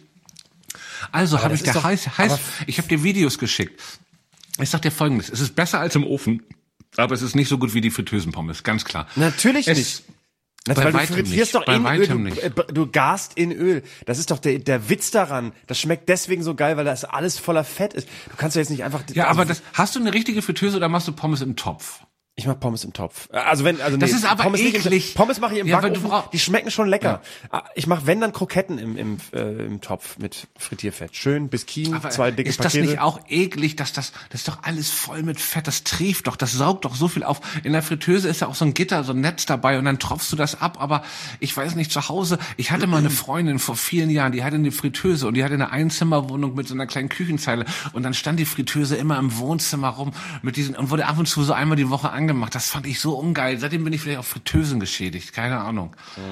[SPEAKER 3] Also habe
[SPEAKER 4] das
[SPEAKER 3] ich
[SPEAKER 4] ist
[SPEAKER 3] der
[SPEAKER 4] doch-
[SPEAKER 3] heiß, heiß, ich habe dir Videos geschickt. Ich sag dir Folgendes, es ist besser als im Ofen, aber es ist nicht so gut wie die Fritteusenpommes, ganz klar.
[SPEAKER 4] Natürlich
[SPEAKER 3] Es-
[SPEAKER 4] nicht. Das,
[SPEAKER 3] Bei
[SPEAKER 4] weil du
[SPEAKER 3] weitem
[SPEAKER 4] frittierst
[SPEAKER 3] nicht.
[SPEAKER 4] doch
[SPEAKER 3] Bei
[SPEAKER 4] in Öl,
[SPEAKER 3] weitem
[SPEAKER 4] du,
[SPEAKER 3] nicht.
[SPEAKER 4] äh, du gast in Öl. Das ist doch der, der Witz daran. Das schmeckt deswegen so geil, weil das alles voller Fett ist. Du kannst ja jetzt nicht einfach...
[SPEAKER 3] Ja, aber das, hast du eine richtige Fritteuse oder machst du Pommes im Topf?
[SPEAKER 4] Ich mach Pommes im Topf. Also wenn, also
[SPEAKER 3] Das
[SPEAKER 4] nee,
[SPEAKER 3] ist aber
[SPEAKER 4] Pommes nicht
[SPEAKER 3] eklig.
[SPEAKER 4] Im, Pommes mache ich im
[SPEAKER 3] Ja, weil du
[SPEAKER 4] Backofen.
[SPEAKER 3] brauch-
[SPEAKER 4] Die schmecken schon lecker. Ich mache wenn dann Kroketten im im, äh, im Topf mit Frittierfett. Schön Biskin,
[SPEAKER 3] Aber
[SPEAKER 4] zwei dicke
[SPEAKER 3] ist das
[SPEAKER 4] Pakete.
[SPEAKER 3] nicht auch eklig, dass das, das ist doch alles voll mit Fett, das trieft doch, das saugt doch so viel auf. In der Fritteuse ist ja auch so ein Gitter, so ein Netz dabei und dann tropfst du das ab, aber ich weiß nicht, zu Hause, ich hatte mal eine Freundin vor vielen Jahren, die hatte eine Fritteuse und die hatte eine Einzimmerwohnung mit so einer kleinen Küchenzeile und dann stand die Fritteuse immer im Wohnzimmer rum mit diesen und wurde ab und zu so einmal die Woche angemacht. Das fand ich so ungeil. Seitdem bin ich vielleicht auf Fritteusen geschädigt, keine Ahnung.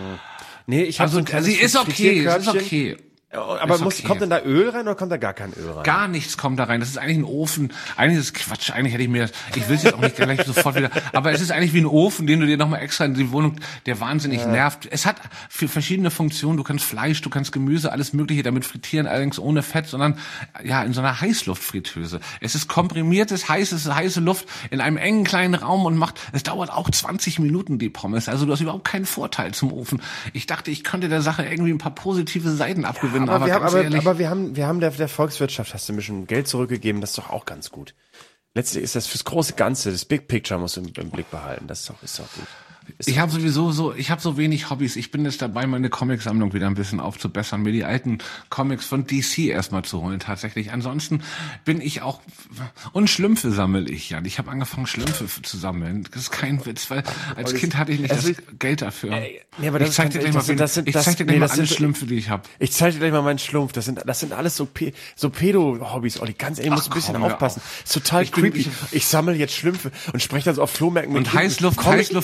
[SPEAKER 4] Nee, ich habe
[SPEAKER 3] Also,
[SPEAKER 4] so ein kleines
[SPEAKER 3] sie ist okay, es ist
[SPEAKER 4] Frittierkörbchen.
[SPEAKER 3] okay.
[SPEAKER 4] Aber
[SPEAKER 3] Ist
[SPEAKER 4] muss,
[SPEAKER 3] okay.
[SPEAKER 4] kommt denn da Öl rein oder kommt da gar kein Öl rein?
[SPEAKER 3] Gar nichts kommt da rein. Das ist eigentlich ein Ofen. Eigentlich ist es Quatsch. Eigentlich hätte ich mir das, ich will es jetzt auch nicht gleich sofort wieder, aber es ist eigentlich wie ein Ofen, den du dir nochmal extra in die Wohnung, der wahnsinnig
[SPEAKER 4] Ja.
[SPEAKER 3] nervt. Es hat für verschiedene Funktionen. Du kannst Fleisch, du kannst Gemüse, alles Mögliche damit frittieren, allerdings ohne Fett, sondern, ja, in so einer Heißluftfritteuse. Es ist komprimiertes, heißes, heiße Luft in einem engen kleinen Raum und macht, es dauert auch zwanzig Minuten, die Pommes. Also du hast überhaupt keinen Vorteil zum Ofen. Ich dachte, ich könnte der Sache irgendwie ein paar positive Seiten abgewinnen,
[SPEAKER 4] aber,
[SPEAKER 3] aber,
[SPEAKER 4] wir haben,
[SPEAKER 3] ganz
[SPEAKER 4] aber,
[SPEAKER 3] ehrlich.
[SPEAKER 4] aber wir haben, wir haben der, der Volkswirtschaft hast du ein bisschen Geld zurückgegeben, das ist doch auch ganz gut. Letztlich ist das fürs große Ganze, das Big Picture muss im, im Blick behalten, das ist doch, ist doch gut. Ist
[SPEAKER 3] Ich habe sowieso so, ich habe so wenig Hobbys. Ich bin jetzt dabei, meine Comicsammlung wieder ein bisschen aufzubessern, mir die alten Comics von D C erstmal zu holen tatsächlich. Ansonsten bin ich auch und Schlümpfe sammle ich ja. Ich habe angefangen Schlümpfe zu sammeln. Das ist kein Witz, weil als Kind hatte ich nicht das Geld dafür.
[SPEAKER 4] Nee, aber das
[SPEAKER 3] ich zeig
[SPEAKER 4] ist
[SPEAKER 3] dir
[SPEAKER 4] ganz
[SPEAKER 3] gleich mal,
[SPEAKER 4] ehrlich, das sind-
[SPEAKER 3] ich
[SPEAKER 4] das-
[SPEAKER 3] zeig dir gleich
[SPEAKER 4] nee,
[SPEAKER 3] mal
[SPEAKER 4] das
[SPEAKER 3] alle
[SPEAKER 4] sind-
[SPEAKER 3] Schlümpfe, die ich habe.
[SPEAKER 4] Ich zeige dir gleich mal meinen Schlumpf. Das sind, das sind alles so, Pe so Pedo-Hobbys, Olli. Ganz ehrlich,
[SPEAKER 3] Ach,
[SPEAKER 4] musst ein bisschen
[SPEAKER 3] komm, hör
[SPEAKER 4] aufpassen.
[SPEAKER 3] auf.
[SPEAKER 4] Ist total
[SPEAKER 3] Ich bin-
[SPEAKER 4] creepy. Ich, sammle jetzt Schlümpfe und spreche dann so auf Flohmärkten mit
[SPEAKER 3] Und
[SPEAKER 4] Kindern.
[SPEAKER 3] Heißluft,
[SPEAKER 4] Comic-
[SPEAKER 3] Heißluftfritteuse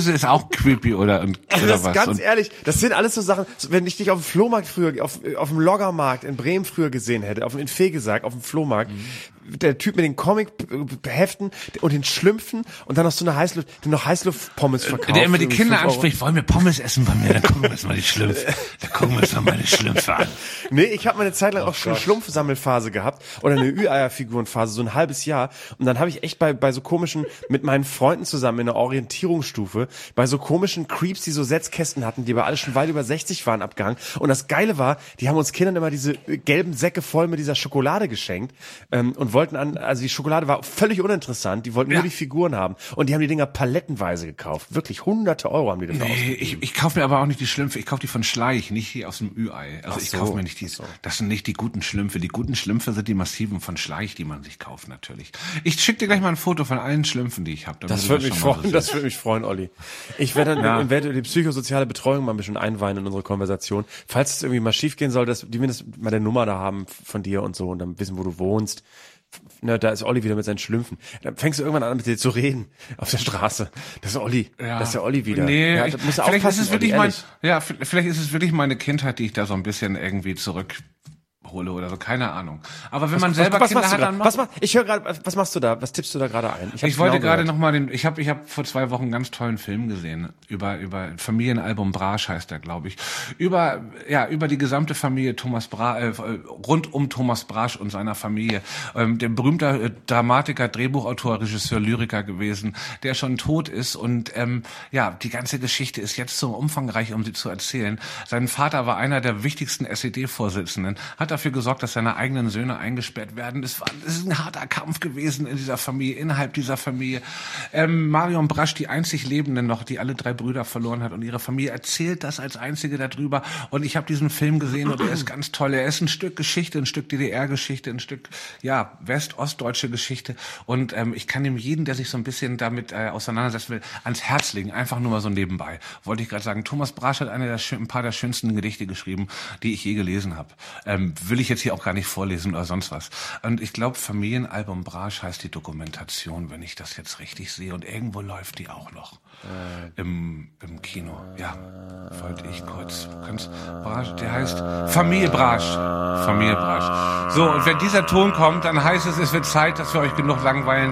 [SPEAKER 3] Käse ist auch creepy oder, und, oder
[SPEAKER 4] das
[SPEAKER 3] was.
[SPEAKER 4] ganz
[SPEAKER 3] Und
[SPEAKER 4] ehrlich, das sind alles so Sachen, wenn ich dich auf dem Flohmarkt früher, auf, auf dem Loggermarkt in Bremen früher gesehen hätte, auf dem in Fegesack, auf dem Flohmarkt, mhm. der Typ mit den Comic-Heften und den Schlümpfen und dann noch so eine Heißluft, der noch Heißluft-Pommes verkauft.
[SPEAKER 3] Der immer die Kinder anspricht, wollen wir Pommes essen bei mir? Dann gucken wir uns mal die Schlümpfe, dann gucken wir uns mal meine Schlümpfe an.
[SPEAKER 4] Nee, ich habe meine Zeit lang oh auch schon eine Schlumpfsammelphase gehabt oder eine Ü-Eier-Figurenphase, so ein halbes Jahr. Und dann habe ich echt bei bei so komischen, mit meinen Freunden zusammen in der Orientierungsstufe, bei so komischen Creeps, die so Setzkästen hatten, die aber alle schon weit über sechzig waren, abgehangen. Und das Geile war, die haben uns Kindern immer diese gelben Säcke voll mit dieser Schokolade geschenkt ähm, und wollten an, also die Schokolade war völlig uninteressant, die wollten ja. nur die Figuren haben. Und die haben die Dinger palettenweise gekauft. Wirklich hunderte Euro haben die dafür
[SPEAKER 3] nee,
[SPEAKER 4] ausgegeben.
[SPEAKER 3] Ich, ich kaufe mir aber auch nicht die Schlümpfe, ich kaufe die von Schleich, nicht die aus dem Ü-Ei. Also
[SPEAKER 4] Ach
[SPEAKER 3] ich
[SPEAKER 4] so.
[SPEAKER 3] kaufe mir nicht die,
[SPEAKER 4] So.
[SPEAKER 3] das sind nicht die guten Schlümpfe. Die guten Schlümpfe sind die massiven von Schleich, die man sich kauft natürlich. Ich schicke dir gleich mal ein Foto von allen Schlümpfen, die ich habe.
[SPEAKER 4] Das würde mich freuen, so das würde mich freuen, Olli. Ich werde dann ja. werde die psychosoziale Betreuung mal ein bisschen einweihen in unsere Konversation. Falls es irgendwie mal schief gehen soll, dass die mindestens mal eine Nummer da haben von dir und so und dann wissen, wo du wohnst. Ne, da ist Olli wieder mit seinen Schlümpfen. Dann fängst du irgendwann an, mit dir zu reden auf der Straße. Das ist Olli.
[SPEAKER 3] Ja.
[SPEAKER 4] Das ist der Olli wieder.
[SPEAKER 3] Nee,
[SPEAKER 4] ja,
[SPEAKER 3] ich,
[SPEAKER 4] das musst du
[SPEAKER 3] vielleicht
[SPEAKER 4] aufpassen,
[SPEAKER 3] ist es wirklich
[SPEAKER 4] Olli,
[SPEAKER 3] mein,
[SPEAKER 4] ehrlich.
[SPEAKER 3] ja, vielleicht ist es wirklich meine Kindheit, die ich da so ein bisschen irgendwie zurückhole oder so, keine Ahnung. Aber wenn man selber
[SPEAKER 4] was, was
[SPEAKER 3] Kinder
[SPEAKER 4] machst
[SPEAKER 3] hat,
[SPEAKER 4] du
[SPEAKER 3] dann
[SPEAKER 4] da?
[SPEAKER 3] macht
[SPEAKER 4] Was mach, ich höre gerade, was machst du da? Was tippst du da gerade ein?
[SPEAKER 3] Ich,
[SPEAKER 4] hab's
[SPEAKER 3] ich wollte
[SPEAKER 4] genau
[SPEAKER 3] gerade
[SPEAKER 4] gehört.
[SPEAKER 3] noch mal den, ich habe ich habe vor zwei Wochen einen ganz tollen Film gesehen über über Familienalbum Brasch heißt der, glaube ich, über ja über die gesamte Familie Thomas Bra äh, rund um Thomas Brasch und seiner Familie, ähm, der berühmter äh, Dramatiker, Drehbuchautor, Regisseur, Lyriker gewesen, der schon tot ist und ähm, ja die ganze Geschichte ist jetzt so umfangreich, um sie zu erzählen. Sein Vater war einer der wichtigsten S E D-Vorsitzenden, hat dafür gesorgt, dass seine eigenen Söhne eingesperrt werden. Das war, das ist ein harter Kampf gewesen in dieser Familie, innerhalb dieser Familie. Ähm, Marion Brasch, die einzig Lebende noch, die alle drei Brüder verloren hat und ihre Familie erzählt das als einzige darüber. Und ich habe diesen Film gesehen und er ist ganz toll. Er ist ein Stück Geschichte, ein Stück D D R-Geschichte, ein Stück ja west-ostdeutsche Geschichte. Und ähm, ich kann dem jeden, der sich so ein bisschen damit äh, auseinandersetzen will, ans Herz legen. Einfach nur mal so nebenbei. Wollte ich gerade sagen. Thomas Brasch hat eine der, ein paar der schönsten Gedichte geschrieben, die ich je gelesen habe. Ähm, will ich jetzt hier auch gar nicht vorlesen oder sonst was. Und ich glaube, Familienalbum Brasch heißt die Dokumentation, wenn ich das jetzt richtig sehe. Und irgendwo läuft die auch noch. Äh, im, im Kino. Ja, wollte ich kurz. Kannst, Brasch, der heißt Familie Brasch. Familie Brasch. So, und wenn dieser Ton kommt, dann heißt es, es wird Zeit, dass wir euch genug langweilen.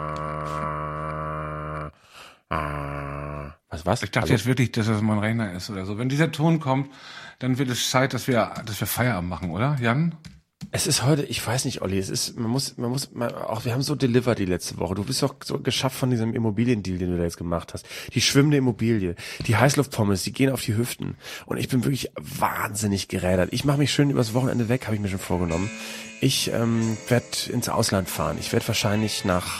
[SPEAKER 4] Was, was?
[SPEAKER 3] Ich dachte
[SPEAKER 4] Hallo?
[SPEAKER 3] jetzt wirklich, dass das mein Rechner ist oder so. Wenn dieser Ton kommt, dann wird es Zeit, dass wir, dass wir Feierabend machen, oder, Jan?
[SPEAKER 4] Es ist heute, ich weiß nicht, Olli, es ist, man muss, man muss, man, auch wir haben so delivered die letzte Woche. Du bist doch so geschafft von diesem Immobiliendeal, den du da jetzt gemacht hast. Die schwimmende Immobilie, die Heißluftpommes, die gehen auf die Hüften. Und ich bin wirklich wahnsinnig gerädert. Ich mache mich schön übers Wochenende weg, habe ich mir schon vorgenommen. Ich ähm, werde ins Ausland fahren. Ich werde wahrscheinlich nach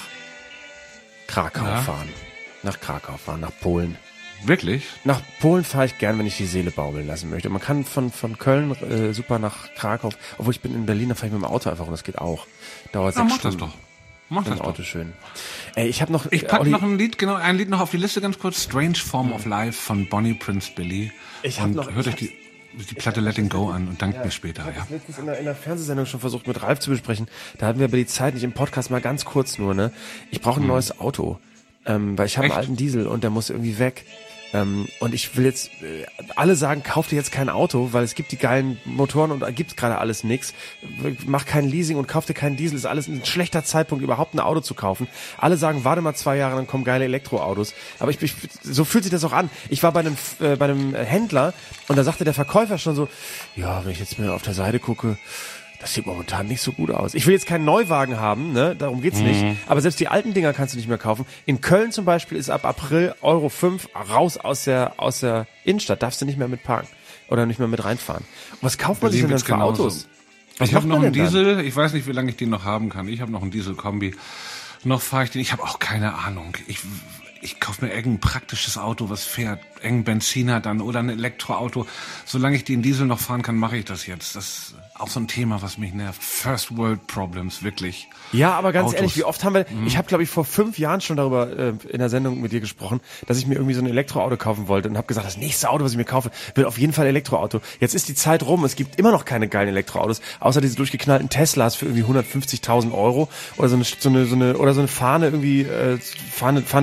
[SPEAKER 4] Krakau
[SPEAKER 3] ja.
[SPEAKER 4] fahren. Nach Krakau fahren, nach Polen.
[SPEAKER 3] Wirklich?
[SPEAKER 4] Nach Polen fahre ich gern, wenn ich die Seele baumeln lassen möchte. Man kann von von Köln äh, super nach Krakau, obwohl ich bin in Berlin, da fahre ich mit dem Auto einfach und das geht auch. Dauert
[SPEAKER 3] Ja,
[SPEAKER 4] sechs
[SPEAKER 3] mach
[SPEAKER 4] Stunden.
[SPEAKER 3] das doch. Mach das
[SPEAKER 4] Auto
[SPEAKER 3] doch.
[SPEAKER 4] schön. Ey, ich habe noch
[SPEAKER 3] Ich pack
[SPEAKER 4] Olli,
[SPEAKER 3] noch ein Lied, genau, ein Lied noch auf die Liste, ganz kurz. Strange Form of Life von Bonnie Prince Billy.
[SPEAKER 4] Ich hab
[SPEAKER 3] und
[SPEAKER 4] noch-
[SPEAKER 3] hört
[SPEAKER 4] ich
[SPEAKER 3] euch die, die Platte Letting Go an und dankt mir später,
[SPEAKER 4] ich
[SPEAKER 3] ja.
[SPEAKER 4] habe letztens in der, in der Fernsehsendung schon versucht, mit Ralf zu besprechen. Da hatten wir aber die Zeit nicht im Podcast, mal ganz kurz nur, ne? Ich brauche ein neues Auto, ähm, weil ich habe einen
[SPEAKER 3] Echt?
[SPEAKER 4] alten Diesel und der muss irgendwie weg. Ähm, und ich will jetzt, äh, alle sagen, kauf dir jetzt kein Auto, weil es gibt die geilen Motoren und da gibt gerade alles nix. Mach kein Leasing und kauf dir keinen Diesel. Ist alles ein schlechter Zeitpunkt, überhaupt ein Auto zu kaufen. Alle sagen, warte mal zwei Jahre, dann kommen geile Elektroautos. Aber ich, ich so fühlt sich das auch an. Ich war bei einem, äh, bei einem Händler und da sagte der Verkäufer schon so, ja, wenn ich jetzt mir auf der Seite gucke, das sieht momentan nicht so gut aus. Ich will jetzt keinen Neuwagen haben, ne? Darum geht's
[SPEAKER 3] Mhm.
[SPEAKER 4] nicht. Aber selbst die alten Dinger kannst du nicht mehr kaufen. In Köln zum Beispiel ist ab April Euro fünf raus aus der aus der Innenstadt. Darfst du nicht mehr mit parken oder nicht mehr mit reinfahren. Und was kauft man sich denn dann
[SPEAKER 3] Berlin
[SPEAKER 4] für
[SPEAKER 3] wird's genauso.
[SPEAKER 4] Autos? Was
[SPEAKER 3] Ich habe
[SPEAKER 4] macht
[SPEAKER 3] noch
[SPEAKER 4] man
[SPEAKER 3] einen
[SPEAKER 4] denn dann?
[SPEAKER 3] Diesel, ich weiß nicht, wie lange ich den noch haben kann. Ich habe noch einen Diesel-Kombi. Noch fahre ich den, ich habe auch keine Ahnung. Ich, ich kaufe mir irgendein praktisches Auto, was fährt. Irgendein Benziner dann oder ein Elektroauto. Solange ich den Diesel noch fahren kann, mache ich das jetzt. Das ist auch so ein Thema, was mich nervt. First World Problems, wirklich.
[SPEAKER 4] Ja, aber ganz
[SPEAKER 3] Autos.
[SPEAKER 4] ehrlich, wie oft haben wir,
[SPEAKER 3] Mhm.
[SPEAKER 4] ich habe glaube ich vor fünf Jahren schon darüber äh, in der Sendung mit dir gesprochen, dass ich mir irgendwie so ein Elektroauto kaufen wollte und habe gesagt, das nächste Auto, was ich mir kaufe, wird auf jeden Fall Elektroauto. Jetzt ist die Zeit rum, es gibt immer noch keine geilen Elektroautos, außer diese durchgeknallten Teslas für irgendwie hundertfünfzigtausend Euro oder so eine, so eine, so eine oder so eine Fahne irgendwie, äh, Fahne, Fahne Cola-Dose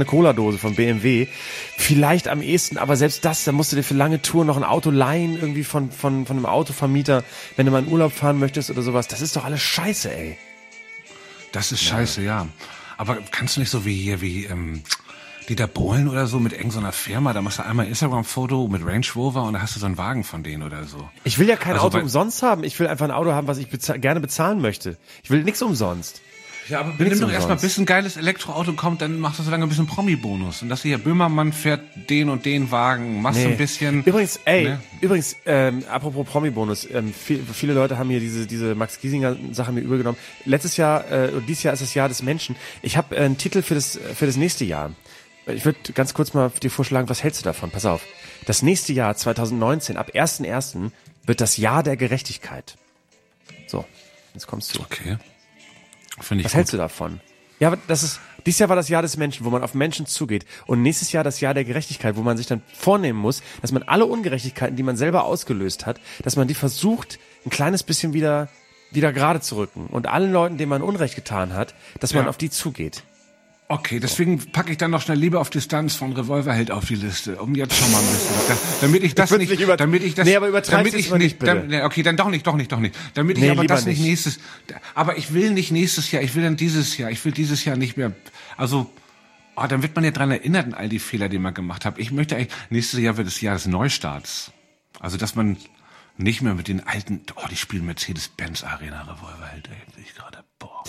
[SPEAKER 4] Steckdose von B M W. Vielleicht am ehesten, aber selbst das, da musst du dir für lange Touren noch ein Auto leihen, irgendwie von, von, von einem Autovermieter, wenn du mal in Urlaub fahren möchtest oder sowas. Das ist doch alles scheiße, ey.
[SPEAKER 3] Das ist scheiße, ja. Aber kannst du nicht so wie hier, wie ähm, Dieter Bohlen oder so mit irgendeiner so einer Firma, da machst du einmal ein Instagram-Foto mit Range Rover und da hast du so einen Wagen von denen oder so.
[SPEAKER 4] Ich will ja kein
[SPEAKER 3] Also
[SPEAKER 4] Auto
[SPEAKER 3] bei-
[SPEAKER 4] umsonst haben. Ich will einfach ein Auto haben, was ich bezahl- gerne bezahlen möchte. Ich will nichts umsonst.
[SPEAKER 3] Ja, aber
[SPEAKER 4] Nichts
[SPEAKER 3] nimm doch erstmal,
[SPEAKER 4] umsonst.
[SPEAKER 3] bis ein geiles Elektroauto kommt, dann machst du so lange ein bisschen Promi-Bonus. Und dass hier Böhmermann fährt den und den Wagen, machst du ein bisschen...
[SPEAKER 4] Übrigens, ey,
[SPEAKER 3] Ne?
[SPEAKER 4] übrigens, ähm, apropos Promi-Bonus, ähm, viel, viele Leute haben hier diese diese Max Giesinger-Sache mir übergenommen. Letztes Jahr, äh, und dieses Jahr ist das Jahr des Menschen. Ich habe äh, einen Titel für das für das nächste Jahr. Ich würde ganz kurz mal dir vorschlagen, was hältst du davon? Pass auf. Das nächste Jahr, zwanzig neunzehn, ab ersten ersten wird das Jahr der Gerechtigkeit. So, jetzt kommst du.
[SPEAKER 3] Okay. Finde ich
[SPEAKER 4] Was
[SPEAKER 3] gut.
[SPEAKER 4] hältst du davon? Ja, aber das ist, dieses Jahr war das Jahr des Menschen, wo man auf Menschen zugeht. Und nächstes Jahr das Jahr der Gerechtigkeit, wo man sich dann vornehmen muss, dass man alle Ungerechtigkeiten, die man selber ausgelöst hat, dass man die versucht, ein kleines bisschen wieder, wieder gerade zu rücken. Und allen Leuten, denen man Unrecht getan hat, dass man
[SPEAKER 3] Ja.
[SPEAKER 4] auf die zugeht.
[SPEAKER 3] Okay, deswegen packe ich dann noch schnell Liebe auf Distanz von Revolverheld auf die Liste, um jetzt schon mal ein bisschen, da, damit ich das
[SPEAKER 4] Ich würd's
[SPEAKER 3] nicht,
[SPEAKER 4] nicht über-
[SPEAKER 3] damit ich das,
[SPEAKER 4] Nee, aber übertreib's
[SPEAKER 3] damit
[SPEAKER 4] jetzt
[SPEAKER 3] ich
[SPEAKER 4] mal nicht,
[SPEAKER 3] nicht,
[SPEAKER 4] bitte.
[SPEAKER 3] dann, nee, okay, dann doch nicht, doch nicht, doch nicht, damit ich
[SPEAKER 4] Nee,
[SPEAKER 3] aber
[SPEAKER 4] lieber
[SPEAKER 3] das nicht
[SPEAKER 4] nicht.
[SPEAKER 3] nächstes, aber ich will nicht nächstes Jahr, ich will dann dieses Jahr, ich will dieses Jahr nicht mehr, also, oh, dann wird man ja dran erinnert an all die Fehler, die man gemacht hat. Ich möchte eigentlich, nächstes Jahr wird das Jahr des Neustarts, also dass man nicht mehr mit den alten, oh, die spielen Mercedes-Benz Arena Revolverheld, ey, will ich gerade, boah.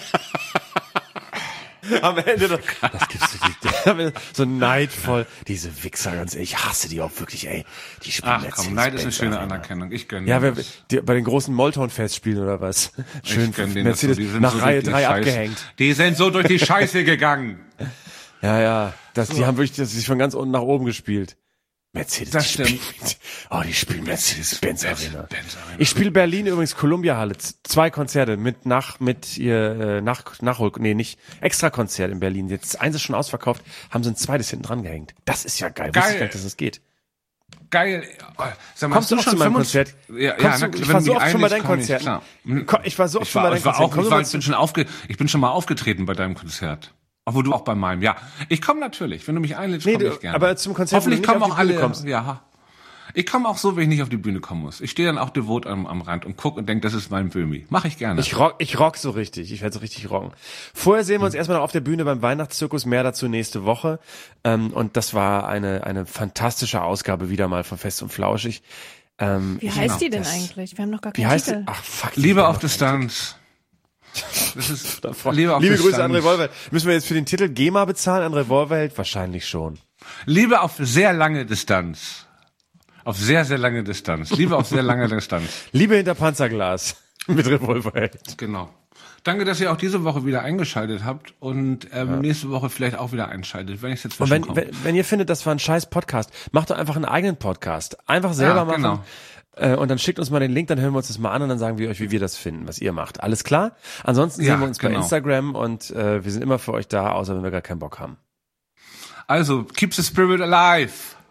[SPEAKER 4] Am Ende, das, das gibt's nicht. So neidvoll. Diese Wichser, ganz ehrlich, ich hasse die auch wirklich, ey. Die spielen
[SPEAKER 3] Ach komm, Neid ist eine schöne
[SPEAKER 4] Arena.
[SPEAKER 3] Anerkennung, ich gönne
[SPEAKER 4] Ja,
[SPEAKER 3] dir
[SPEAKER 4] wer,
[SPEAKER 3] das.
[SPEAKER 4] die, bei den großen Molton-Festspielen oder was? Schön
[SPEAKER 3] Ich gönn denen
[SPEAKER 4] Mercedes
[SPEAKER 3] das so, die sind
[SPEAKER 4] nach
[SPEAKER 3] so
[SPEAKER 4] Reihe
[SPEAKER 3] durch die
[SPEAKER 4] drei
[SPEAKER 3] Scheiße.
[SPEAKER 4] abgehängt.
[SPEAKER 3] Die sind so durch die Scheiße gegangen.
[SPEAKER 4] Ja, ja. Das, Die haben wirklich das sich von ganz unten nach oben gespielt. Mercedes,
[SPEAKER 3] Das
[SPEAKER 4] die
[SPEAKER 3] stimmt.
[SPEAKER 4] spielen, oh, die spielen Mercedes-Benz Arena.
[SPEAKER 3] Benz Arena.
[SPEAKER 4] Ich spiele Berlin übrigens Columbia-Halle. Z- Zwei Konzerte mit nach, mit ihr, äh, nach, Nachhol, nee, nicht, Extra-Konzert in Berlin. Jetzt eins ist schon ausverkauft, haben sie ein zweites hinten dran gehängt. Das ist ja geil.
[SPEAKER 3] Geil.
[SPEAKER 4] Wusste ich gar nicht, dass das geht.
[SPEAKER 3] Geil. Oh, sag mal,
[SPEAKER 4] Kommst du
[SPEAKER 3] hast
[SPEAKER 4] noch zu meinem
[SPEAKER 3] fünfundzwanzig
[SPEAKER 4] Konzert?
[SPEAKER 3] Ja,
[SPEAKER 4] Kommst
[SPEAKER 3] ja,
[SPEAKER 4] du-
[SPEAKER 3] na,
[SPEAKER 4] ich
[SPEAKER 3] wenn
[SPEAKER 4] war
[SPEAKER 3] du
[SPEAKER 4] so
[SPEAKER 3] mich
[SPEAKER 4] oft schon bei
[SPEAKER 3] einlädst,
[SPEAKER 4] deinen
[SPEAKER 3] komm ich,
[SPEAKER 4] Konzerten.
[SPEAKER 3] klar.
[SPEAKER 4] Komm, ich war so oft
[SPEAKER 3] Ich
[SPEAKER 4] schon bei
[SPEAKER 3] war,
[SPEAKER 4] deinen
[SPEAKER 3] ich war
[SPEAKER 4] Konzerten.
[SPEAKER 3] auch,
[SPEAKER 4] Komm
[SPEAKER 3] ich,
[SPEAKER 4] du
[SPEAKER 3] war,
[SPEAKER 4] mal
[SPEAKER 3] ich
[SPEAKER 4] zu-
[SPEAKER 3] bin schon aufge, ich bin schon mal aufgetreten bei deinem Konzert. Obwohl du auch bei meinem, ja. Ich komme natürlich, wenn du mich einlädst,
[SPEAKER 4] Nee,
[SPEAKER 3] komme
[SPEAKER 4] du-
[SPEAKER 3] ich gerne.
[SPEAKER 4] aber zum Konzert, wo du
[SPEAKER 3] Hoffentlich
[SPEAKER 4] nicht
[SPEAKER 3] kommen
[SPEAKER 4] auf die
[SPEAKER 3] auch
[SPEAKER 4] Bühne
[SPEAKER 3] alle,
[SPEAKER 4] kommst.
[SPEAKER 3] ja. Ich komme auch so, wenn ich nicht auf die Bühne kommen muss. Ich stehe dann auch devot am, am Rand und guck und denk, das ist mein Böhmi. Mach ich gerne.
[SPEAKER 4] Ich rock, ich rock so richtig. Ich werde so richtig rocken. Vorher sehen wir uns erstmal noch auf der Bühne beim Weihnachtszirkus. Mehr dazu nächste Woche. Ähm, und das war eine, eine fantastische Ausgabe wieder mal von Fest und Flauschig. Ähm,
[SPEAKER 5] Wie
[SPEAKER 4] ich-
[SPEAKER 5] heißt die denn
[SPEAKER 4] das-
[SPEAKER 5] eigentlich? Wir haben noch gar
[SPEAKER 4] Wie
[SPEAKER 5] keinen
[SPEAKER 4] heißt
[SPEAKER 5] Titel.
[SPEAKER 4] die? Ach, fuck.
[SPEAKER 3] Liebe
[SPEAKER 4] ich
[SPEAKER 3] auf
[SPEAKER 4] bin
[SPEAKER 3] Distanz. Das ist,
[SPEAKER 4] noch-
[SPEAKER 3] Liebe auf
[SPEAKER 4] Liebe
[SPEAKER 3] Distanz.
[SPEAKER 4] Grüße an Revolverheld. Müssen wir jetzt für den Titel GEMA bezahlen an Revolverheld? Wahrscheinlich schon.
[SPEAKER 3] Liebe auf sehr lange Distanz. Auf sehr, sehr lange Distanz. Liebe auf sehr lange Distanz.
[SPEAKER 4] Liebe hinter Panzerglas mit Revolverheld.
[SPEAKER 3] Genau. Danke, dass ihr auch diese Woche wieder eingeschaltet habt und ähm, nächste Woche vielleicht auch wieder einschaltet, wenn ich jetzt
[SPEAKER 4] Und wenn,
[SPEAKER 3] zwischenkomme.
[SPEAKER 4] wenn, wenn ihr findet, das war ein scheiß Podcast, macht doch einfach einen eigenen Podcast. Einfach selber
[SPEAKER 3] Ja,
[SPEAKER 4] machen.
[SPEAKER 3] genau.
[SPEAKER 4] Äh, und dann schickt uns mal den Link, dann hören wir uns das mal an und dann sagen wir euch, wie wir das finden, was ihr macht. Alles klar? Ansonsten
[SPEAKER 3] Ja,
[SPEAKER 4] sehen wir uns bei
[SPEAKER 3] genau.
[SPEAKER 4] Instagram und äh, wir sind immer für euch da, außer wenn wir gar keinen Bock haben.
[SPEAKER 3] Also, keep the spirit alive.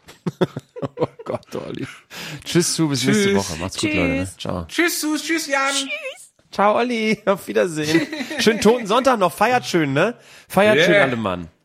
[SPEAKER 4] Oh Gott, Olli. Tschüss, zu, bis
[SPEAKER 3] Tschüss.
[SPEAKER 4] nächste Woche. Macht's gut,
[SPEAKER 5] Tschüss.
[SPEAKER 4] Leute. Ne? Ciao.
[SPEAKER 3] Tschüss, Sus, tschüss, Jan.
[SPEAKER 4] Ciao, Olli. Auf Wiedersehen. Schönen Toten Sonntag noch. Feiert schön, ne? Feiert
[SPEAKER 3] Yeah.
[SPEAKER 4] schön, alle Mann.